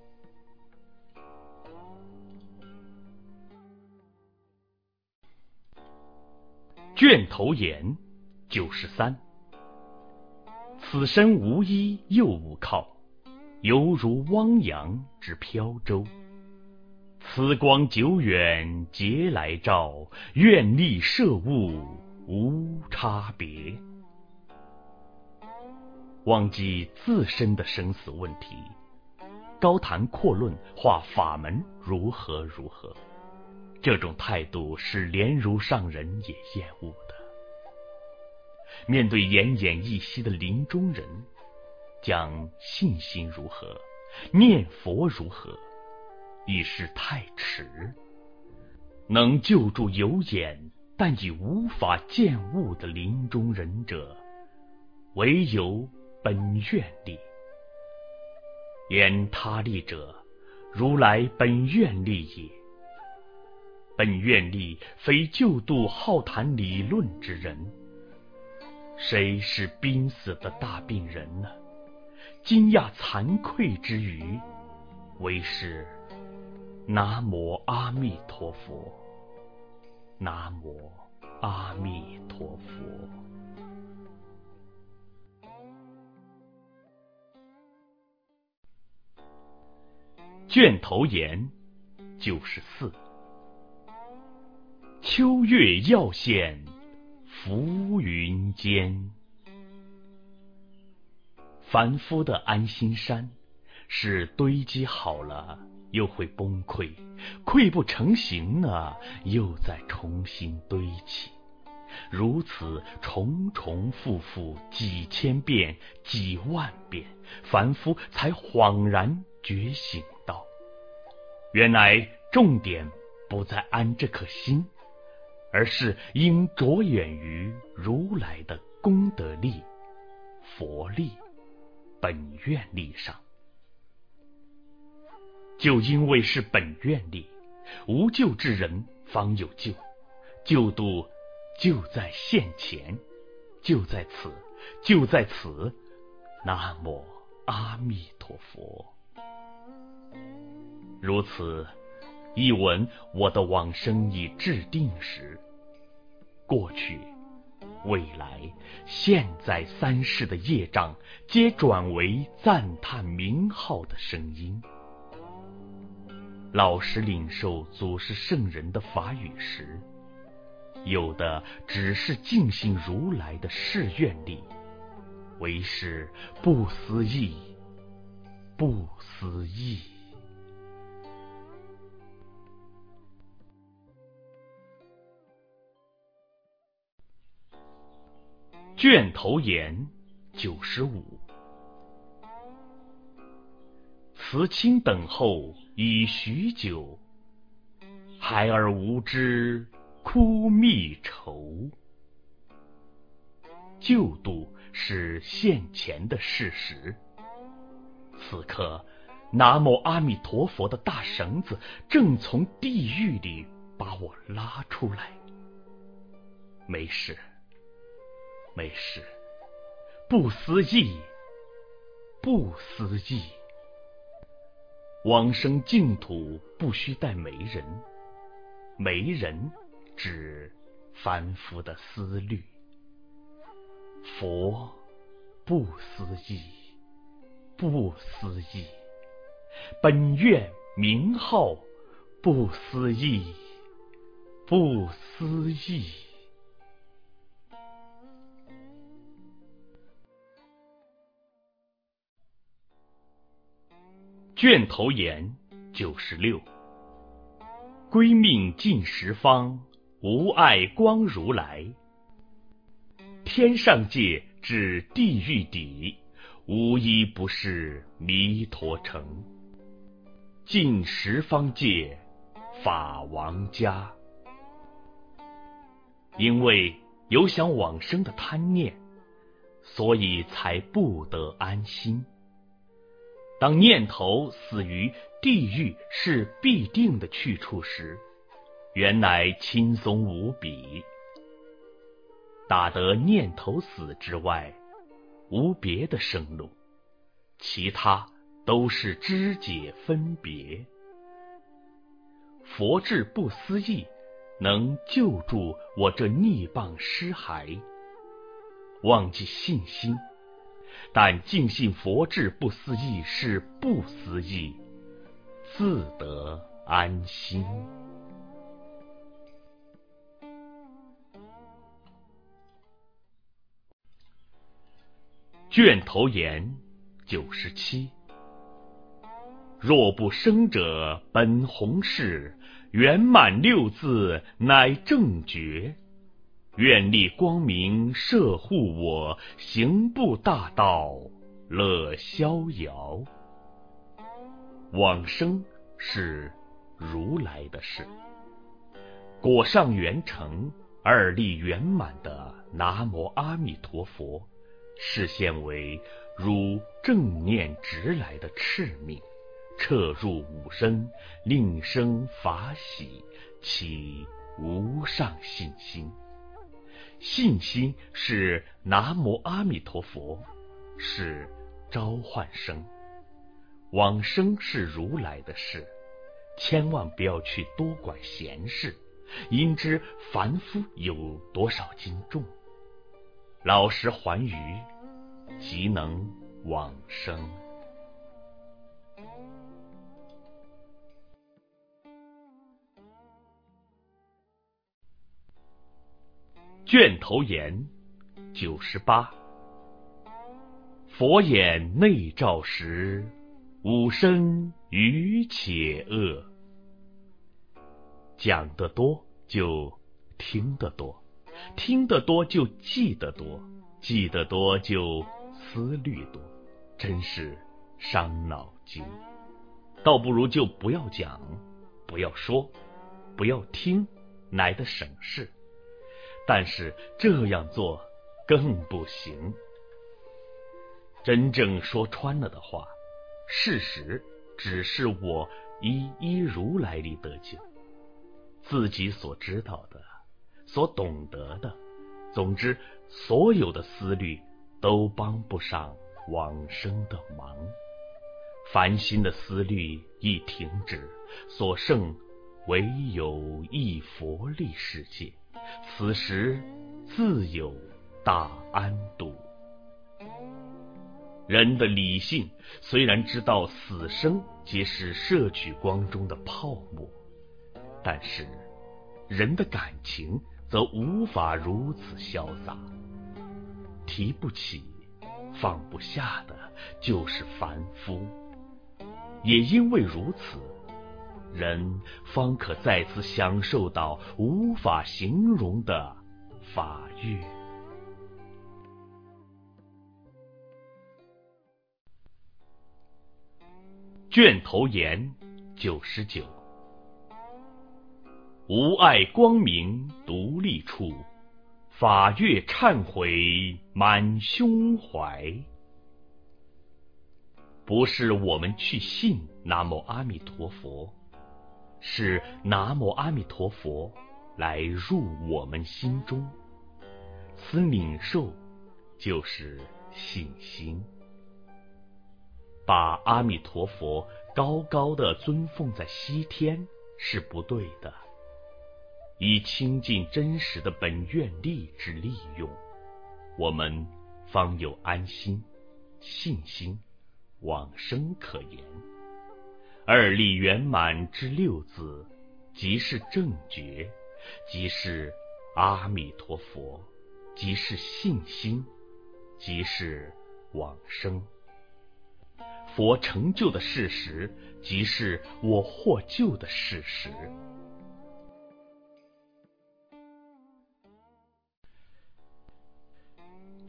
卷头言九十三，此身无依又无靠，犹如汪洋之漂舟。此光久远劫来照，愿力摄物无差别。忘记自身的生死问题，高谈阔论化法门如何如何，这种态度是连如上人也厌恶的。面对奄奄一息的临终人，讲信心如何，念佛如何，已是太迟。能救助有眼但已无法见物的临终人者，唯有本愿力。言他力者，如来本愿力也。本愿力非救度好谈理论之人。谁是濒死的大病人呢？惊讶惭愧之余，唯是南无阿弥陀佛，南无阿弥陀佛。卷头言九十四，秋月耀现浮云间。凡夫的安心山是堆积好了又会崩溃，溃不成形呢，又再重新堆起，如此重重复复几千遍几万遍，凡夫才恍然觉醒到，原来重点不在安这颗心，而是应着眼于如来的功德力、佛力、本愿力上。就因为是本愿力，无救之人方有救，救度就在现前，就在此，就在此。南无阿弥陀佛。如此，一闻我的往生已制定时，过去、未来、现在三世的业障，皆转为赞叹名号的声音。老实领受祖师圣人的法语时，有的只是尽信如来的誓愿力，为是不思议，不思议。卷头言九十五，慈亲等候已许久，孩儿无知哭密愁。救度是现前的事实，此刻南无阿弥陀佛的大绳子正从地狱里把我拉出来。没事没事，不思议，不思议。往生净土不须带媒人，媒人指凡夫的思虑。佛不思议，不思议。本愿名号不思议，不思议。卷头言九十六，归命尽十方，无碍光如来。 天上界至地狱底，无一不是弥陀城。尽十方界，法王家。因为有想往生的贪念，所以才不得安心。当念头死于地狱是必定的去处时，原来轻松无比。打得念头死之外，无别的生路，其他都是知解分别。佛智不思议，能救助我这逆谤尸骸。忘记信心，但尽信佛智不思议是不思议，自得安心。卷头言九十七。若不生者本弘誓，圆满六字乃正觉。愿力光明摄护我，行步大道乐逍遥。往生是如来的事，果上圆成二力圆满的南无阿弥陀佛，示现为如正念直来的赤命，彻入五身，令生法喜，起无上信心。信心是南无阿弥陀佛，是召唤生。往生是如来的事，千万不要去多管闲事，因知凡夫有多少斤重，老实还余，即能往生。卷头言九十八。佛眼内照时，五身愚且恶。讲得多就听得多，听得多就记得多，记得多就思虑多，真是伤脑筋。倒不如就不要讲，不要说，不要听，来得省事。但是这样做更不行。真正说穿了的话，事实只是我一一如来里得救，自己所知道的，所懂得的，总之所有的思虑都帮不上往生的忙。烦心的思虑一停止，所剩唯有一佛力世界，此时自有大安度。人的理性虽然知道死生皆是摄取光中的泡沫，但是人的感情则无法如此潇洒。提不起放不下的就是凡夫，也因为如此，人方可再次享受到无法形容的法悦。卷头言九十九。无碍光明独立处，法悦忏悔满胸怀。不是我们去信南无阿弥陀佛，是南无阿弥陀佛来入我们心中，此领受就是信心。把阿弥陀佛高高的尊奉在西天是不对的，以亲近真实的本愿力之利用，我们方有安心、信心、往生可言。二力圆满之六字，即是正觉，即是阿弥陀佛，即是信心，即是往生。佛成就的事实，即是我获救的事实。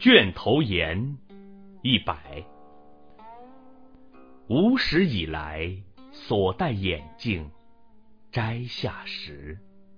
卷头言一百。无始以来，所戴眼镜摘下时。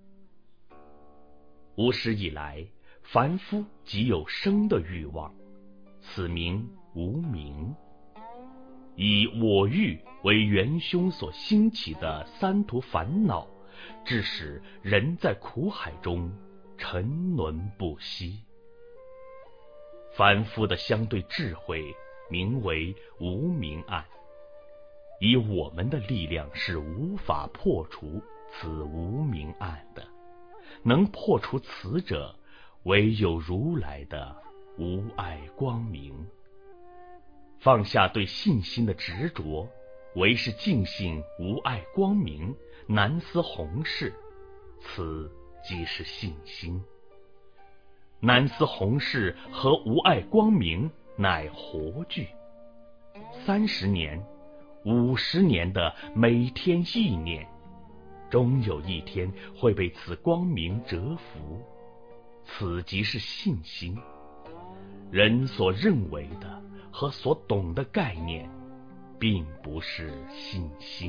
无始以来，凡夫即有生的欲望，此名无明。以我欲为元凶所兴起的三途烦恼，致使人在苦海中沉沦不息。凡夫的相对智慧名为无明暗，以我们的力量是无法破除此无明暗的，能破除此者，唯有如来的无碍光明。放下对信心的执着，唯是净信无碍光明，难思弘誓，此即是信心。难思弘誓和无碍光明乃活具，三十年、五十年的每天意念，终有一天会被此光明折服，此即是信心。人所认为的和所懂的概念，并不是信心。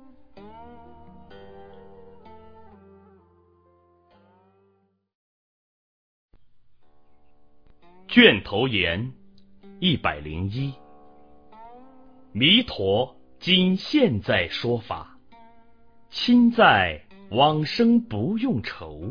卷头言一百零一。弥陀今现在说法，亲在往生不用愁。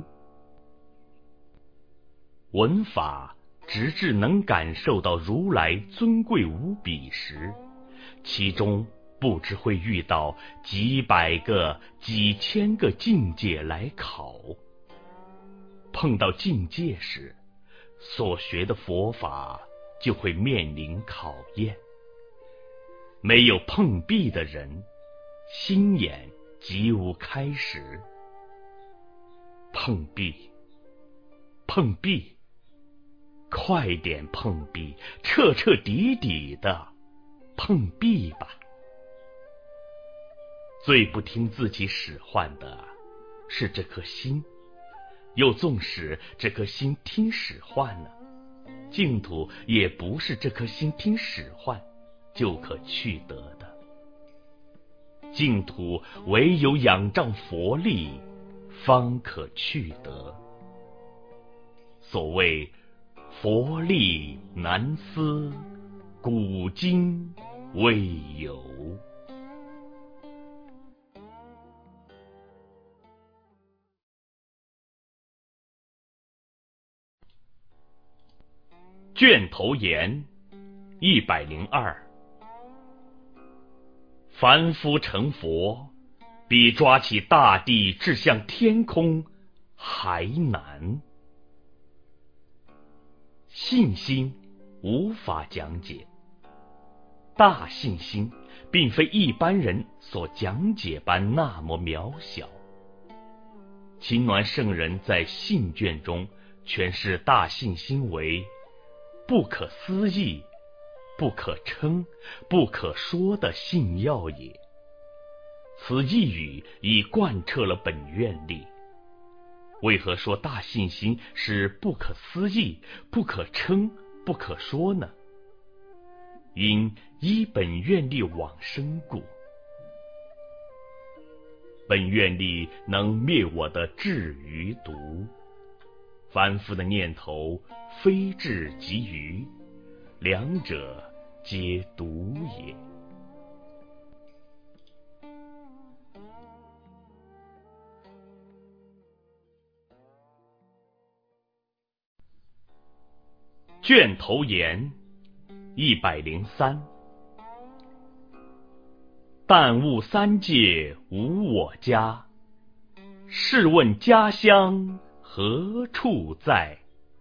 闻法直至能感受到如来尊贵无比时，其中不知会遇到几百个、几千个境界来考。碰到境界时，所学的佛法就会面临考验。没有碰壁的人，心眼即无开始。碰壁，碰壁，快点碰壁，彻彻底底的碰壁吧。最不听自己使唤的是这颗心，又纵使这颗心听使唤了，净土也不是这颗心听使唤就可去得的。净土唯有仰仗佛力，方可去得。所谓佛力难思，古今未有。卷头言一百零二。凡夫成佛，比抓起大地掷向天空还难。信心无法讲解，大信心并非一般人所讲解般那么渺小。亲鸾圣人在信卷中诠释大信心为不可思议、不可称、不可说的信要也。此一语已贯彻了本愿力。为何说大信心是不可思议、不可称、不可说呢？因依本愿力往生故。本愿力能灭我的智愚毒，凡夫的念头非智即愚，两者皆毒也。卷头言一百零三。但悟三界无我家，试问家乡何处在？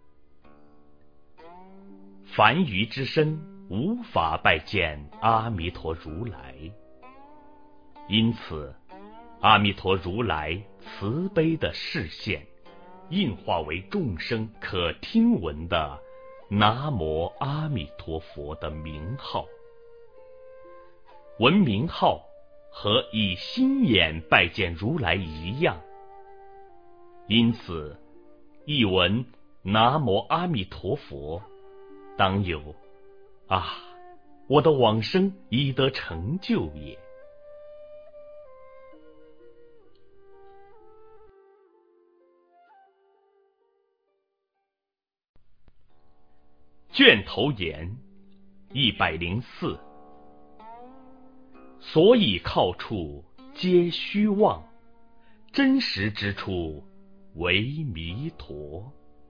凡愚之身无法拜见阿弥陀如来，因此阿弥陀如来慈悲的视线印化为众生可听闻的南无阿弥陀佛的名号。闻名号和以心眼拜见如来一样，因此一闻南无阿弥陀佛， 当有啊，我的往生已得成就也。卷头言一百零四。所以靠处皆虚妄，真实之处为弥陀。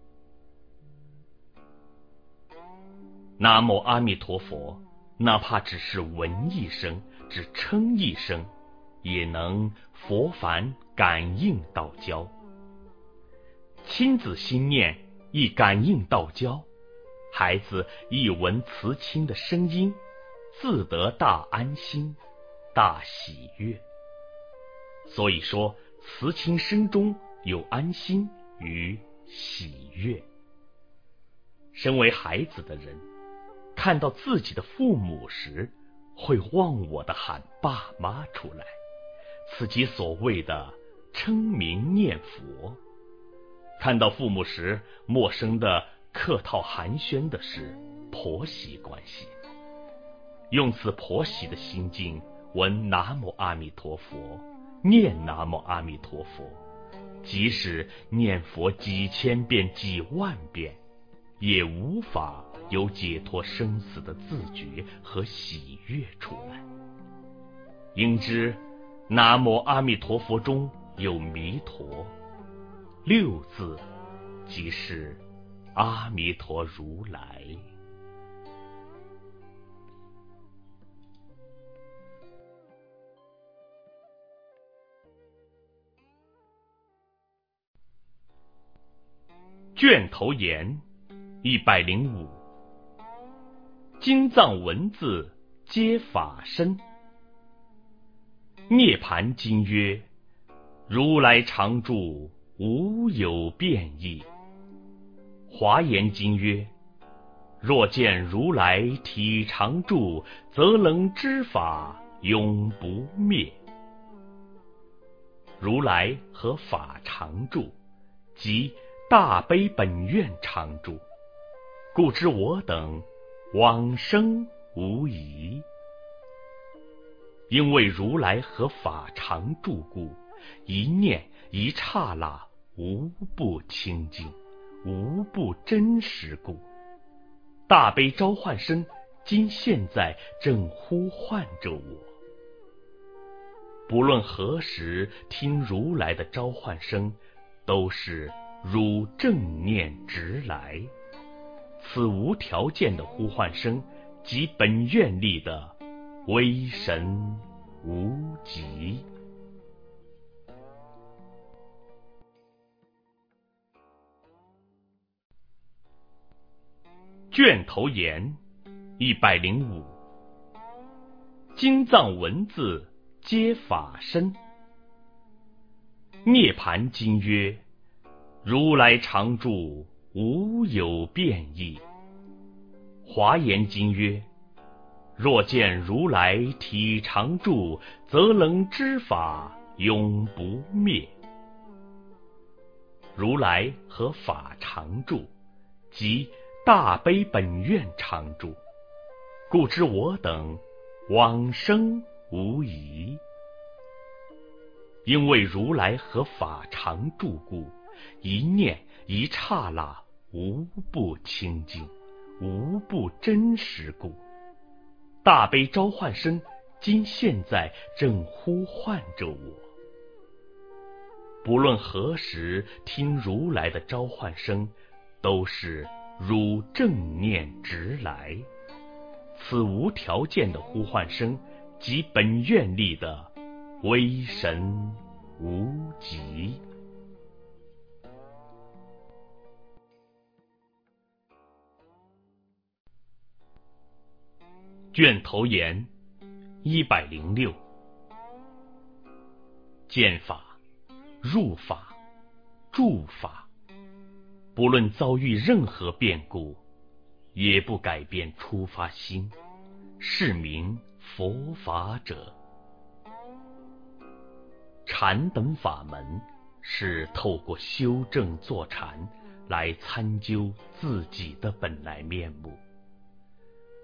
南无阿弥陀佛，哪怕只是闻一声，只称一声，也能佛凡感应道交。亲子心念一感应道交，孩子一闻慈亲的声音，自得大安心，大喜悦。所以说，慈亲声中有安心与喜悦。身为孩子的人，看到自己的父母时，会忘我的喊爸妈出来，此即所谓的称名念佛。看到父母时，陌生的客套寒暄的是婆媳关系。用此婆媳的心境闻南无阿弥陀佛，念南无阿弥陀佛，即使念佛几千遍几万遍，也无法有解脱生死的自觉和喜悦出来。应知南无阿弥陀佛中有弥陀六字，即是阿弥陀如来。卷头言一百零五。经藏文字皆法身。涅盘经曰：如来常住，无有变异。华严经曰：若见如来体常住，则能知法永不灭。如来和法常住，即大悲本愿常住，故知我等往生无疑。因为如来和法常住故，一念一刹那无不清净，无不真实故，大悲召唤声今现在正呼唤着我。不论何时听如来的召唤声，都是如正念直来。此无条件的呼唤声，即本愿力的威神无极。卷头言一百零五。经藏文字皆法身。涅盘经曰：如来常住，无有变异。华严经曰：若见如来体常住，则能知法永不灭。如来和法常住，即大悲本愿常住，故知我等往生无疑。因为如来和法常住故，一念一刹那无不清净，无不真实故，大悲召唤声今现在正呼唤着我。不论何时听如来的召唤声，都是如正念直来。此无条件的呼唤声，即本愿力的威神无极。卷头言一百零六。见法、入法、住法，不论遭遇任何变故，也不改变出发心，是名佛法者。禅等法门是透过修正坐禅来参究自己的本来面目，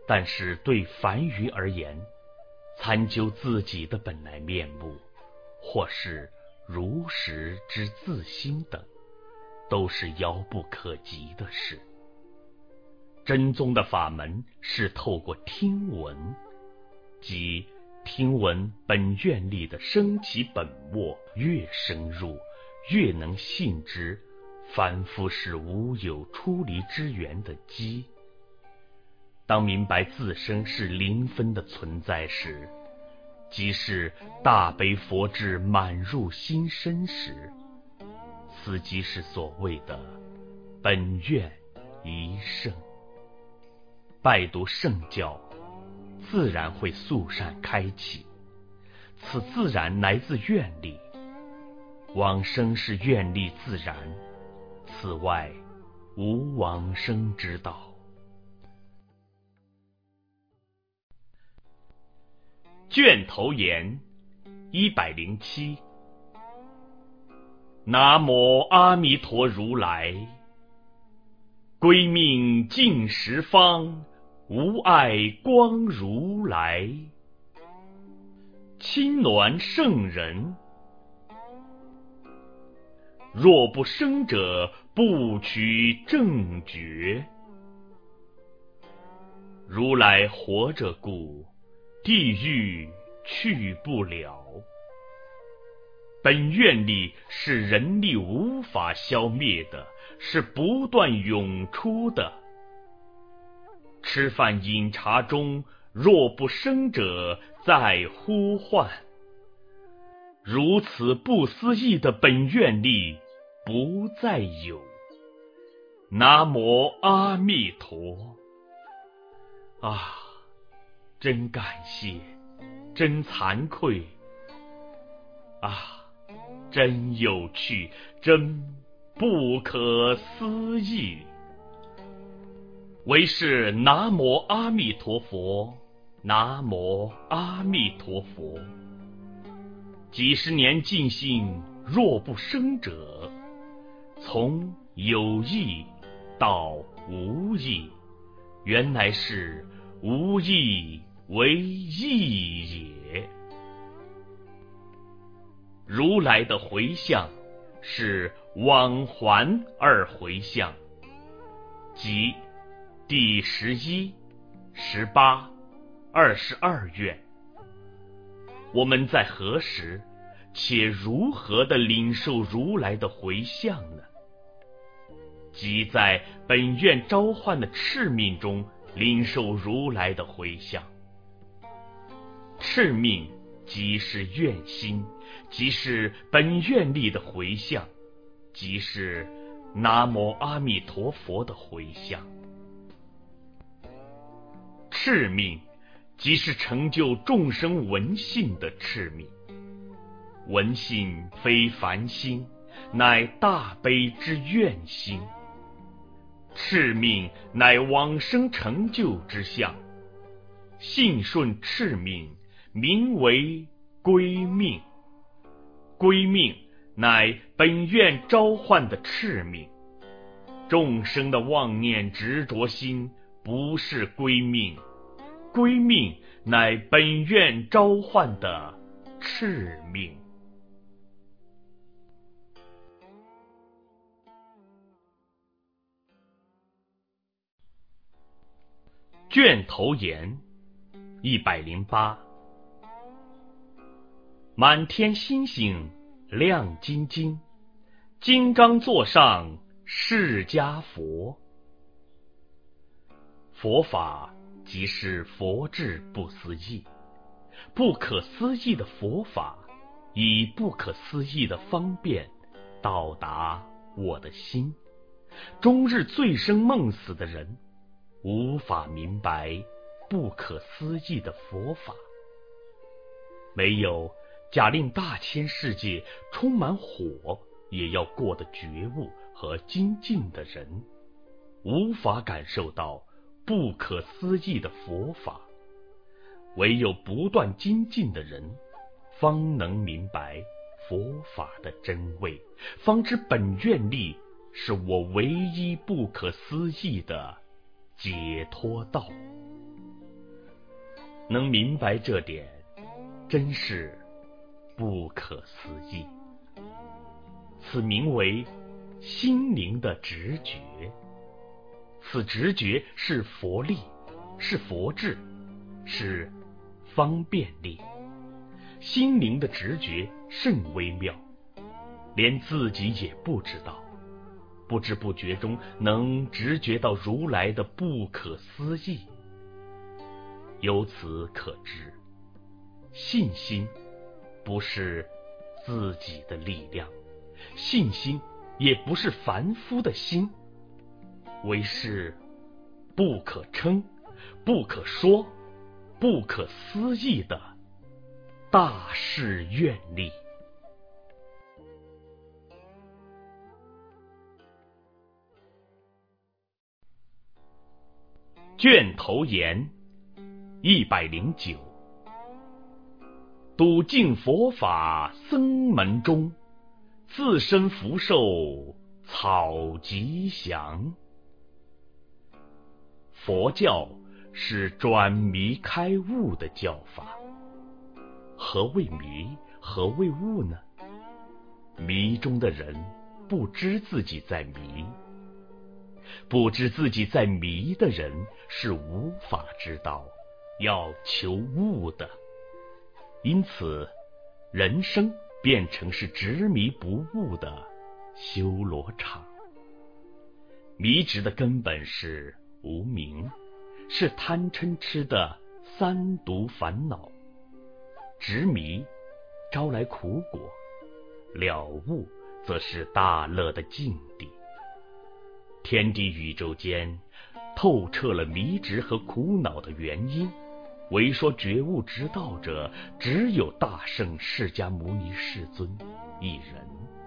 但是对凡愚而言，参究自己的本来面目，或是如实之自心等，都是遥不可及的事。真宗的法门是透过听闻，即听闻本愿力的生起本末，越深入，越能信之，凡夫是无有出离之源的基。当明白自身是零分的存在时，即是大悲佛智满入心身时，此即是所谓的本愿一圣。拜读圣教，自然会肃善开启，此自然来自愿力，往生是愿力自然，此外无往生之道。卷头言一百零七。南无阿弥陀如来，归命尽十方，无碍光如来。亲鸾圣人，若不生者，不取正觉。如来活着故，地狱去不了。本愿力是人力无法消灭的，是不断涌出的。吃饭饮茶中，若不生者，再呼唤。如此不思议的本愿力不再有。南无阿弥陀。啊，真感谢，真惭愧啊，真有趣，真不可思议。唯是南无阿弥陀佛，南无阿弥陀佛。几十年尽心，若不生者，从有意到无意，原来是无意为意也。如来的回向是往还二回向，即第十一、十八、二十二愿。我们在何时且如何的领受如来的回向呢？即在本愿召唤的敕命中领受如来的回向。敕命即是愿心，即是本愿力的回向，即是南无阿弥陀佛的回向。敕命即是成就众生闻性的敕命。闻性非凡心，乃大悲之愿心。敕命乃往生成就之相，信顺敕命，名为归命。归命乃本愿召唤的敕命，众生的妄念执着心不是归命，归命乃本愿召唤的敕命。卷头言一百零八。满天星星亮晶晶，金刚座上释迦佛。佛法即是佛智不思议，不可思议的佛法，以不可思议的方便到达我的心。终日醉生梦死的人，无法明白不可思议的佛法。没有假令大千世界充满火也要过得觉悟和精进的人，无法感受到不可思议的佛法。唯有不断精进的人，方能明白佛法的真味，方知本愿力是我唯一不可思议的解脱道。 能明白这点，真是不可思议。此名为心灵的直觉，此直觉是佛力，是佛智，是方便力。心灵的直觉甚微妙，连自己也不知道，不知不觉中能直觉到如来的不可思议。由此可知，信心不是自己的力量，信心也不是凡夫的心，为是不可称、不可说、不可思议的大誓愿力。卷头言一百零九，笃敬佛法僧门中，自身福寿草吉祥。佛教是转迷开悟的教法。何谓迷？何谓悟呢？迷中的人不知自己在迷，不知自己在迷的人是无法知道要求悟的。因此人生变成是执迷不悟的修罗场。迷执的根本是无明，是贪嗔痴的三毒烦恼。执迷招来苦果，了悟则是大乐的境地。天地宇宙间透彻了迷执和苦恼的原因，唯说觉悟之道者，只有大圣释迦牟尼世尊一人。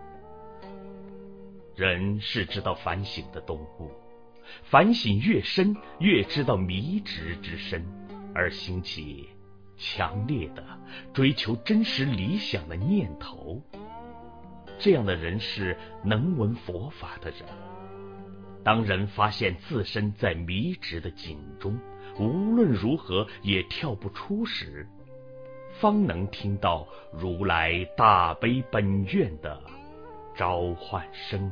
人是知道反省的动物，反省越深，越知道迷执之深，而兴起强烈的追求真实理想的念头。这样的人是能闻佛法的人。当人发现自身在迷执的井中，无论如何也跳不出时，方能听到如来大悲本愿的召唤声。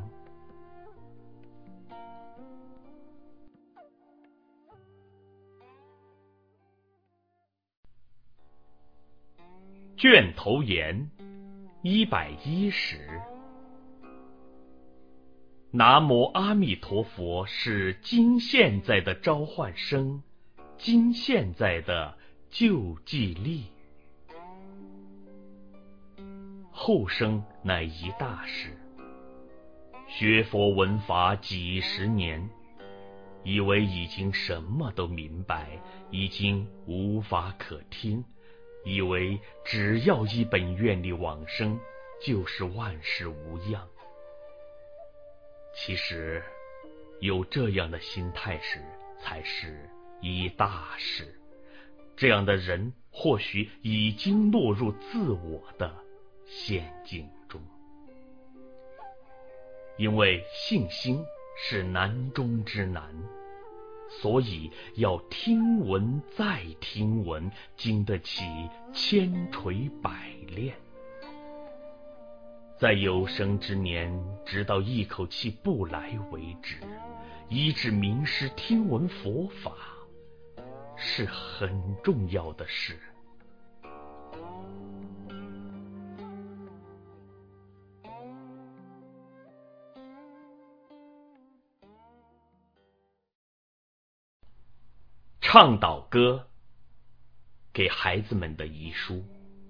卷头言一百一十，南无阿弥陀佛是今现在的召唤声，今现在的救济力。后生乃一大事，学佛闻法几十年，以为已经什么都明白，已经无法可听，以为只要依本愿力往生，就是万事无恙。其实有这样的心态时，才是一大事。这样的人或许已经落入自我的陷阱中。因为信心是难中之难，所以要听闻再听闻，经得起千锤百炼。在有生之年，直到一口气不来为止，依止名师听闻佛法，是很重要的事。倡导歌，给孩子们的遗书。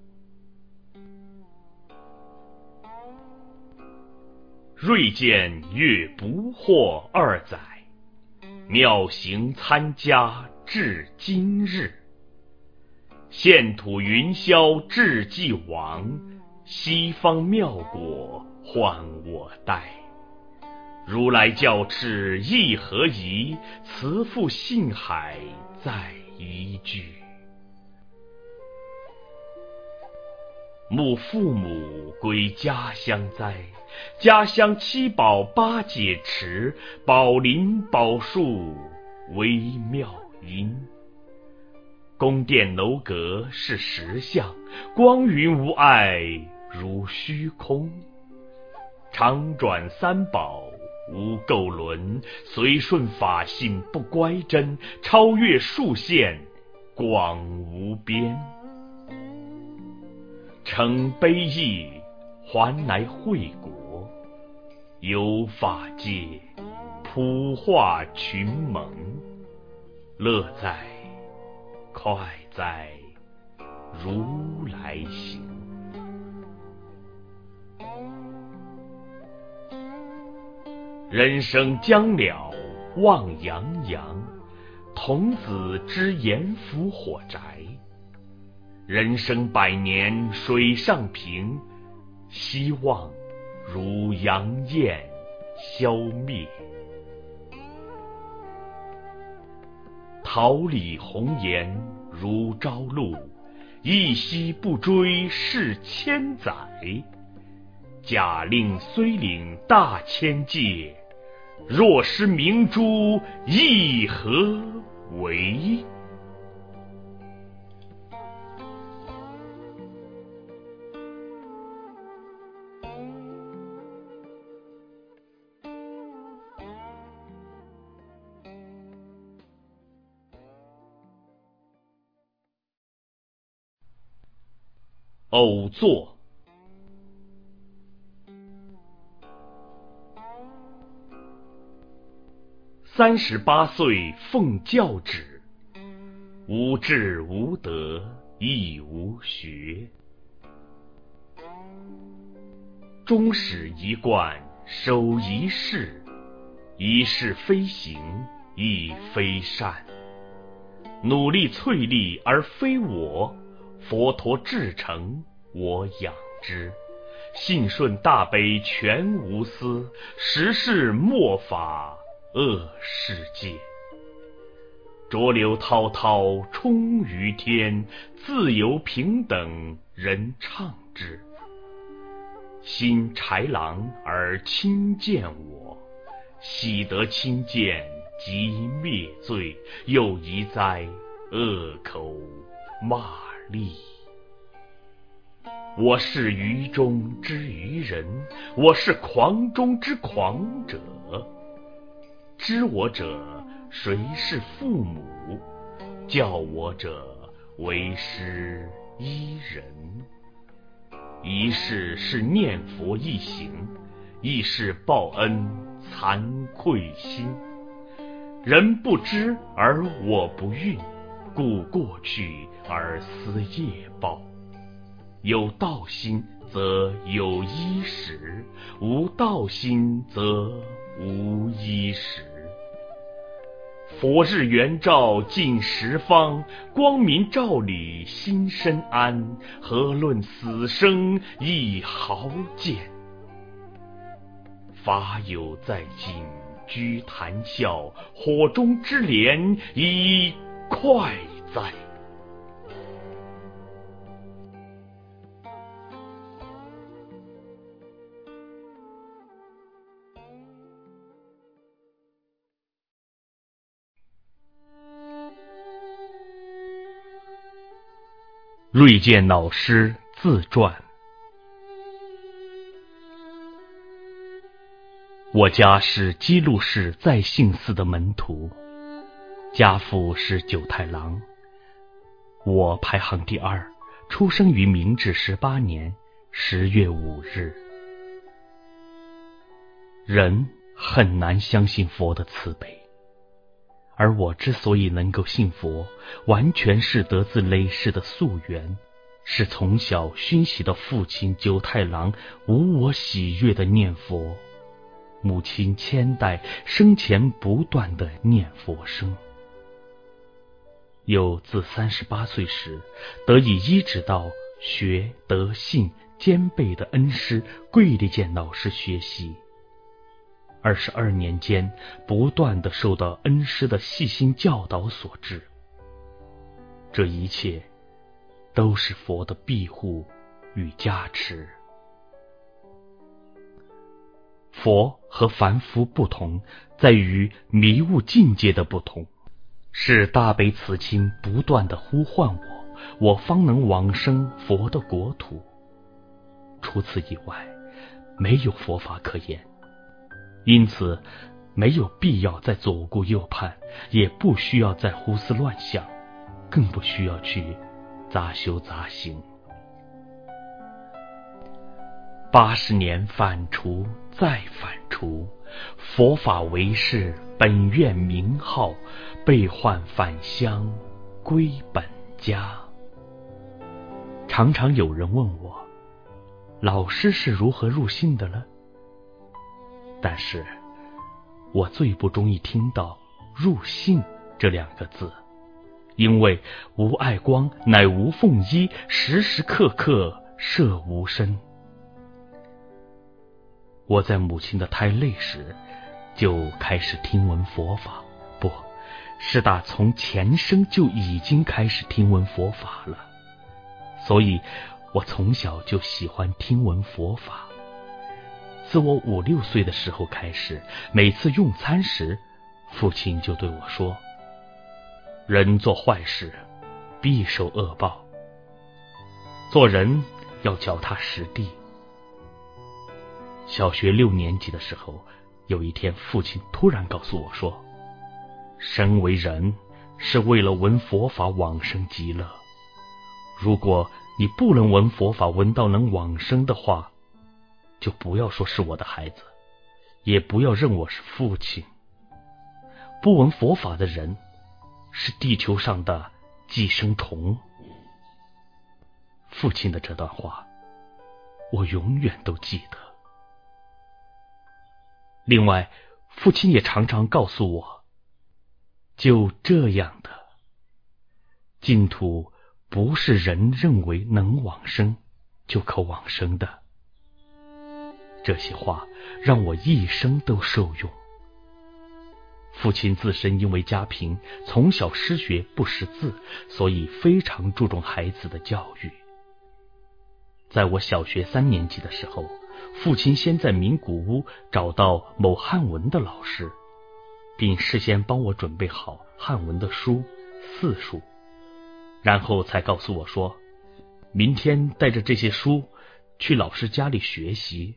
锐见月不惑二载，妙行参加至今日。现土云霄至既往，西方妙果唤我待。如来教敕意何宜？慈父信海在一句。慕父母归家乡哉，家乡七宝八解池，宝林宝树微妙音。 宫殿楼阁是实相，光云无碍如虚空。常转三宝无垢轮，随顺法性不乖真，超越数线广无边。乘悲意还来惠国，游法界普化群蒙。乐在快在如来行。人生将了望洋洋，童子之阎浮火宅。人生百年水上平，希望如阳焰消灭。桃李红颜如朝露，一夕不追是千载。假令虽领大千界，若失明珠亦何为？偶作。三十八岁奉教旨，无志无德亦无学。终始一贯守一事，一事非行亦非善。努力淬砺而非我，佛陀至诚我养之。信顺大悲全无私，实是末法恶世界。浊流滔滔冲于天，自由平等人唱之。心豺狼而轻贱我，喜得轻贱即灭罪，又宜哉恶口骂詈。我是愚中之愚人，我是狂中之狂者。知我者谁是父母？教我者为师伊人。一世是念佛一行，亦是报恩惭愧心。人不知而我不愠，故过去而思业报。有道心则有衣食，无道心则无衣食。佛日圆照尽十方，光明照里心深安。何论死生亦豪健？法有在今居谈笑，火中之莲已快哉。瑞见老师自传。我家是基路氏在信寺的门徒，家父是九太郎，我排行第二，出生于明治十八年十月五日。人很难相信佛的慈悲，而我之所以能够信佛，完全是得自累世的夙缘，是从小熏习的父亲九太郎无我喜悦的念佛，母亲千代生前不断的念佛声。又自三十八岁时，得以医治到学德信兼备的恩师桂利健老师学习。二十二年间，不断地受到恩师的细心教导所致。这一切都是佛的庇护与加持。佛和凡夫不同，在于迷悟境界的不同。 是大悲慈亲不断地呼唤我，我方能往生佛的国土。除此以外，没有佛法可言，因此没有必要再左顾右盼，也不需要再胡思乱想，更不需要去杂修杂行。八十年反刍再反刍，佛法为师，本愿名号，被唤返乡归本家。常常有人问我，老师是如何入信的了？但是我最不中意听到入信这两个字，因为无爱光乃无凤衣，时时刻刻摄无身。我在母亲的胎内时就开始听闻佛法，不是打从前生就已经开始听闻佛法了，所以我从小就喜欢听闻佛法。自我五六岁的时候开始，每次用餐时，父亲就对我说，人做坏事必受恶报，做人要脚踏实地。小学六年级的时候，有一天父亲突然告诉我说，身为人是为了闻佛法往生极乐，如果你不能闻佛法闻到能往生的话，就不要说是我的孩子，也不要认我是父亲。不闻佛法的人是地球上的寄生虫。父亲的这段话我永远都记得。另外，父亲也常常告诉我，就这样的净土不是人认为能往生就可往生的。这些话让我一生都受用。父亲自身因为家贫，从小失学不识字，所以非常注重孩子的教育。在我小学三年级的时候，父亲先在名古屋找到某汉文的老师，并事先帮我准备好汉文的书四书，然后才告诉我说，明天带着这些书去老师家里学习。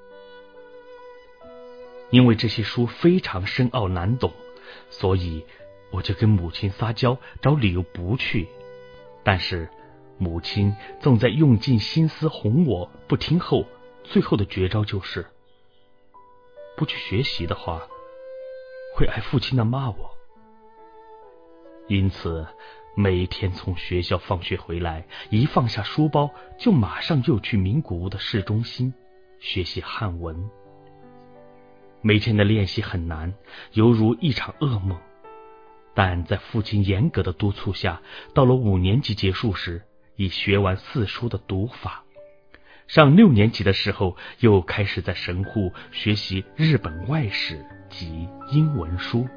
因为这些书非常深奥难懂，所以我就跟母亲撒娇，找理由不去。但是母亲总在用尽心思哄我不听后，最后的绝招就是不去学习的话会挨父亲的骂我。因此每天从学校放学回来，一放下书包就马上又去名古屋的市中心学习汉文。每天的练习很难，犹如一场噩梦，但在父亲严格的督促下，到了五年级结束时已学完四书的读法。上六年级的时候，又开始在神户学习日本外史及英文书。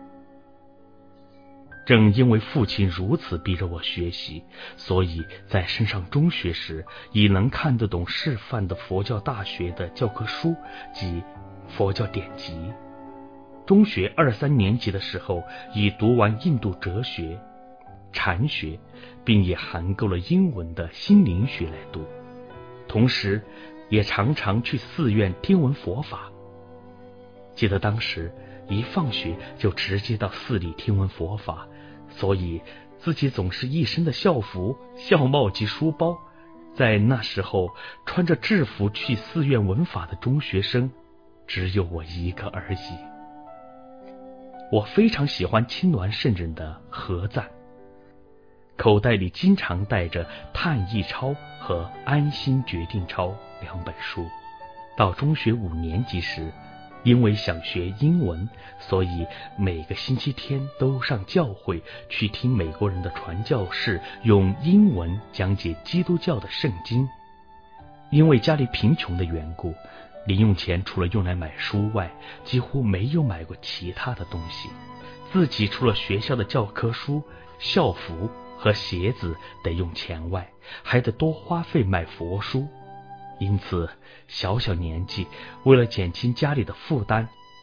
正因为父亲如此逼着我学习，所以在升上中学时，已能看得懂示范的佛教大学的教科书及佛教典籍。中学二三年级的时候，已读完印度哲学、禅学，并也含够了英文的心灵学来读。同时也常常去寺院听闻佛法。记得当时一放学就直接到寺里听闻佛法，所以自己总是一身的校服、校帽及书包。在那时候，穿着制服去寺院闻法的中学生只有我一个而已。我非常喜欢亲鸾圣人的合赞，口袋里经常带着《探义钞》和《安心决定钞》两本书。到中学五年级时，因为想学英文，所以每个星期天都上教会去听美国人的传教士用英文讲解基督教的圣经。因为家里贫穷的缘故，零用钱除了用来买书外，几乎没有买过其他的东西。自己除了学校的教科书、校服和鞋子得用钱外，还得多花费买佛书。因此小小年纪，为了减轻家里的负担，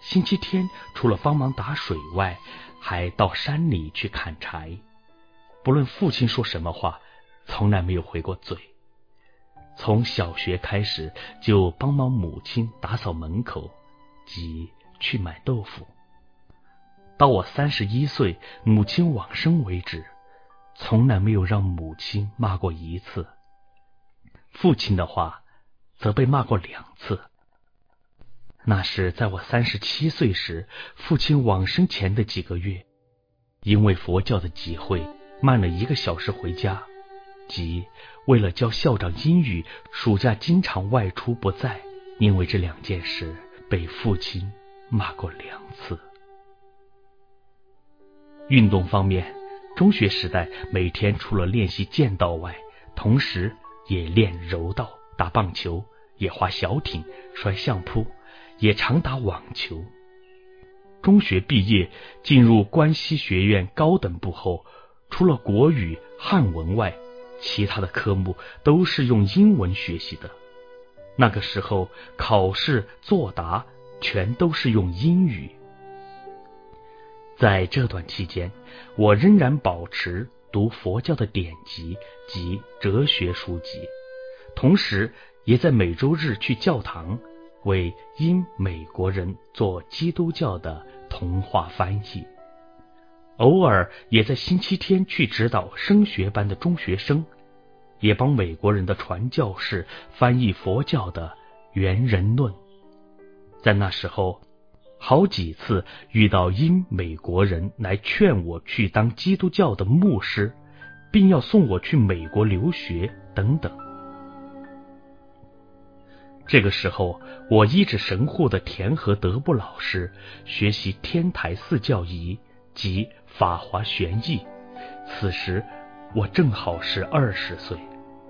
星期天除了帮忙打水外，还到山里去砍柴。不论父亲说什么话，从来没有回过嘴。从小学开始就帮忙母亲打扫门口，即去买豆腐。到我三十一岁，母亲往生为止，从来没有让母亲骂过一次。父亲的话则被骂过两次。那是在我三十七岁时，父亲往生前的几个月，因为佛教的集会慢了一个小时回家，即为了教校长英语，暑假经常外出不在，因为这两件事被父亲骂过两次。运动方面，中学时代每天除了练习剑道外，同时也练柔道、打棒球，也划小艇、摔相扑，也常打网球。中学毕业进入关西学院高等部后，除了国语、汉文外，其他的科目都是用英文学习的。那个时候考试作答全都是用英语。在这段期间，我仍然保持读佛教的典籍及哲学书籍，同时也在每周日去教堂为因美国人做基督教的童话翻译，偶尔也在星期天去指导升学班的中学生，也帮美国人的传教士翻译佛教的原人论。在那时候，好几次遇到因美国人来劝我去当基督教的牧师，并要送我去美国留学等等。这个时候，我依着神户的田和德布老师学习天台四教仪及法华玄义，此时我正好是二十岁。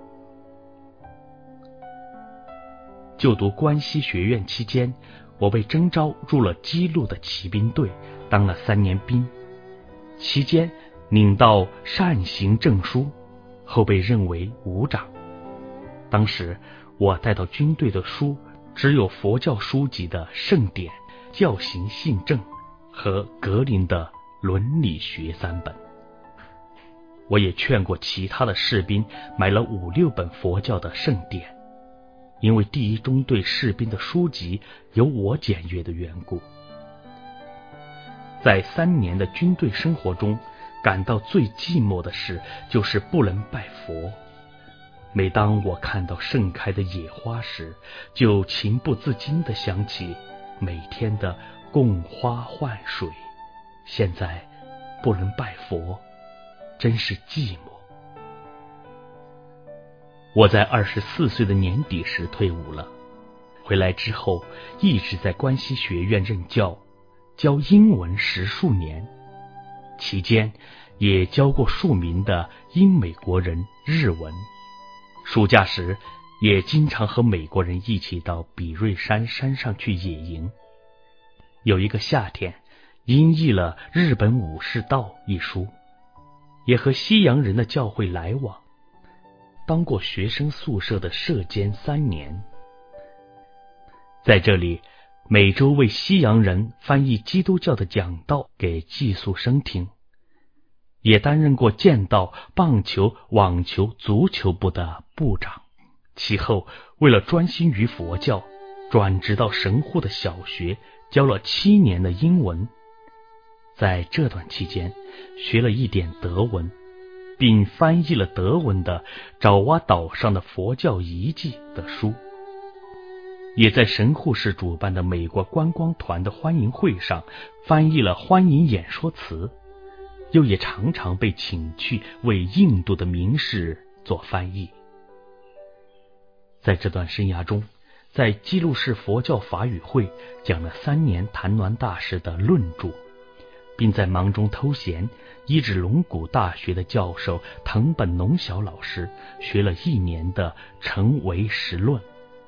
就读关西学院期间，我被征召入了基路的骑兵队，当了三年兵，期间领到善行证书，后被任为武长。当时我带到军队的书只有佛教书籍的圣典、教行信证和格林的伦理学三本。我也劝过其他的士兵买了五六本佛教的圣典，因为第一中队士兵的书籍由我检阅的缘故。在三年的军队生活中，感到最寂寞的事就是不能拜佛。每当我看到盛开的野花时，就情不自禁地想起每天的供花换水，现在不能拜佛，真是寂寞。我在二十四岁的年底时退伍了，回来之后一直在关西学院任教，教英文十数年，期间也教过数名的英美国人日文。暑假时也经常和美国人一起到比瑞山山上去野营。有一个夏天，英译了《日本武士道》一书，也和西洋人的教会来往，当过学生宿舍的舍监三年。在这里，每周为西洋人翻译基督教的讲道给寄宿生听，也担任过剑道、棒球、网球、足球部的部长。其后为了专心于佛教，转职到神户的小学，教了七年的英文。在这段期间，学了一点德文，并翻译了德文的爪哇岛上的佛教遗迹的书，也在神户市主办的美国观光团的欢迎会上翻译了欢迎演说词，又也常常被请去为印度的名士做翻译。在这段生涯中，在基路市佛教法语会讲了三年谭鸾大师的论著，并在忙中偷闲依止龙谷大学的教授藤本农小老师学了一年的成唯识论。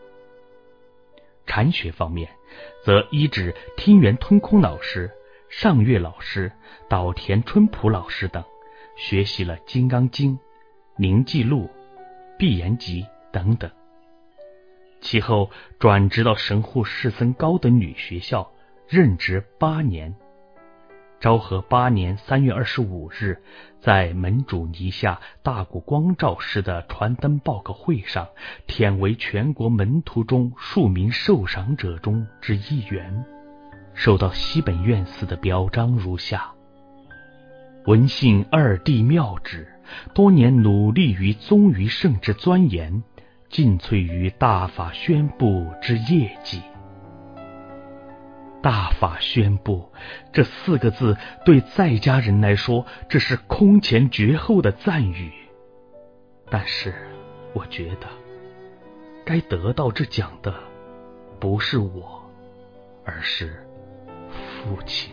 禅学方面，则依止听圆吞空老师、上月老师、岛田春浦老师等，学习了《金刚经》、《灵记录》、《碧岩集》等等。其后转职到神户市森高等女学校， 任职八年。昭和八年三月二十五日，在门主泥下大鼓光照式的传灯报告会上，填为全国门徒中数名受赏者中之一员，受到西本院寺的表彰如下：闻信二弟妙旨，多年努力于宗于圣之钻研，尽瘁于大法宣布之业绩。大法宣布这四个字对在家人来说，这是空前绝后的赞誉。但是我觉得该得到这奖的不是我，而是父亲。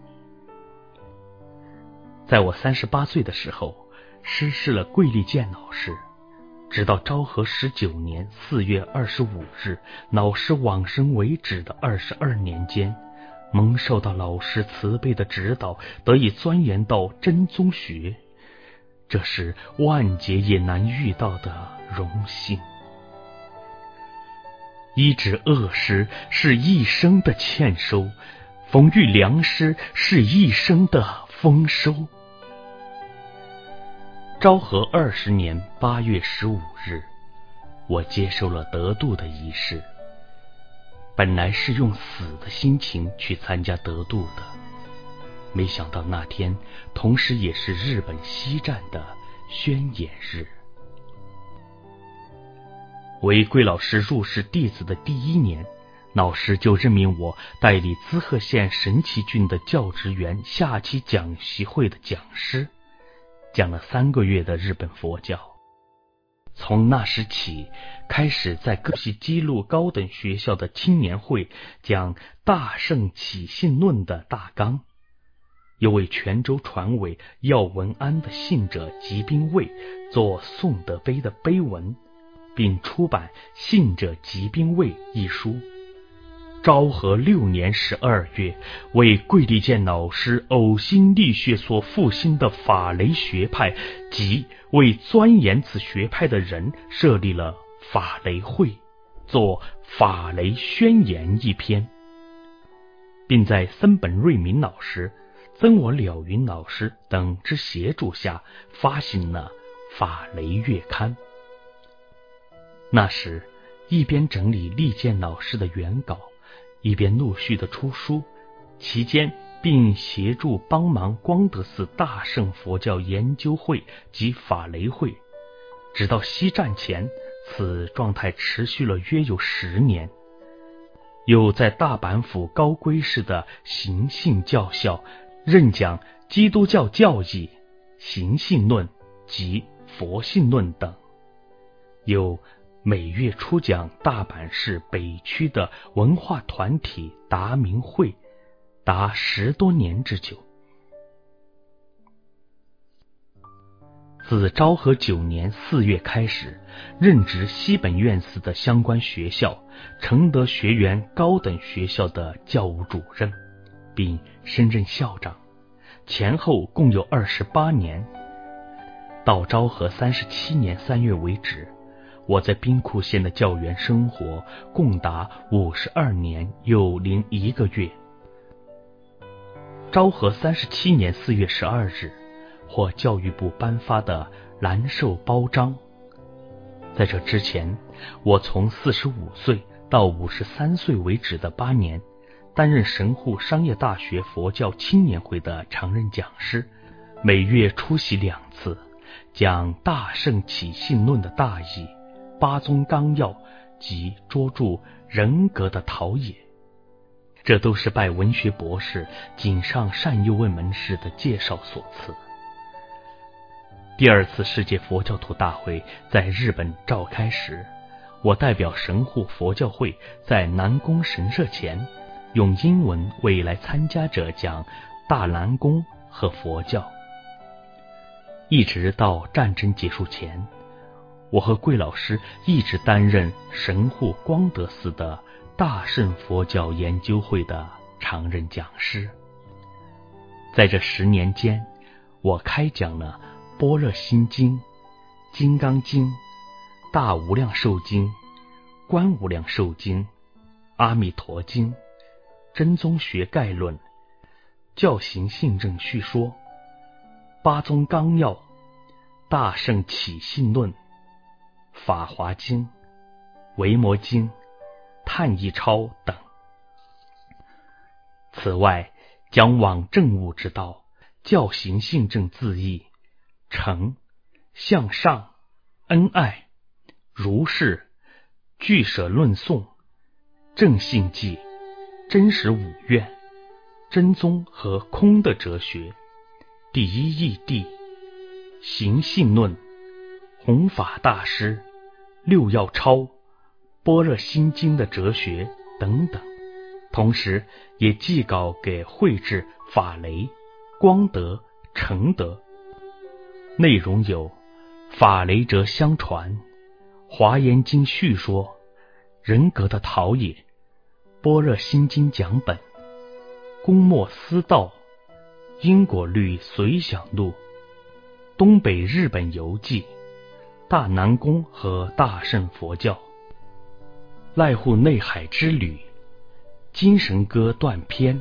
在我三十八岁的时候，失事了桂立健老师，直到昭和十九年四月二十五日老师往生为止的二十二年间，蒙受到老师慈悲的指导，得以钻研到真宗学，这是万劫也难遇到的荣幸。医治恶师是一生的欠收，逢遇良师是一生的丰收。昭和二十年八月十五日，我接受了得度的仪式。本来是用死的心情去参加得度的，没想到那天同时也是日本西战的宣演日。为桂老师入室弟子的第一年，老师就任命我代理滋贺县神崎郡的教职员下期讲习会的讲师，讲了三个月的日本佛教。从那时起，开始在各系基路高等学校的青年会讲《大圣起信论》的大纲，又为泉州船委耀文安的信者集兵卫做宋德碑的碑文，并出版《信者集兵卫》一书。昭和六年十二月，为桂立健老师呕心沥血所复兴的法雷学派及为钻研此学派的人设立了法雷会，作《法雷宣言》一篇，并在森本瑞明老师、曾我了云老师等之协助下发行了《法雷月刊》。那时一边整理立健老师的原稿，一边陆续的出书，期间并协助帮忙光德寺大圣佛教研究会及法雷会，直到西战前，此状态持续了约有十年。又在大阪府高龟市的行信教校任讲基督教教义、行信论及佛信论等，又每月出讲大阪市北区的文化团体达明会，达十多年之久。自昭和九年四月开始，任职西本院寺的相关学校承德学园高等学校的教务主任，并升任校长，前后共有二十八年。到昭和三十七年三月为止，我在兵库县的教员生活共达五十二年又零一个月。昭和三十七年四月十二日，获教育部颁发的蓝绶褒章。在这之前，我从四十五岁到五十三岁为止的八年，担任神户商业大学佛教青年会的常任讲师，每月出席两次，讲《大圣起信论》的大义、八宗纲要及捉住人格的陶冶，这都是拜文学博士井上善右卫门士的介绍所赐。第二次世界佛教徒大会在日本召开时，我代表神户佛教会在南宫神社前，用英文为来参加者讲大南宫和佛教。一直到战争结束前，我和桂老师一直担任神户光德寺的大圣佛教研究会的常任讲师。在这十年间，我开讲了般若心经、金刚经、大无量寿经、观无量寿经、阿弥陀经、 真宗学概论、教行信正叙说、八宗纲要、大圣起信论、法华经、维摩经、探义钞等。此外，将往正悟之道、教行信正字义、诚、向上、恩爱、如是、俱舍论颂、正信记、真实五愿、真宗和空的哲学、第一义谛、行信论、弘法大师、六要钞、般若心经的哲学等等，同时也寄稿给绘制法雷、光德、成德。内容有法雷者相传、华严经叙说、人格的陶冶、般若心经讲本、公墨思道、因果律随想录、东北日本游记、大南宫和大乘佛教、濑户内海之旅、精神歌断篇、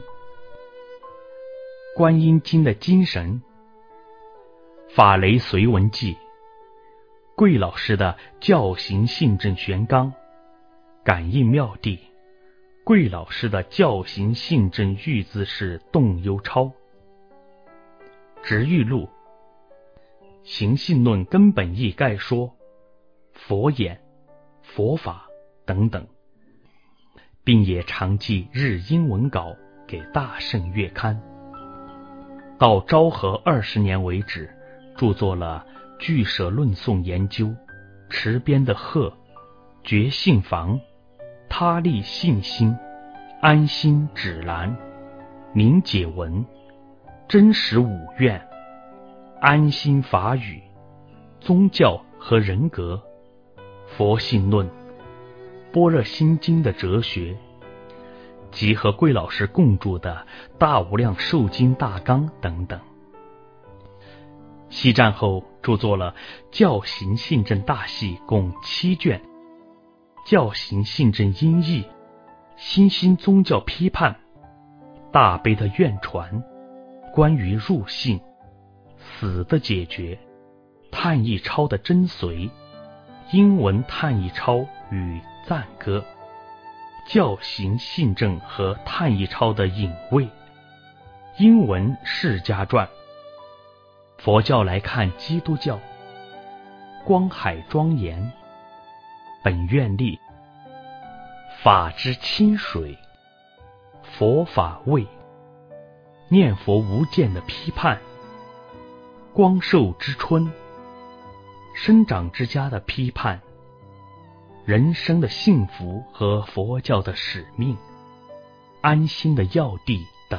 观音经的精神、法雷随文记、桂老师的教行信正玄纲、感应妙谛、桂老师的教行信正玉字式动幽钞、直玉录、行信论根本义概说、佛眼、佛法等等，并也常寄日英文稿给大圣月刊。到昭和二十年为止，著作了俱舍论颂研究、持编的鹤、觉信房、他立信心、安心指南、明解文、真实五愿、安心法语、宗教和人格、佛性论、般若心经的哲学，及和桂老师共著的大无量寿经大纲等等。西战后著作了教行信正大系共七卷，教行信正音译、新兴宗教批判、大悲的愿传、关于入信、死的解决、探义钞的真髓、英文探义钞与赞歌、教行信正和探义钞的隐味、英文释迦传、佛教来看基督教、光海庄严、本愿力、法之清水、佛法味、念佛无间的批判、光寿之春、生长之家的批判、人生的幸福和佛教的使命、安心的要地等。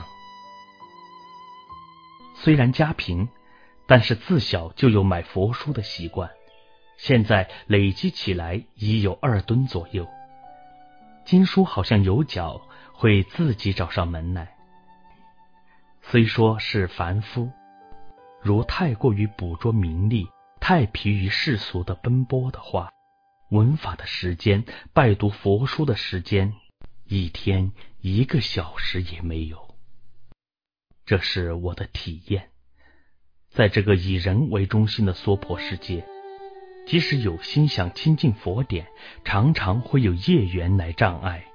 虽然家贫，但是自小就有买佛书的习惯，现在累积起来已有二吨左右。经书好像有脚，会自己找上门来。虽说是凡夫，如太过于捕捉名利，太疲于世俗的奔波的话，闻法的时间，拜读佛书的时间，一天一个小时也没有。这是我的体验。在这个以人为中心的娑婆世界，即使有心想亲近佛典，常常会有业缘来障碍。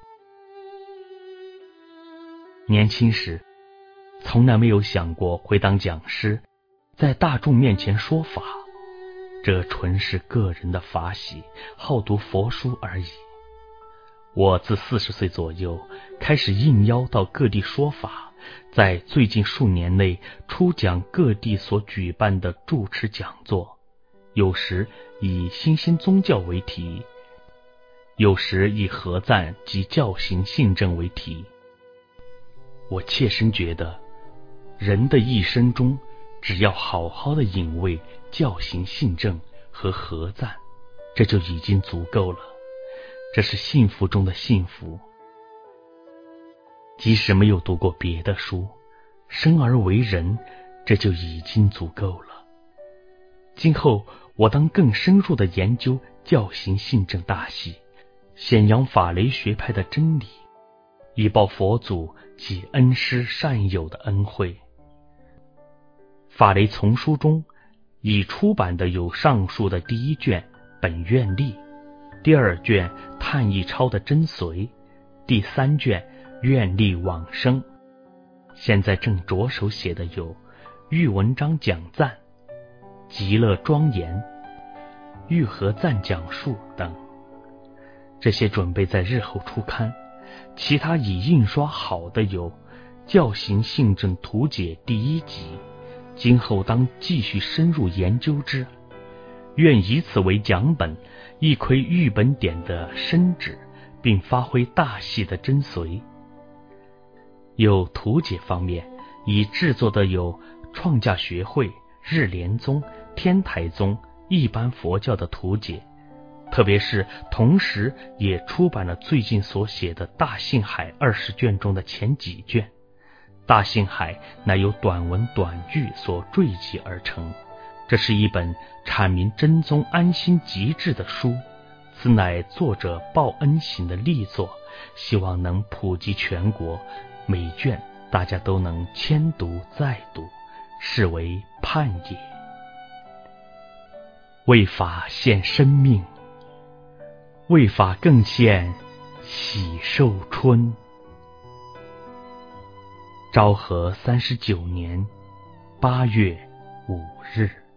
年轻时，从来没有想过会当讲师，在大众面前说法，这纯是个人的法喜，好读佛书而已。我自四十岁左右开始应邀到各地说法，在最近数年内出讲各地所举办的住持讲座，有时以新兴宗教为题，有时以合赞及教行信正为题。我切身觉得，人的一生中，只要好好的引味教行信正和合赞，这就已经足够了。这是幸福中的幸福。即使没有读过别的书，生而为人，这就已经足够了。今后我当更深入的研究教行信正大系，显扬法雷学派的真理， 以报佛祖及恩师善友的恩惠。法雷丛书中已出版的有上述的第一卷本愿力，第二卷叹义超的真髓，第三卷愿力往生。现在正着手写的有玉文章讲赞、极乐庄严、玉和赞讲述等，这些准备在日后出刊。其他已印刷好的有教行信证图解第一集，今后当继续深入研究之，愿以此为讲本，一窥玉本典的深旨，并发挥大系的真髓。有图解方面，已制作的有创价学会、日莲宗、天台宗一般佛教的图解，特别是同时也出版了最近所写的大信海二十卷中的前几卷。大信海乃由短文短句所缀集而成，这是一本阐明真宗安心极致的书，此乃作者报恩行的力作，希望能普及全国，每卷大家都能千读再读，是为盼也。为法献生命，为法更献喜寿春。昭和三十九年八月五日。